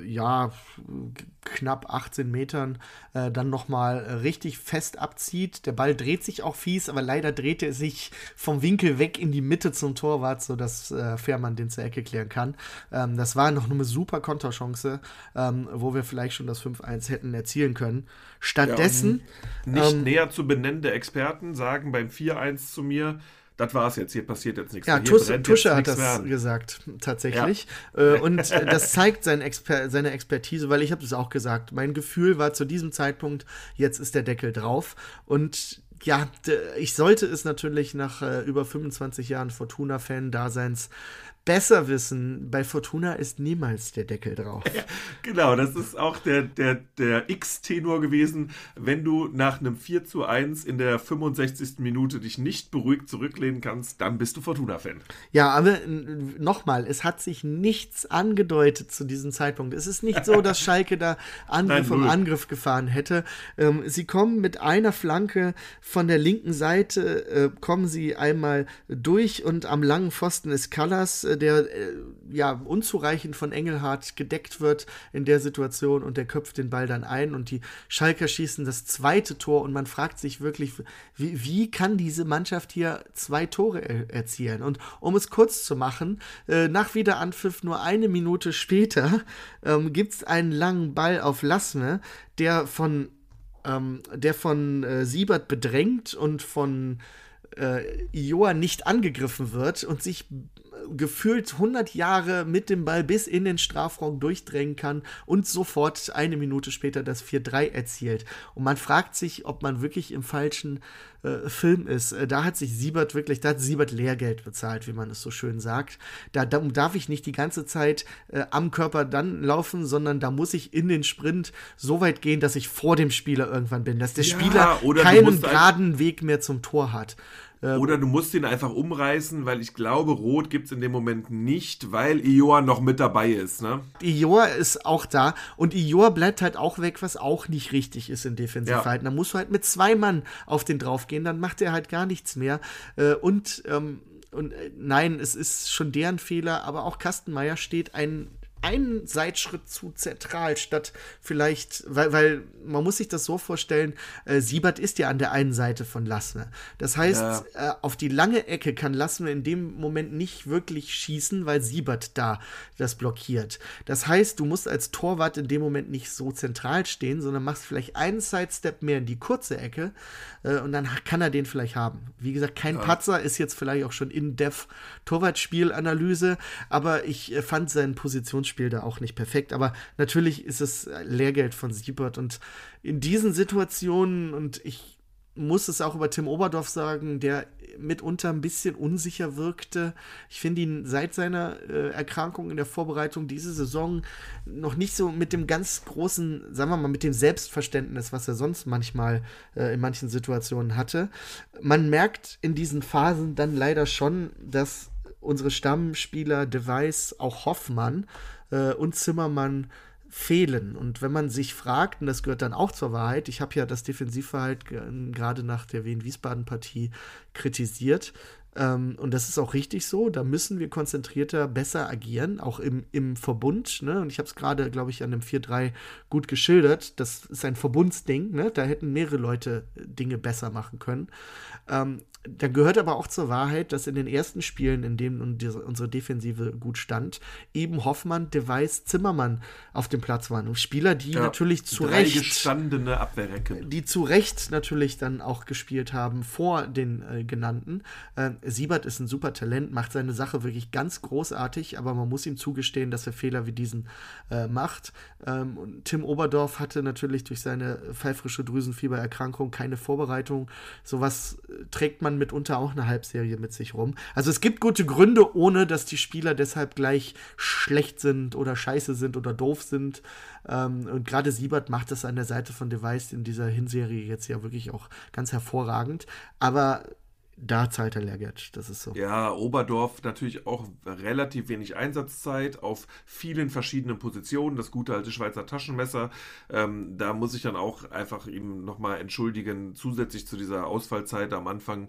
Speaker 1: knapp 18 Metern dann nochmal richtig fest abzieht. Der Ball dreht sich auch fies, aber leider dreht er sich vom Winkel weg in die Mitte zum Torwart, sodass Fährmann den zur Ecke klären kann. Das war noch eine super Konterchance, wo wir vielleicht schon das 5-1 hätten erzielen können. Stattdessen
Speaker 2: nicht näher zu benennende Experten sagen beim 4-1 zu mir, das war's jetzt, hier passiert jetzt nichts
Speaker 1: ja,
Speaker 2: mehr.
Speaker 1: Tusche hat das gesagt, tatsächlich. Ja. Und das zeigt seine Expertise, weil ich habe das auch gesagt. Mein Gefühl war zu diesem Zeitpunkt, jetzt ist der Deckel drauf. Und ja, ich sollte es natürlich nach über 25 Jahren Fortuna-Fan-Daseins besser wissen, bei Fortuna ist niemals der Deckel drauf.
Speaker 2: Ja, genau, das ist auch der X-Tenor gewesen. Wenn du nach einem 4-1 in der 65. Minute dich nicht beruhigt zurücklehnen kannst, dann bist du Fortuna-Fan.
Speaker 1: Ja, aber nochmal, es hat sich nichts angedeutet zu diesem Zeitpunkt. Es ist nicht so, dass Schalke da Angriff um Angriff gefahren hätte. Sie kommen mit einer Flanke von der linken Seite, kommen sie einmal durch und am langen Pfosten ist Callas, der unzureichend von Engelhardt gedeckt wird in der Situation und der köpft den Ball dann ein und die Schalker schießen das zweite Tor und man fragt sich wirklich, wie kann diese Mannschaft hier 2 Tore erzielen? Und um es kurz zu machen, nach Wiederanpfiff nur eine Minute später gibt es einen langen Ball auf Lasme, der von Siebert bedrängt und von Ioa nicht angegriffen wird und sich gefühlt 100 Jahre mit dem Ball bis in den Strafraum durchdrängen kann und sofort eine Minute später das 4-3 erzielt. Und man fragt sich, ob man wirklich im falschen Film ist. Da hat Siebert Lehrgeld bezahlt, wie man es so schön sagt. Da darf ich nicht die ganze Zeit am Körper dann laufen, sondern da muss ich in den Sprint so weit gehen, dass ich vor dem Spieler irgendwann bin, dass der Spieler keinen geraden Weg mehr zum Tor hat.
Speaker 2: Oder du musst ihn einfach umreißen, weil ich glaube, Rot gibt es in dem Moment nicht, weil Ioa noch mit dabei ist. Ne?
Speaker 1: Ioa ist auch da und Ioa bleibt halt auch weg, was auch nicht richtig ist im Defensivverhalten. Da musst du halt mit 2 Mann auf den drauf gehen, dann macht er halt gar nichts mehr. Nein, es ist schon deren Fehler, aber auch Kastenmeier steht einen Seitschritt zu zentral, statt vielleicht, weil man muss sich das so vorstellen, Siebert ist ja an der einen Seite von Lasme. Das heißt, auf die lange Ecke kann Lasme in dem Moment nicht wirklich schießen, weil Siebert da das blockiert. Das heißt, du musst als Torwart in dem Moment nicht so zentral stehen, sondern machst vielleicht einen Sidestep mehr in die kurze Ecke und dann kann er den vielleicht haben. Wie gesagt, kein Patzer, ist jetzt vielleicht auch schon in-depth Torwartspielanalyse, aber ich fand sein Positionsspiel da auch nicht perfekt, aber natürlich ist es Lehrgeld von Siebert und in diesen Situationen, und ich muss es auch über Tim Oberdorf sagen, der mitunter ein bisschen unsicher wirkte. Ich finde ihn seit seiner Erkrankung in der Vorbereitung diese Saison noch nicht so mit dem ganz großen, sagen wir mal, mit dem Selbstverständnis, was er sonst manchmal in manchen Situationen hatte. Man merkt in diesen Phasen dann leider schon, dass unsere Stammspieler De Wijs, auch Hoffmann und Zimmermann fehlen. Und wenn man sich fragt, und das gehört dann auch zur Wahrheit, ich habe ja das Defensivverhalten gerade nach der Wien-Wiesbaden-Partie kritisiert, und das ist auch richtig so, da müssen wir konzentrierter, besser agieren, auch im Verbund, ne? Und ich habe es gerade, glaube ich, an dem 4-3 gut geschildert, das ist ein Verbundsding, ne? Da hätten mehrere Leute Dinge besser machen können. Da gehört aber auch zur Wahrheit, dass in den ersten Spielen, in denen unsere Defensive gut stand, eben Hoffmann, De Wijs, Zimmermann auf dem Platz waren. Und Spieler, die natürlich zu Recht
Speaker 2: gestandene Abwehrrecke.
Speaker 1: Die zu Recht natürlich dann auch gespielt haben vor den genannten. Siebert ist ein super Talent, macht seine Sache wirklich ganz großartig, aber man muss ihm zugestehen, dass er Fehler wie diesen macht. Und Tim Oberdorf hatte natürlich durch seine pfeifrische Drüsenfiebererkrankung keine Vorbereitung. Sowas trägt man mitunter auch eine Halbserie mit sich rum. Also es gibt gute Gründe, ohne dass die Spieler deshalb gleich schlecht sind oder scheiße sind oder doof sind. Und gerade Siebert macht das an der Seite von De Wijs in dieser Hinserie jetzt ja wirklich auch ganz hervorragend. Aber da zahlt er Lehrgeld, das ist so.
Speaker 2: Ja, Oberdorf natürlich auch relativ wenig Einsatzzeit auf vielen verschiedenen Positionen. Das gute alte Schweizer Taschenmesser. Da muss ich dann auch einfach ihm nochmal entschuldigen, zusätzlich zu dieser Ausfallzeit am Anfang,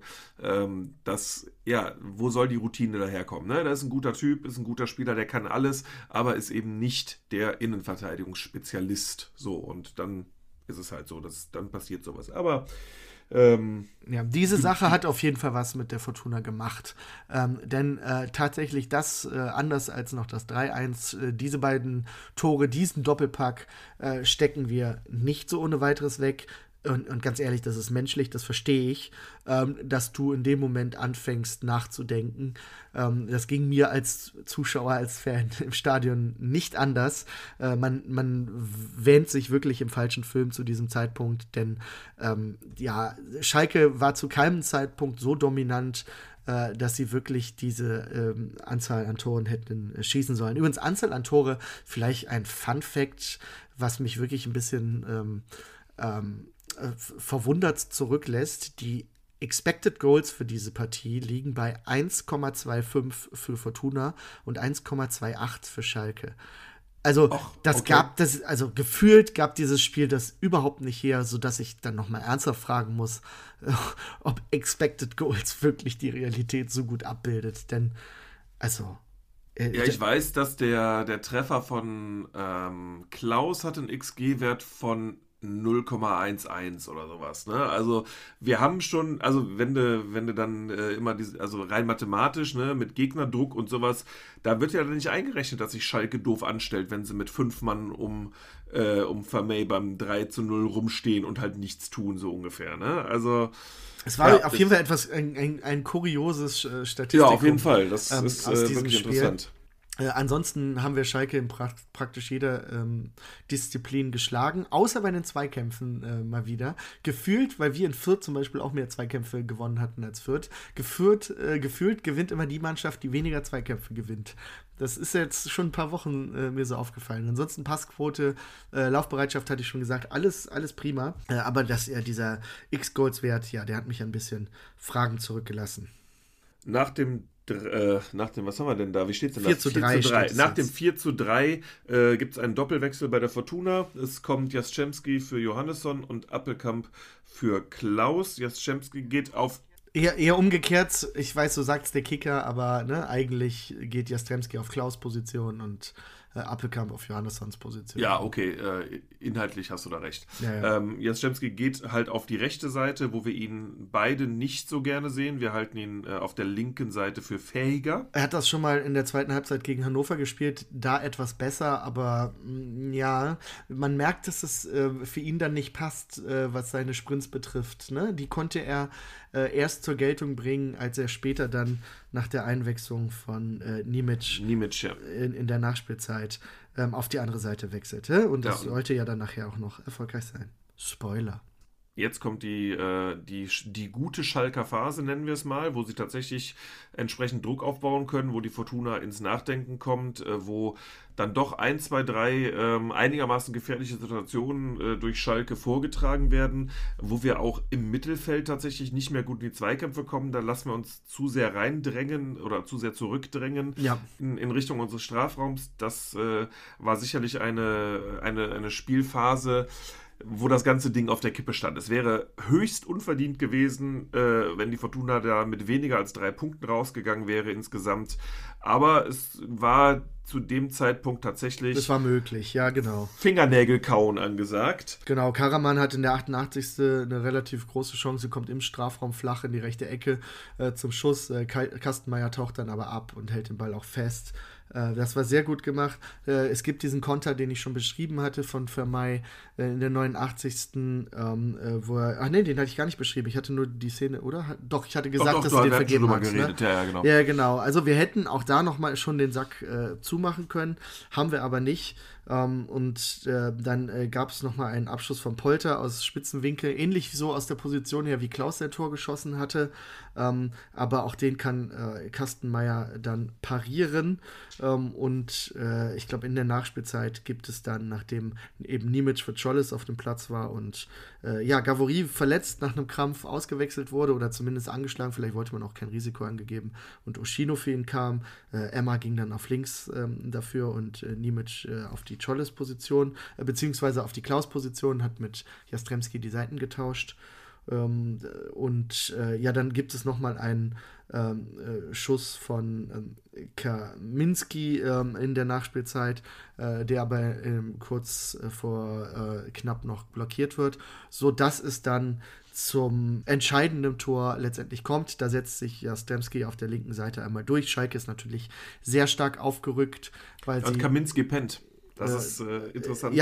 Speaker 2: wo soll die Routine daherkommen? Ne? Da ist ein guter Typ, ist ein guter Spieler, der kann alles, aber ist eben nicht der Innenverteidigungsspezialist. So, und dann ist es halt so, dann passiert sowas. Aber
Speaker 1: diese Sache hat auf jeden Fall was mit der Fortuna gemacht. Denn tatsächlich anders als noch das 3-1, diese beiden Tore, diesen Doppelpack stecken wir nicht so ohne weiteres weg. Und ganz ehrlich, das ist menschlich, das verstehe ich, dass du in dem Moment anfängst nachzudenken. Das ging mir als Zuschauer, als Fan im Stadion nicht anders. Man wähnt sich wirklich im falschen Film zu diesem Zeitpunkt, denn Schalke war zu keinem Zeitpunkt so dominant, dass sie wirklich diese Anzahl an Toren hätten schießen sollen. Übrigens, Anzahl an Tore, vielleicht ein Fun-Fact, was mich wirklich ein bisschen verwundert zurücklässt. Die Expected Goals für diese Partie liegen bei 1,25 für Fortuna und 1,28 für Schalke. Also gefühlt gab dieses Spiel das überhaupt nicht her, sodass ich dann nochmal ernsthaft fragen muss, ob Expected Goals wirklich die Realität so gut abbildet. Denn,
Speaker 2: ich weiß, dass der Treffer von Klaus hat einen XG-Wert von 0,11 oder sowas, ne? Also wir haben schon, also wenn du dann immer rein mathematisch, ne, mit Gegnerdruck und sowas, da wird ja dann nicht eingerechnet, dass sich Schalke doof anstellt, wenn sie mit 5 Mann um Vermey beim 3-0 rumstehen und halt nichts tun, so ungefähr, ne? Also
Speaker 1: es war auf jeden Fall ein kurioses Statistik.
Speaker 2: Ja, auf jeden Fall, das ist wirklich interessant.
Speaker 1: Ansonsten haben wir Schalke in praktisch jeder Disziplin geschlagen, außer bei den Zweikämpfen mal wieder. Gefühlt, weil wir in Fürth zum Beispiel auch mehr Zweikämpfe gewonnen hatten als Fürth, gefühlt gewinnt immer die Mannschaft, die weniger Zweikämpfe gewinnt. Das ist jetzt schon ein paar Wochen mir so aufgefallen. Ansonsten Passquote, Laufbereitschaft hatte ich schon gesagt, alles prima. Aber dieser X-Goals-Wert, der hat mich ein bisschen Fragen zurückgelassen.
Speaker 2: Nach dem, was haben wir denn da? Wie steht es denn?
Speaker 1: 4:3.
Speaker 2: Nach dem 4:3 gibt es einen Doppelwechsel bei der Fortuna. Es kommt Jastrzębski für Johannesson und Appelkamp für Klaus. Jastrzębski geht auf...
Speaker 1: Eher umgekehrt, ich weiß, so sagt's der Kicker, aber eigentlich geht Jastrzębski auf Klaus' Position und Appelkamp auf Johannessons Position.
Speaker 2: Ja, okay, inhaltlich hast du da recht.
Speaker 1: Ja.
Speaker 2: Jastrzębski geht halt auf die rechte Seite, wo wir ihn beide nicht so gerne sehen. Wir halten ihn auf der linken Seite für fähiger.
Speaker 1: Er hat das schon mal in der zweiten Halbzeit gegen Hannover gespielt, da etwas besser, aber man merkt, dass es für ihn dann nicht passt, was seine Sprints betrifft. Ne? Die konnte er erst zur Geltung bringen, als er später dann nach der Einwechslung von Nimic
Speaker 2: ja.
Speaker 1: in der Nachspielzeit auf die andere Seite wechselte. Und das sollte ja dann nachher auch noch erfolgreich sein. Spoiler.
Speaker 2: Jetzt kommt die gute Schalker Phase, nennen wir es mal, wo sie tatsächlich entsprechend Druck aufbauen können, wo die Fortuna ins Nachdenken kommt, wo dann doch 1, 2, 3 einigermaßen gefährliche Situationen durch Schalke vorgetragen werden, wo wir auch im Mittelfeld tatsächlich nicht mehr gut in die Zweikämpfe kommen. Da lassen wir uns zu sehr reindrängen oder zu sehr zurückdrängen in Richtung unseres Strafraums. Das war sicherlich eine Spielphase, wo das ganze Ding auf der Kippe stand. Es wäre höchst unverdient gewesen, wenn die Fortuna da mit weniger als 3 Punkten rausgegangen wäre insgesamt. Aber es war zu dem Zeitpunkt tatsächlich...
Speaker 1: Das war möglich, ja, genau.
Speaker 2: Fingernägelkauen angesagt.
Speaker 1: Genau, Karaman hat in der 88. eine relativ große Chance, kommt im Strafraum flach in die rechte Ecke zum Schuss. Kastenmeier taucht dann aber ab und hält den Ball auch fest. Das war sehr gut gemacht. Es gibt diesen Konter, den ich schon beschrieben hatte von Vermey in der 89. Wo er... den hatte ich gar nicht beschrieben. Ich hatte nur die Szene, oder? Doch, ich hatte gesagt, dass er den vergeben hat.
Speaker 2: Ne? Ja, genau.
Speaker 1: Ja, genau. Also wir hätten auch da nochmal schon den Sack zumachen können. Haben wir aber nicht. Dann gab es nochmal einen Abschuss von Polter aus Spitzenwinkel, ähnlich so aus der Position her, wie Klaus sein Tor geschossen hatte. Aber auch den kann Kastenmeier dann parieren. Ich glaube, in der Nachspielzeit gibt es dann, nachdem eben Nimic für Tschollis auf dem Platz war und Gavory verletzt nach einem Krampf ausgewechselt wurde oder zumindest angeschlagen, vielleicht wollte man auch kein Risiko angegeben, und Oshino für ihn kam. Emma ging dann auf links dafür und Nimic auf die Tschollis-Position, beziehungsweise auf die Klaus-Position, hat mit Jastrzębski die Seiten getauscht. Dann gibt es nochmal einen Schuss von Kaminski in der Nachspielzeit, der aber kurz vor knapp noch blockiert wird, sodass es dann zum entscheidenden Tor letztendlich kommt. Da setzt sich Jastrzębski auf der linken Seite einmal durch. Schalke ist natürlich sehr stark aufgerückt, weil
Speaker 2: und Kaminski pennt. Das ist interessant.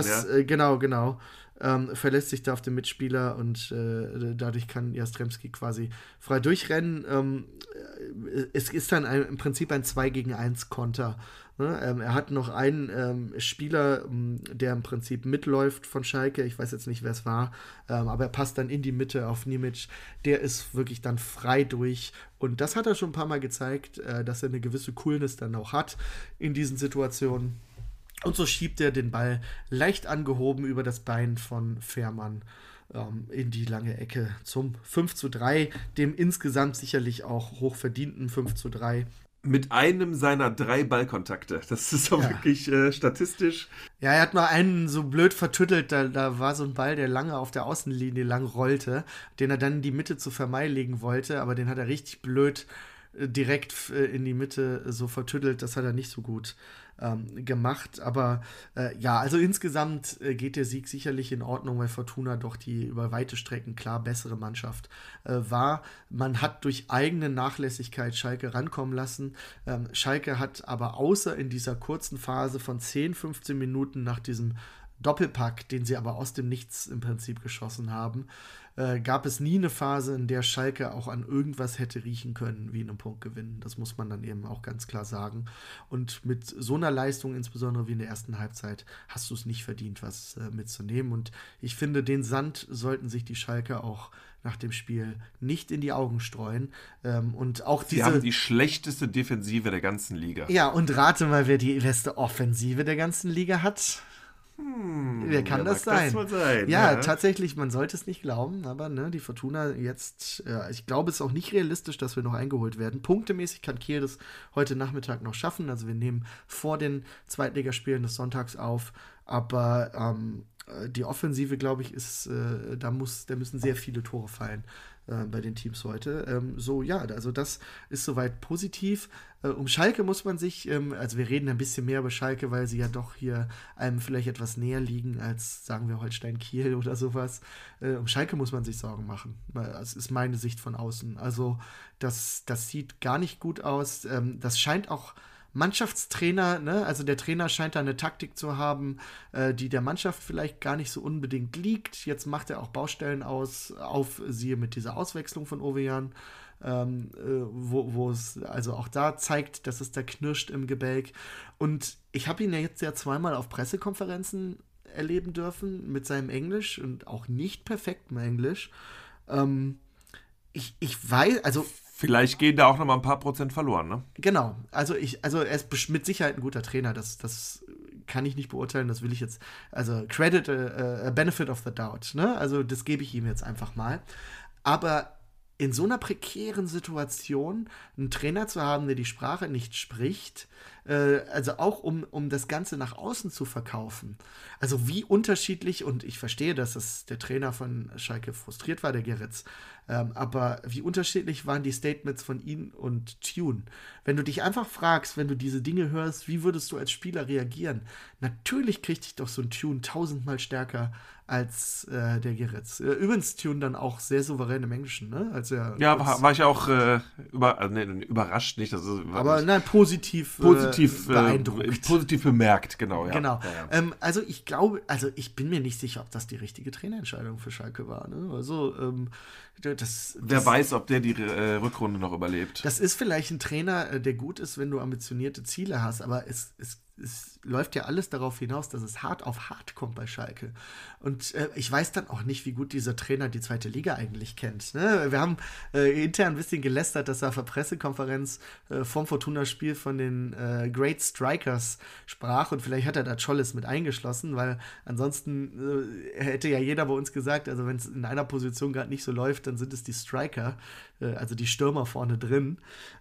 Speaker 1: Genau. Verlässt sich da auf den Mitspieler und dadurch kann Jastrzębski quasi frei durchrennen. Es ist dann im Prinzip ein 2-gegen-1 Konter. Ne? Er hat noch einen Spieler, der im Prinzip mitläuft von Schalke. Ich weiß jetzt nicht, wer es war, aber er passt dann in die Mitte auf Nimic. Der ist wirklich dann frei durch. Und das hat er schon ein paar Mal gezeigt, dass er eine gewisse Coolness dann auch hat in diesen Situationen. Und so schiebt er den Ball leicht angehoben über das Bein von Fährmann in die lange Ecke zum 5:3, dem insgesamt sicherlich auch hochverdienten 5:3.
Speaker 2: Mit einem seiner 3 Ballkontakte. Das ist doch wirklich statistisch.
Speaker 1: Ja, er hat mal einen so blöd vertüttelt, da war so ein Ball, der lange auf der Außenlinie lang rollte, den er dann in die Mitte zu Vermeij legen wollte, aber den hat er richtig blöd direkt in die Mitte so vertüttelt. Das hat er nicht so gut gemacht, aber also insgesamt geht der Sieg sicherlich in Ordnung, weil Fortuna doch die über weite Strecken klar bessere Mannschaft war. Man hat durch eigene Nachlässigkeit Schalke rankommen lassen. Schalke hat aber außer in dieser kurzen Phase von 10, 15 Minuten nach diesem Doppelpack, den sie aber aus dem Nichts im Prinzip geschossen haben, gab es nie eine Phase, in der Schalke auch an irgendwas hätte riechen können wie einen Punktgewinn. Das muss man dann eben auch ganz klar sagen. Und mit so einer Leistung, insbesondere wie in der ersten Halbzeit, hast du es nicht verdient, was mitzunehmen. Und ich finde, den Sand sollten sich die Schalke auch nach dem Spiel nicht in die Augen streuen. Und auch
Speaker 2: Sie haben die schlechteste Defensive der ganzen Liga.
Speaker 1: Ja, und rate mal, wer die beste Offensive der ganzen Liga hat. Wer kann das sein?
Speaker 2: Das wohl sein?
Speaker 1: Ja, tatsächlich, man sollte es nicht glauben, aber die Fortuna jetzt, ich glaube, es ist auch nicht realistisch, dass wir noch eingeholt werden. Punktemäßig kann Kiel das heute Nachmittag noch schaffen, also wir nehmen vor den Zweitligaspielen des Sonntags auf, aber die Offensive, glaube ich, ist, da müssen sehr viele Tore fallen bei den Teams heute. Also das ist soweit positiv. Um Schalke muss man sich, also wir reden ein bisschen mehr über Schalke, weil sie ja doch hier einem vielleicht etwas näher liegen als, sagen wir, Holstein-Kiel oder sowas. Um Schalke muss man sich Sorgen machen. Das ist meine Sicht von außen. Also das sieht gar nicht gut aus. Das scheint auch Mannschaftstrainer, also der Trainer scheint da eine Taktik zu haben, die der Mannschaft vielleicht gar nicht so unbedingt liegt. Jetzt macht er auch Baustellen auf, siehe mit dieser Auswechslung von Ovejan, wo es also auch da zeigt, dass es da knirscht im Gebälk. Und ich habe ihn ja jetzt zweimal auf Pressekonferenzen erleben dürfen mit seinem Englisch und auch nicht perfektem Englisch. Ich weiß, also
Speaker 2: vielleicht gehen da auch noch mal ein paar Prozent verloren, ne?
Speaker 1: Genau. Also er ist mit Sicherheit ein guter Trainer. Das kann ich nicht beurteilen. Das will ich jetzt, also Credit, Benefit of the Doubt, ne? Also das gebe ich ihm jetzt einfach mal. Aber in so einer prekären Situation einen Trainer zu haben, der die Sprache nicht spricht, also auch um das Ganze nach außen zu verkaufen. Also wie unterschiedlich, und ich verstehe, dass der Trainer von Schalke frustriert war, der Geritz, aber wie unterschiedlich waren die Statements von ihm und Tune? Wenn du dich einfach fragst, wenn du diese Dinge hörst, wie würdest du als Spieler reagieren? Natürlich kriegt dich doch so ein Tune 1000-mal stärker als der Geritz. Übrigens Tune dann auch sehr souverän im Englischen, ne?
Speaker 2: War ich auch überrascht, nicht.
Speaker 1: Aber nein, positiv beeindruckt.
Speaker 2: Positiv bemerkt, genau. Ja.
Speaker 1: Genau.
Speaker 2: Ja.
Speaker 1: Also ich glaube, ich bin mir nicht sicher, ob das die richtige Trainerentscheidung für Schalke war. Ne? Also
Speaker 2: wer weiß, ob der die Rückrunde noch überlebt.
Speaker 1: Das ist vielleicht ein Trainer, der gut ist, wenn du ambitionierte Ziele hast, aber es läuft ja alles darauf hinaus, dass es hart auf hart kommt bei Schalke. Und ich weiß dann auch nicht, wie gut dieser Trainer die zweite Liga eigentlich kennt. Ne? Wir haben intern ein bisschen gelästert, dass er auf der Pressekonferenz vom Fortuna-Spiel von den Great Strikers sprach und vielleicht hat er da Chollis mit eingeschlossen, weil ansonsten hätte ja jeder bei uns gesagt, also wenn es in einer Position gerade nicht so läuft, dann sind es die Striker, also die Stürmer vorne drin.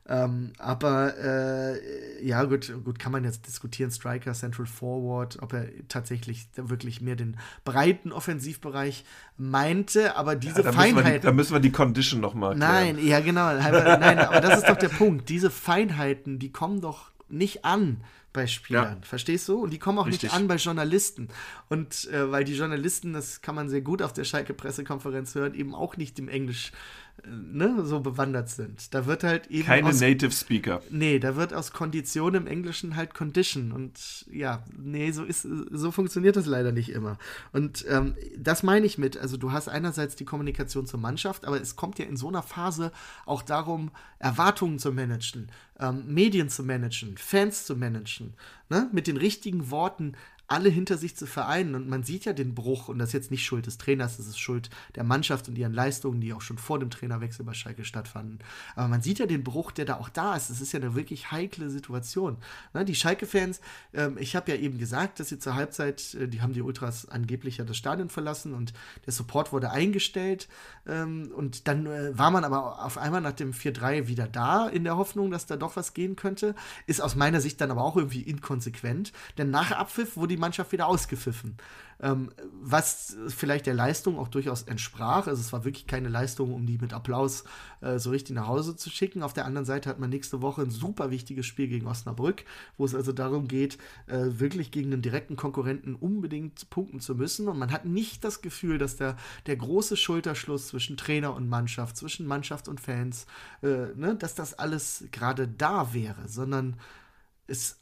Speaker 1: Aber ja, gut, kann man jetzt diskutieren, Striker, Central Forward, ob er tatsächlich wirklich mehr den breiten Offensivbereich meinte, aber diese Feinheiten...
Speaker 2: Da müssen wir die Condition nochmal
Speaker 1: klären. Nein, ja genau, nein, aber das ist doch der Punkt. Diese Feinheiten, die kommen doch nicht an bei Spielern, verstehst du? Und die kommen auch nicht an bei Journalisten. Und weil die Journalisten, das kann man sehr gut auf der Schalke-Pressekonferenz hören, eben auch nicht im Englisch so bewandert sind. Da wird halt eben
Speaker 2: keine Native Speaker.
Speaker 1: Nee, da wird aus Kondition im Englischen halt Condition. Und ja, nee, so funktioniert das leider nicht immer. Und das meine ich mit, also du hast einerseits die Kommunikation zur Mannschaft, aber es kommt ja in so einer Phase auch darum, Erwartungen zu managen, Medien zu managen, Fans zu managen, ne? Mit den richtigen Worten alle hinter sich zu vereinen. Und man sieht ja den Bruch, und das ist jetzt nicht Schuld des Trainers, das ist Schuld der Mannschaft und ihren Leistungen, die auch schon vor dem Trainerwechsel bei Schalke stattfanden. Aber man sieht ja den Bruch, der da auch da ist. Das ist ja eine wirklich heikle Situation. Ne, die Schalke-Fans, ich habe ja eben gesagt, dass sie zur Halbzeit, die haben die Ultras angeblich ja das Stadion verlassen und der Support wurde eingestellt. Und dann war man aber auf einmal nach dem 4-3 wieder da, in der Hoffnung, dass da doch was gehen könnte. Ist aus meiner Sicht dann aber auch irgendwie inkonsequent. Denn nach Abpfiff wurde die Mannschaft wieder ausgepfiffen. Was vielleicht der Leistung auch durchaus entsprach. Also es war wirklich keine Leistung, um die mit Applaus so richtig nach Hause zu schicken. Auf der anderen Seite hat man nächste Woche ein super wichtiges Spiel gegen Osnabrück, wo es also darum geht, wirklich gegen einen direkten Konkurrenten unbedingt punkten zu müssen. Und man hat nicht das Gefühl, dass der große Schulterschluss zwischen Trainer und Mannschaft, zwischen Mannschaft und Fans, dass das alles gerade da wäre, sondern ist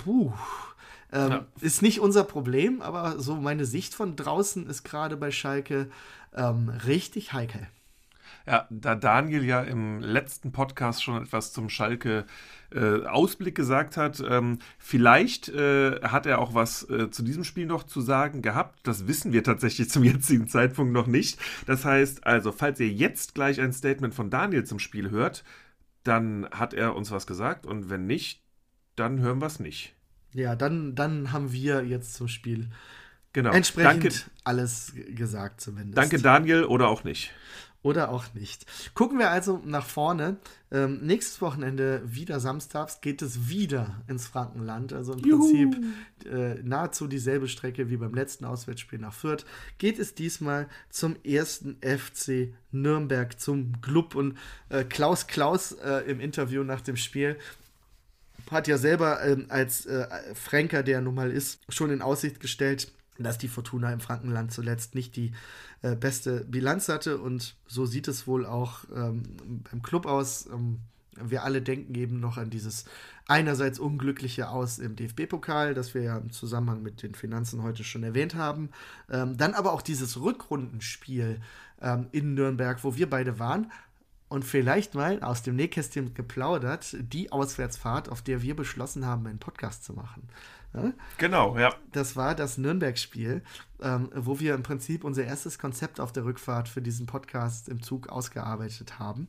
Speaker 1: ist nicht unser Problem, aber so meine Sicht von draußen ist gerade bei Schalke richtig heikel.
Speaker 2: Ja, da Daniel ja im letzten Podcast schon etwas zum Schalke Ausblick gesagt hat, vielleicht hat er auch was zu diesem Spiel noch zu sagen gehabt. Das wissen wir tatsächlich zum jetzigen Zeitpunkt noch nicht. Das heißt also, falls ihr jetzt gleich ein Statement von Daniel zum Spiel hört, dann hat er uns was gesagt, und wenn nicht, dann hören wir es nicht.
Speaker 1: Ja, dann haben wir jetzt zum Spiel
Speaker 2: entsprechend
Speaker 1: alles gesagt zumindest.
Speaker 2: Danke Daniel, oder auch nicht.
Speaker 1: Oder auch nicht. Gucken wir also nach vorne. Nächstes Wochenende, wieder samstags, geht es wieder ins Frankenland. Also im Prinzip nahezu dieselbe Strecke wie beim letzten Auswärtsspiel nach Fürth. Geht es diesmal zum 1. FC Nürnberg, zum Club. Und Klaus im Interview nach dem Spiel hat ja selber als Fränker, der nun mal ist, schon in Aussicht gestellt, dass die Fortuna im Frankenland zuletzt nicht die beste Bilanz hatte, und so sieht es wohl auch beim Club aus. Wir alle denken eben noch an dieses einerseits unglückliche Aus im DFB-Pokal, das wir ja im Zusammenhang mit den Finanzen heute schon erwähnt haben. Dann aber auch dieses Rückrundenspiel in Nürnberg, wo wir beide waren. Und vielleicht mal aus dem Nähkästchen geplaudert, die Auswärtsfahrt, auf der wir beschlossen haben, einen Podcast zu machen. Ja?
Speaker 2: Genau, ja.
Speaker 1: Das war das Nürnberg-Spiel, wo wir im Prinzip unser erstes Konzept auf der Rückfahrt für diesen Podcast im Zug ausgearbeitet haben.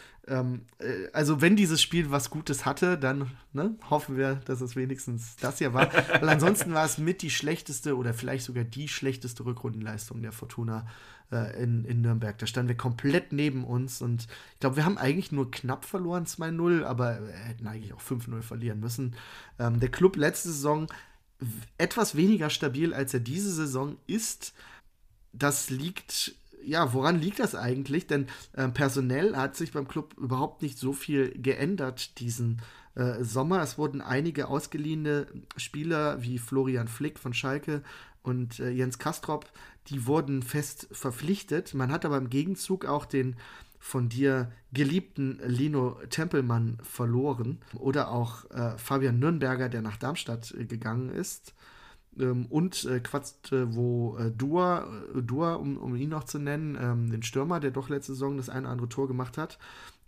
Speaker 1: Also wenn dieses Spiel was Gutes hatte, dann hoffen wir, dass es wenigstens das hier war. Weil ansonsten war es mit die schlechteste oder vielleicht sogar die schlechteste Rückrundenleistung der Fortuna in Nürnberg. Da standen wir komplett neben uns, und ich glaube, wir haben eigentlich nur knapp verloren, 2-0, aber hätten eigentlich auch 5-0 verlieren müssen. Der Club letzte Saison etwas weniger stabil, als er diese Saison ist. Das liegt... Ja, woran liegt das eigentlich? Denn personell hat sich beim Club überhaupt nicht so viel geändert diesen Sommer. Es wurden einige ausgeliehene Spieler wie Florian Flick von Schalke und Jens Kastrop, die wurden fest verpflichtet. Man hat aber im Gegenzug auch den von dir geliebten Lino Tempelmann verloren. Oder auch Fabian Nürnberger, der nach Darmstadt gegangen ist. Und Quattro Dua, um ihn noch zu nennen, den Stürmer, der doch letzte Saison das eine oder andere Tor gemacht hat.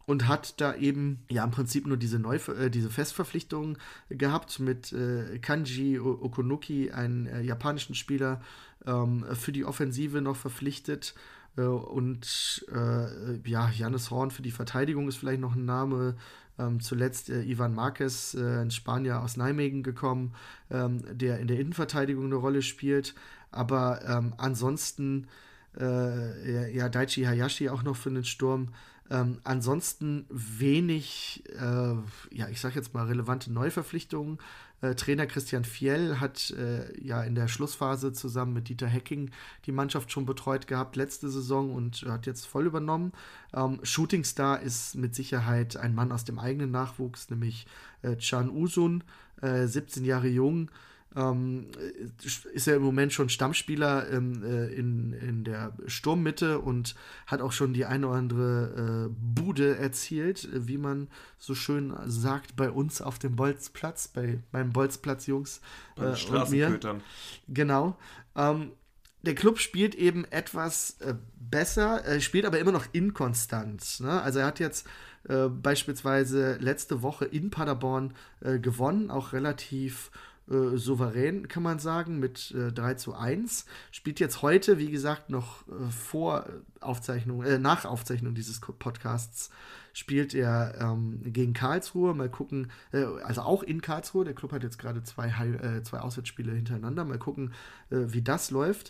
Speaker 1: und hat da eben ja im Prinzip nur diese Festverpflichtungen gehabt mit Kanji Okunuki, einen japanischen Spieler, für die Offensive noch verpflichtet. Und Jannis Horn für die Verteidigung ist vielleicht noch ein Name. Zuletzt Ivan Marquez, ein Spanier aus Nijmegen gekommen, der in der Innenverteidigung eine Rolle spielt. Aber ansonsten Daichi Hayashi auch noch für den Sturm. Ansonsten wenig, ich sag jetzt mal relevante Neuverpflichtungen. Trainer Christian Fjell hat in der Schlussphase zusammen mit Dieter Hecking die Mannschaft schon betreut gehabt letzte Saison und hat jetzt voll übernommen. Shootingstar ist mit Sicherheit ein Mann aus dem eigenen Nachwuchs, nämlich Can Usun, 17 Jahre jung. Ist er im Moment schon Stammspieler in der Sturmmitte und hat auch schon die eine oder andere Bude erzielt, wie man so schön sagt, bei uns auf dem Bolzplatz, bei meinen Bolzplatz-Jungs und mir. Genau. Der Club spielt eben etwas besser, spielt aber immer noch inkonstant. Ne? Also er hat jetzt beispielsweise letzte Woche in Paderborn gewonnen, auch relativ souverän, kann man sagen, mit 3:1. Spielt jetzt heute, wie gesagt, noch nach Aufzeichnung dieses Podcasts, spielt er gegen Karlsruhe. Mal gucken, also auch in Karlsruhe. Der Club hat jetzt gerade zwei Auswärtsspiele hintereinander. Mal gucken, wie das läuft.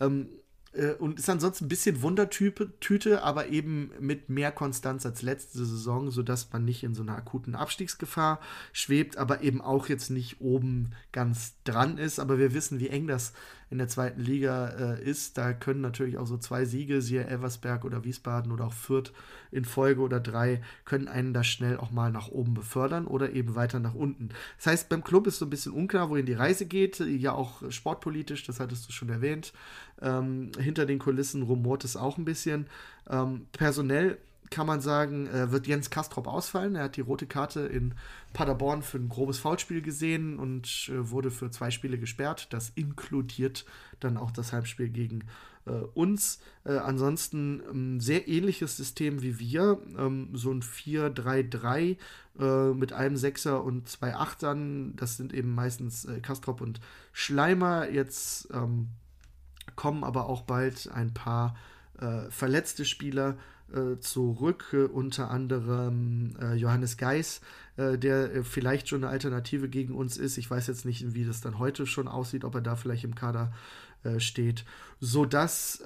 Speaker 1: Und ist ansonsten ein bisschen Wundertüte, aber eben mit mehr Konstanz als letzte Saison, sodass man nicht in so einer akuten Abstiegsgefahr schwebt, aber eben auch jetzt nicht oben ganz dran ist. Aber wir wissen, wie eng das in der zweiten Liga ist. Da können natürlich auch so 2 Siege, siehe Elversberg oder Wiesbaden oder auch Fürth in Folge oder 3, können einen da schnell auch mal nach oben befördern oder eben weiter nach unten. Das heißt, beim Club ist so ein bisschen unklar, wohin die Reise geht. Ja, auch sportpolitisch, das hattest du schon erwähnt. Hinter den Kulissen rumort es auch ein bisschen. Personell kann man sagen, wird Jens Kastrop ausfallen. Er hat die rote Karte in Paderborn für ein grobes Foulspiel gesehen und wurde für 2 Spiele gesperrt. Das inkludiert dann auch das Heimspiel gegen uns. Ansonsten ein sehr ähnliches System wie wir. So ein 4-3-3 mit einem Sechser und 2 Achtern. Das sind eben meistens Kastrop und Schleimer. Jetzt kommen aber auch bald ein paar verletzte Spieler zurück, unter anderem Johannes Geis, der vielleicht schon eine Alternative gegen uns ist. Ich weiß jetzt nicht, wie das dann heute schon aussieht, ob er da vielleicht im Kader steht, sodass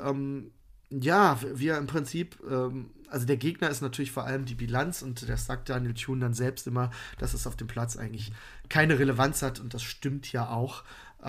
Speaker 1: wir im Prinzip, also der Gegner ist natürlich vor allem die Bilanz und das sagt Daniel Thune dann selbst immer, dass es auf dem Platz eigentlich keine Relevanz hat und das stimmt ja auch.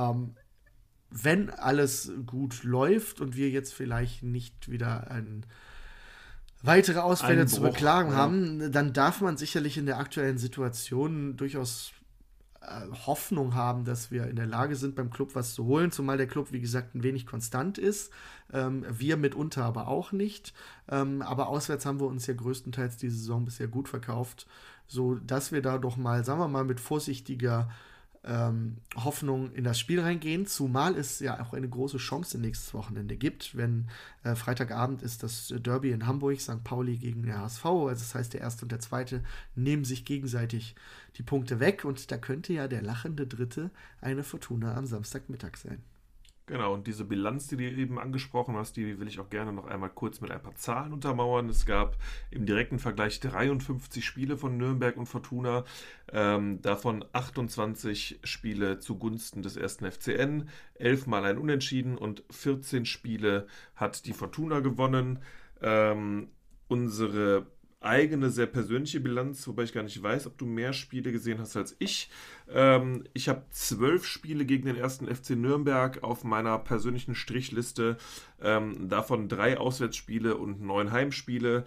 Speaker 1: Wenn alles gut läuft und wir jetzt vielleicht nicht wieder weitere Ausfälle zu beklagen haben, dann darf man sicherlich in der aktuellen Situation durchaus Hoffnung haben, dass wir in der Lage sind, beim Club was zu holen, zumal der Club, wie gesagt, ein wenig konstant ist. Wir mitunter aber auch nicht. Aber auswärts haben wir uns ja größtenteils diese Saison bisher gut verkauft, sodass wir da doch mal, sagen wir mal, mit vorsichtiger Hoffnung in das Spiel reingehen, zumal es ja auch eine große Chance nächstes Wochenende gibt, wenn Freitagabend ist das Derby in Hamburg, St. Pauli gegen der HSV, also das heißt der Erste und der Zweite nehmen sich gegenseitig die Punkte weg und da könnte ja der lachende Dritte eine Fortuna am Samstagmittag sein.
Speaker 2: Genau, und diese Bilanz, die du eben angesprochen hast, die will ich auch gerne noch einmal kurz mit ein paar Zahlen untermauern. Es gab im direkten Vergleich 53 Spiele von Nürnberg und Fortuna, davon 28 Spiele zugunsten des 1. FCN, 11 Mal ein Unentschieden und 14 Spiele hat die Fortuna gewonnen. Unsere eigene, sehr persönliche Bilanz, wobei ich gar nicht weiß, ob du mehr Spiele gesehen hast als ich. Ich habe 12 Spiele gegen den 1. FC Nürnberg auf meiner persönlichen Strichliste, davon 3 Auswärtsspiele und 9 Heimspiele.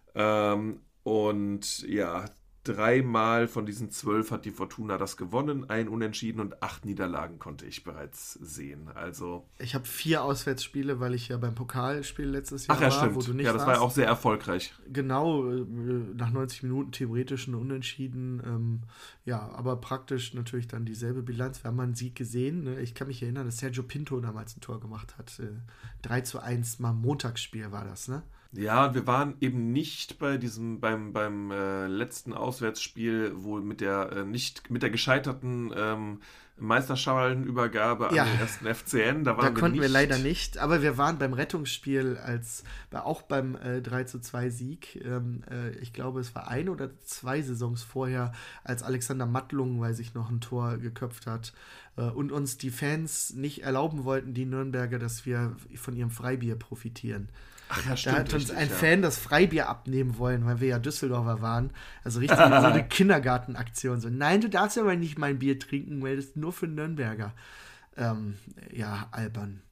Speaker 2: Und ja, 3 Mal von diesen 12 hat die Fortuna das gewonnen, 1 Unentschieden und 8 Niederlagen konnte ich bereits sehen. Also
Speaker 1: ich habe 4 Auswärtsspiele, weil ich ja beim Pokalspiel letztes Jahr
Speaker 2: war,
Speaker 1: stimmt. Wo du nicht warst.
Speaker 2: Ja, das war ja auch sehr erfolgreich.
Speaker 1: Genau, nach 90 Minuten theoretisch ein Unentschieden. Aber praktisch natürlich dann dieselbe Bilanz. Wir haben mal einen Sieg gesehen. Ne? Ich kann mich erinnern, dass Sergio Pinto damals ein Tor gemacht hat. 3:1 mal Montagsspiel war das, ne?
Speaker 2: Ja, wir waren eben nicht beim letzten Auswärtsspiel, wo mit der gescheiterten Meisterschalenübergabe an den ersten FCN, da
Speaker 1: konnten wir leider nicht, aber wir waren beim Rettungsspiel auch beim 3:2 Sieg. Ich glaube, es war 1 oder 2 Saisons vorher, als Alexander Mattlung, weil sich noch ein Tor geköpft hat und uns die Fans nicht erlauben wollten, die Nürnberger, dass wir von ihrem Freibier profitieren.
Speaker 2: Ach ja, stimmt.
Speaker 1: Da hat uns ein Fan das Freibier abnehmen wollen, weil wir ja Düsseldorfer waren. Also richtig so eine Kindergartenaktion. So, nein, du darfst aber nicht mein Bier trinken, weil das ist nur für Nürnberger. Albern.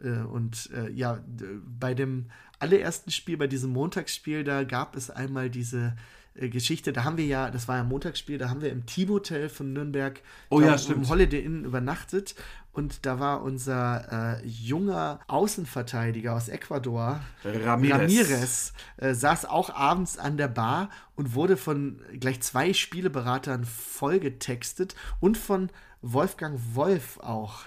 Speaker 1: Bei dem allerersten Spiel, bei diesem Montagsspiel, da gab es einmal diese Geschichte, das war ja ein Montagsspiel, da haben wir im Teamhotel von Nürnberg im Holiday Inn übernachtet und da war unser junger Außenverteidiger aus Ecuador, Ramirez, saß auch abends an der Bar und wurde von gleich 2 Spieleberatern vollgetextet und von Wolfgang Wolf auch,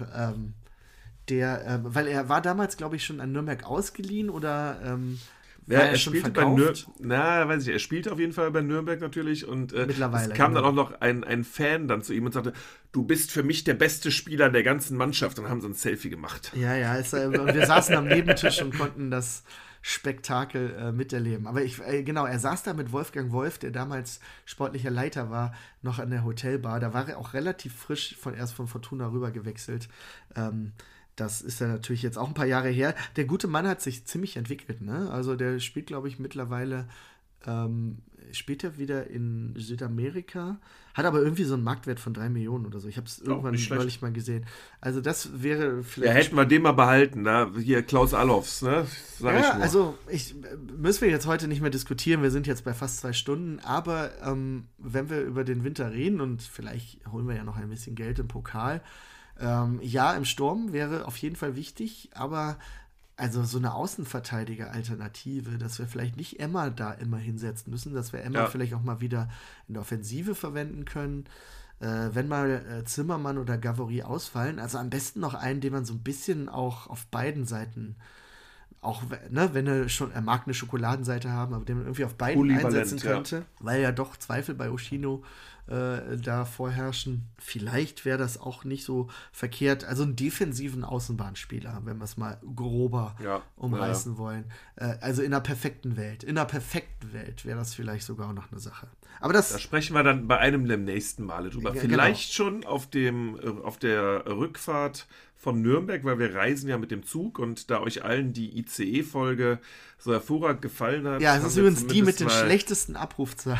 Speaker 1: weil er war damals, glaube ich, schon an Nürnberg ausgeliehen oder
Speaker 2: er spielte bei weiß ich nicht, er spielte auf jeden Fall bei Nürnberg natürlich und
Speaker 1: mittlerweile,
Speaker 2: es kam dann auch noch ein Fan dann zu ihm und sagte, du bist für mich der beste Spieler der ganzen Mannschaft, und haben so ein Selfie gemacht.
Speaker 1: Ja, und wir saßen am Nebentisch und konnten das Spektakel miterleben. Aber er saß da mit Wolfgang Wolf, der damals sportlicher Leiter war, noch an der Hotelbar. Da war er auch relativ frisch erst von Fortuna rüber gewechselt. Das ist ja natürlich jetzt auch ein paar Jahre her. Der gute Mann hat sich ziemlich entwickelt, ne? Also der spielt, glaube ich, mittlerweile spielt er wieder in Südamerika, hat aber irgendwie so einen Marktwert von 3 Millionen oder so. Ich habe es irgendwann neulich mal gesehen. Also das wäre vielleicht...
Speaker 2: Ja, hätten wir den mal behalten, ne? Hier Klaus Allofs, ne?
Speaker 1: Müssen wir jetzt heute nicht mehr diskutieren. Wir sind jetzt bei fast 2 Stunden. Aber wenn wir über den Winter reden und vielleicht holen wir ja noch ein bisschen Geld im Pokal, im Sturm wäre auf jeden Fall wichtig, aber also so eine Außenverteidiger-Alternative, dass wir vielleicht nicht Emma da immer hinsetzen müssen, dass wir Emma vielleicht auch mal wieder in der Offensive verwenden können, wenn mal Zimmermann oder Gavory ausfallen. Also am besten noch einen, den man so ein bisschen auch auf beiden Seiten, auch wenn er mag eine Schokoladenseite haben, aber den man irgendwie auf beiden einsetzen könnte, weil ja doch Zweifel bei Oshino da vorherrschen. Vielleicht wäre das auch nicht so verkehrt. Also einen defensiven Außenbahnspieler, wenn wir es mal grober umreißen wollen. Also in einer perfekten Welt wäre das vielleicht sogar auch noch eine Sache. Aber da
Speaker 2: sprechen wir dann bei einem der nächsten Male drüber. Vielleicht schon auf der Rückfahrt von Nürnberg, weil wir reisen ja mit dem Zug, und da euch allen die ICE-Folge so hervorragend gefallen hat.
Speaker 1: Ja, es ist übrigens die mit den schlechtesten Abrufzahlen.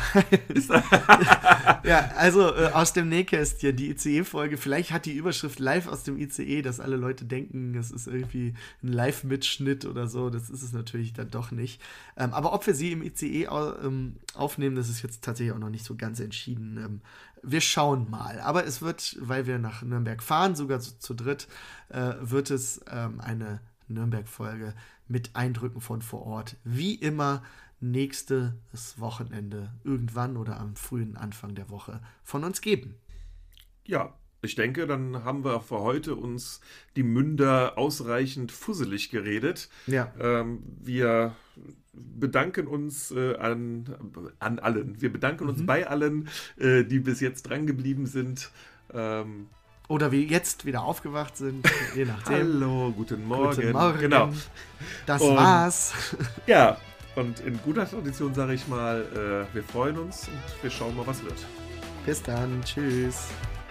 Speaker 1: Aus dem Nähkästchen, die ICE-Folge. Vielleicht hat die Überschrift live aus dem ICE, dass alle Leute denken, es ist irgendwie ein Live-Mitschnitt oder so. Das ist es natürlich dann doch nicht. Aber ob wir sie im ICE aufnehmen, das ist jetzt tatsächlich auch noch nicht so ganz entschieden. Wir schauen mal. Aber es wird, weil wir nach Nürnberg fahren, sogar zu dritt, wird es eine Nürnberg-Folge mit Eindrücken von vor Ort. Wie immer nächstes Wochenende irgendwann oder am frühen Anfang der Woche von uns geben.
Speaker 2: Ja, ich denke, dann haben wir für heute uns die Münder ausreichend fusselig geredet.
Speaker 1: Ja.
Speaker 2: Wir bedanken uns an allen. Wir bedanken uns bei allen, die bis jetzt dran geblieben sind.
Speaker 1: Oder wie jetzt wieder aufgewacht sind, je nachdem.
Speaker 2: Hallo, guten Morgen.
Speaker 1: Genau. Das war's.
Speaker 2: Ja, und in guter Tradition sage ich mal, wir freuen uns und wir schauen mal, was wird.
Speaker 1: Bis dann. Tschüss.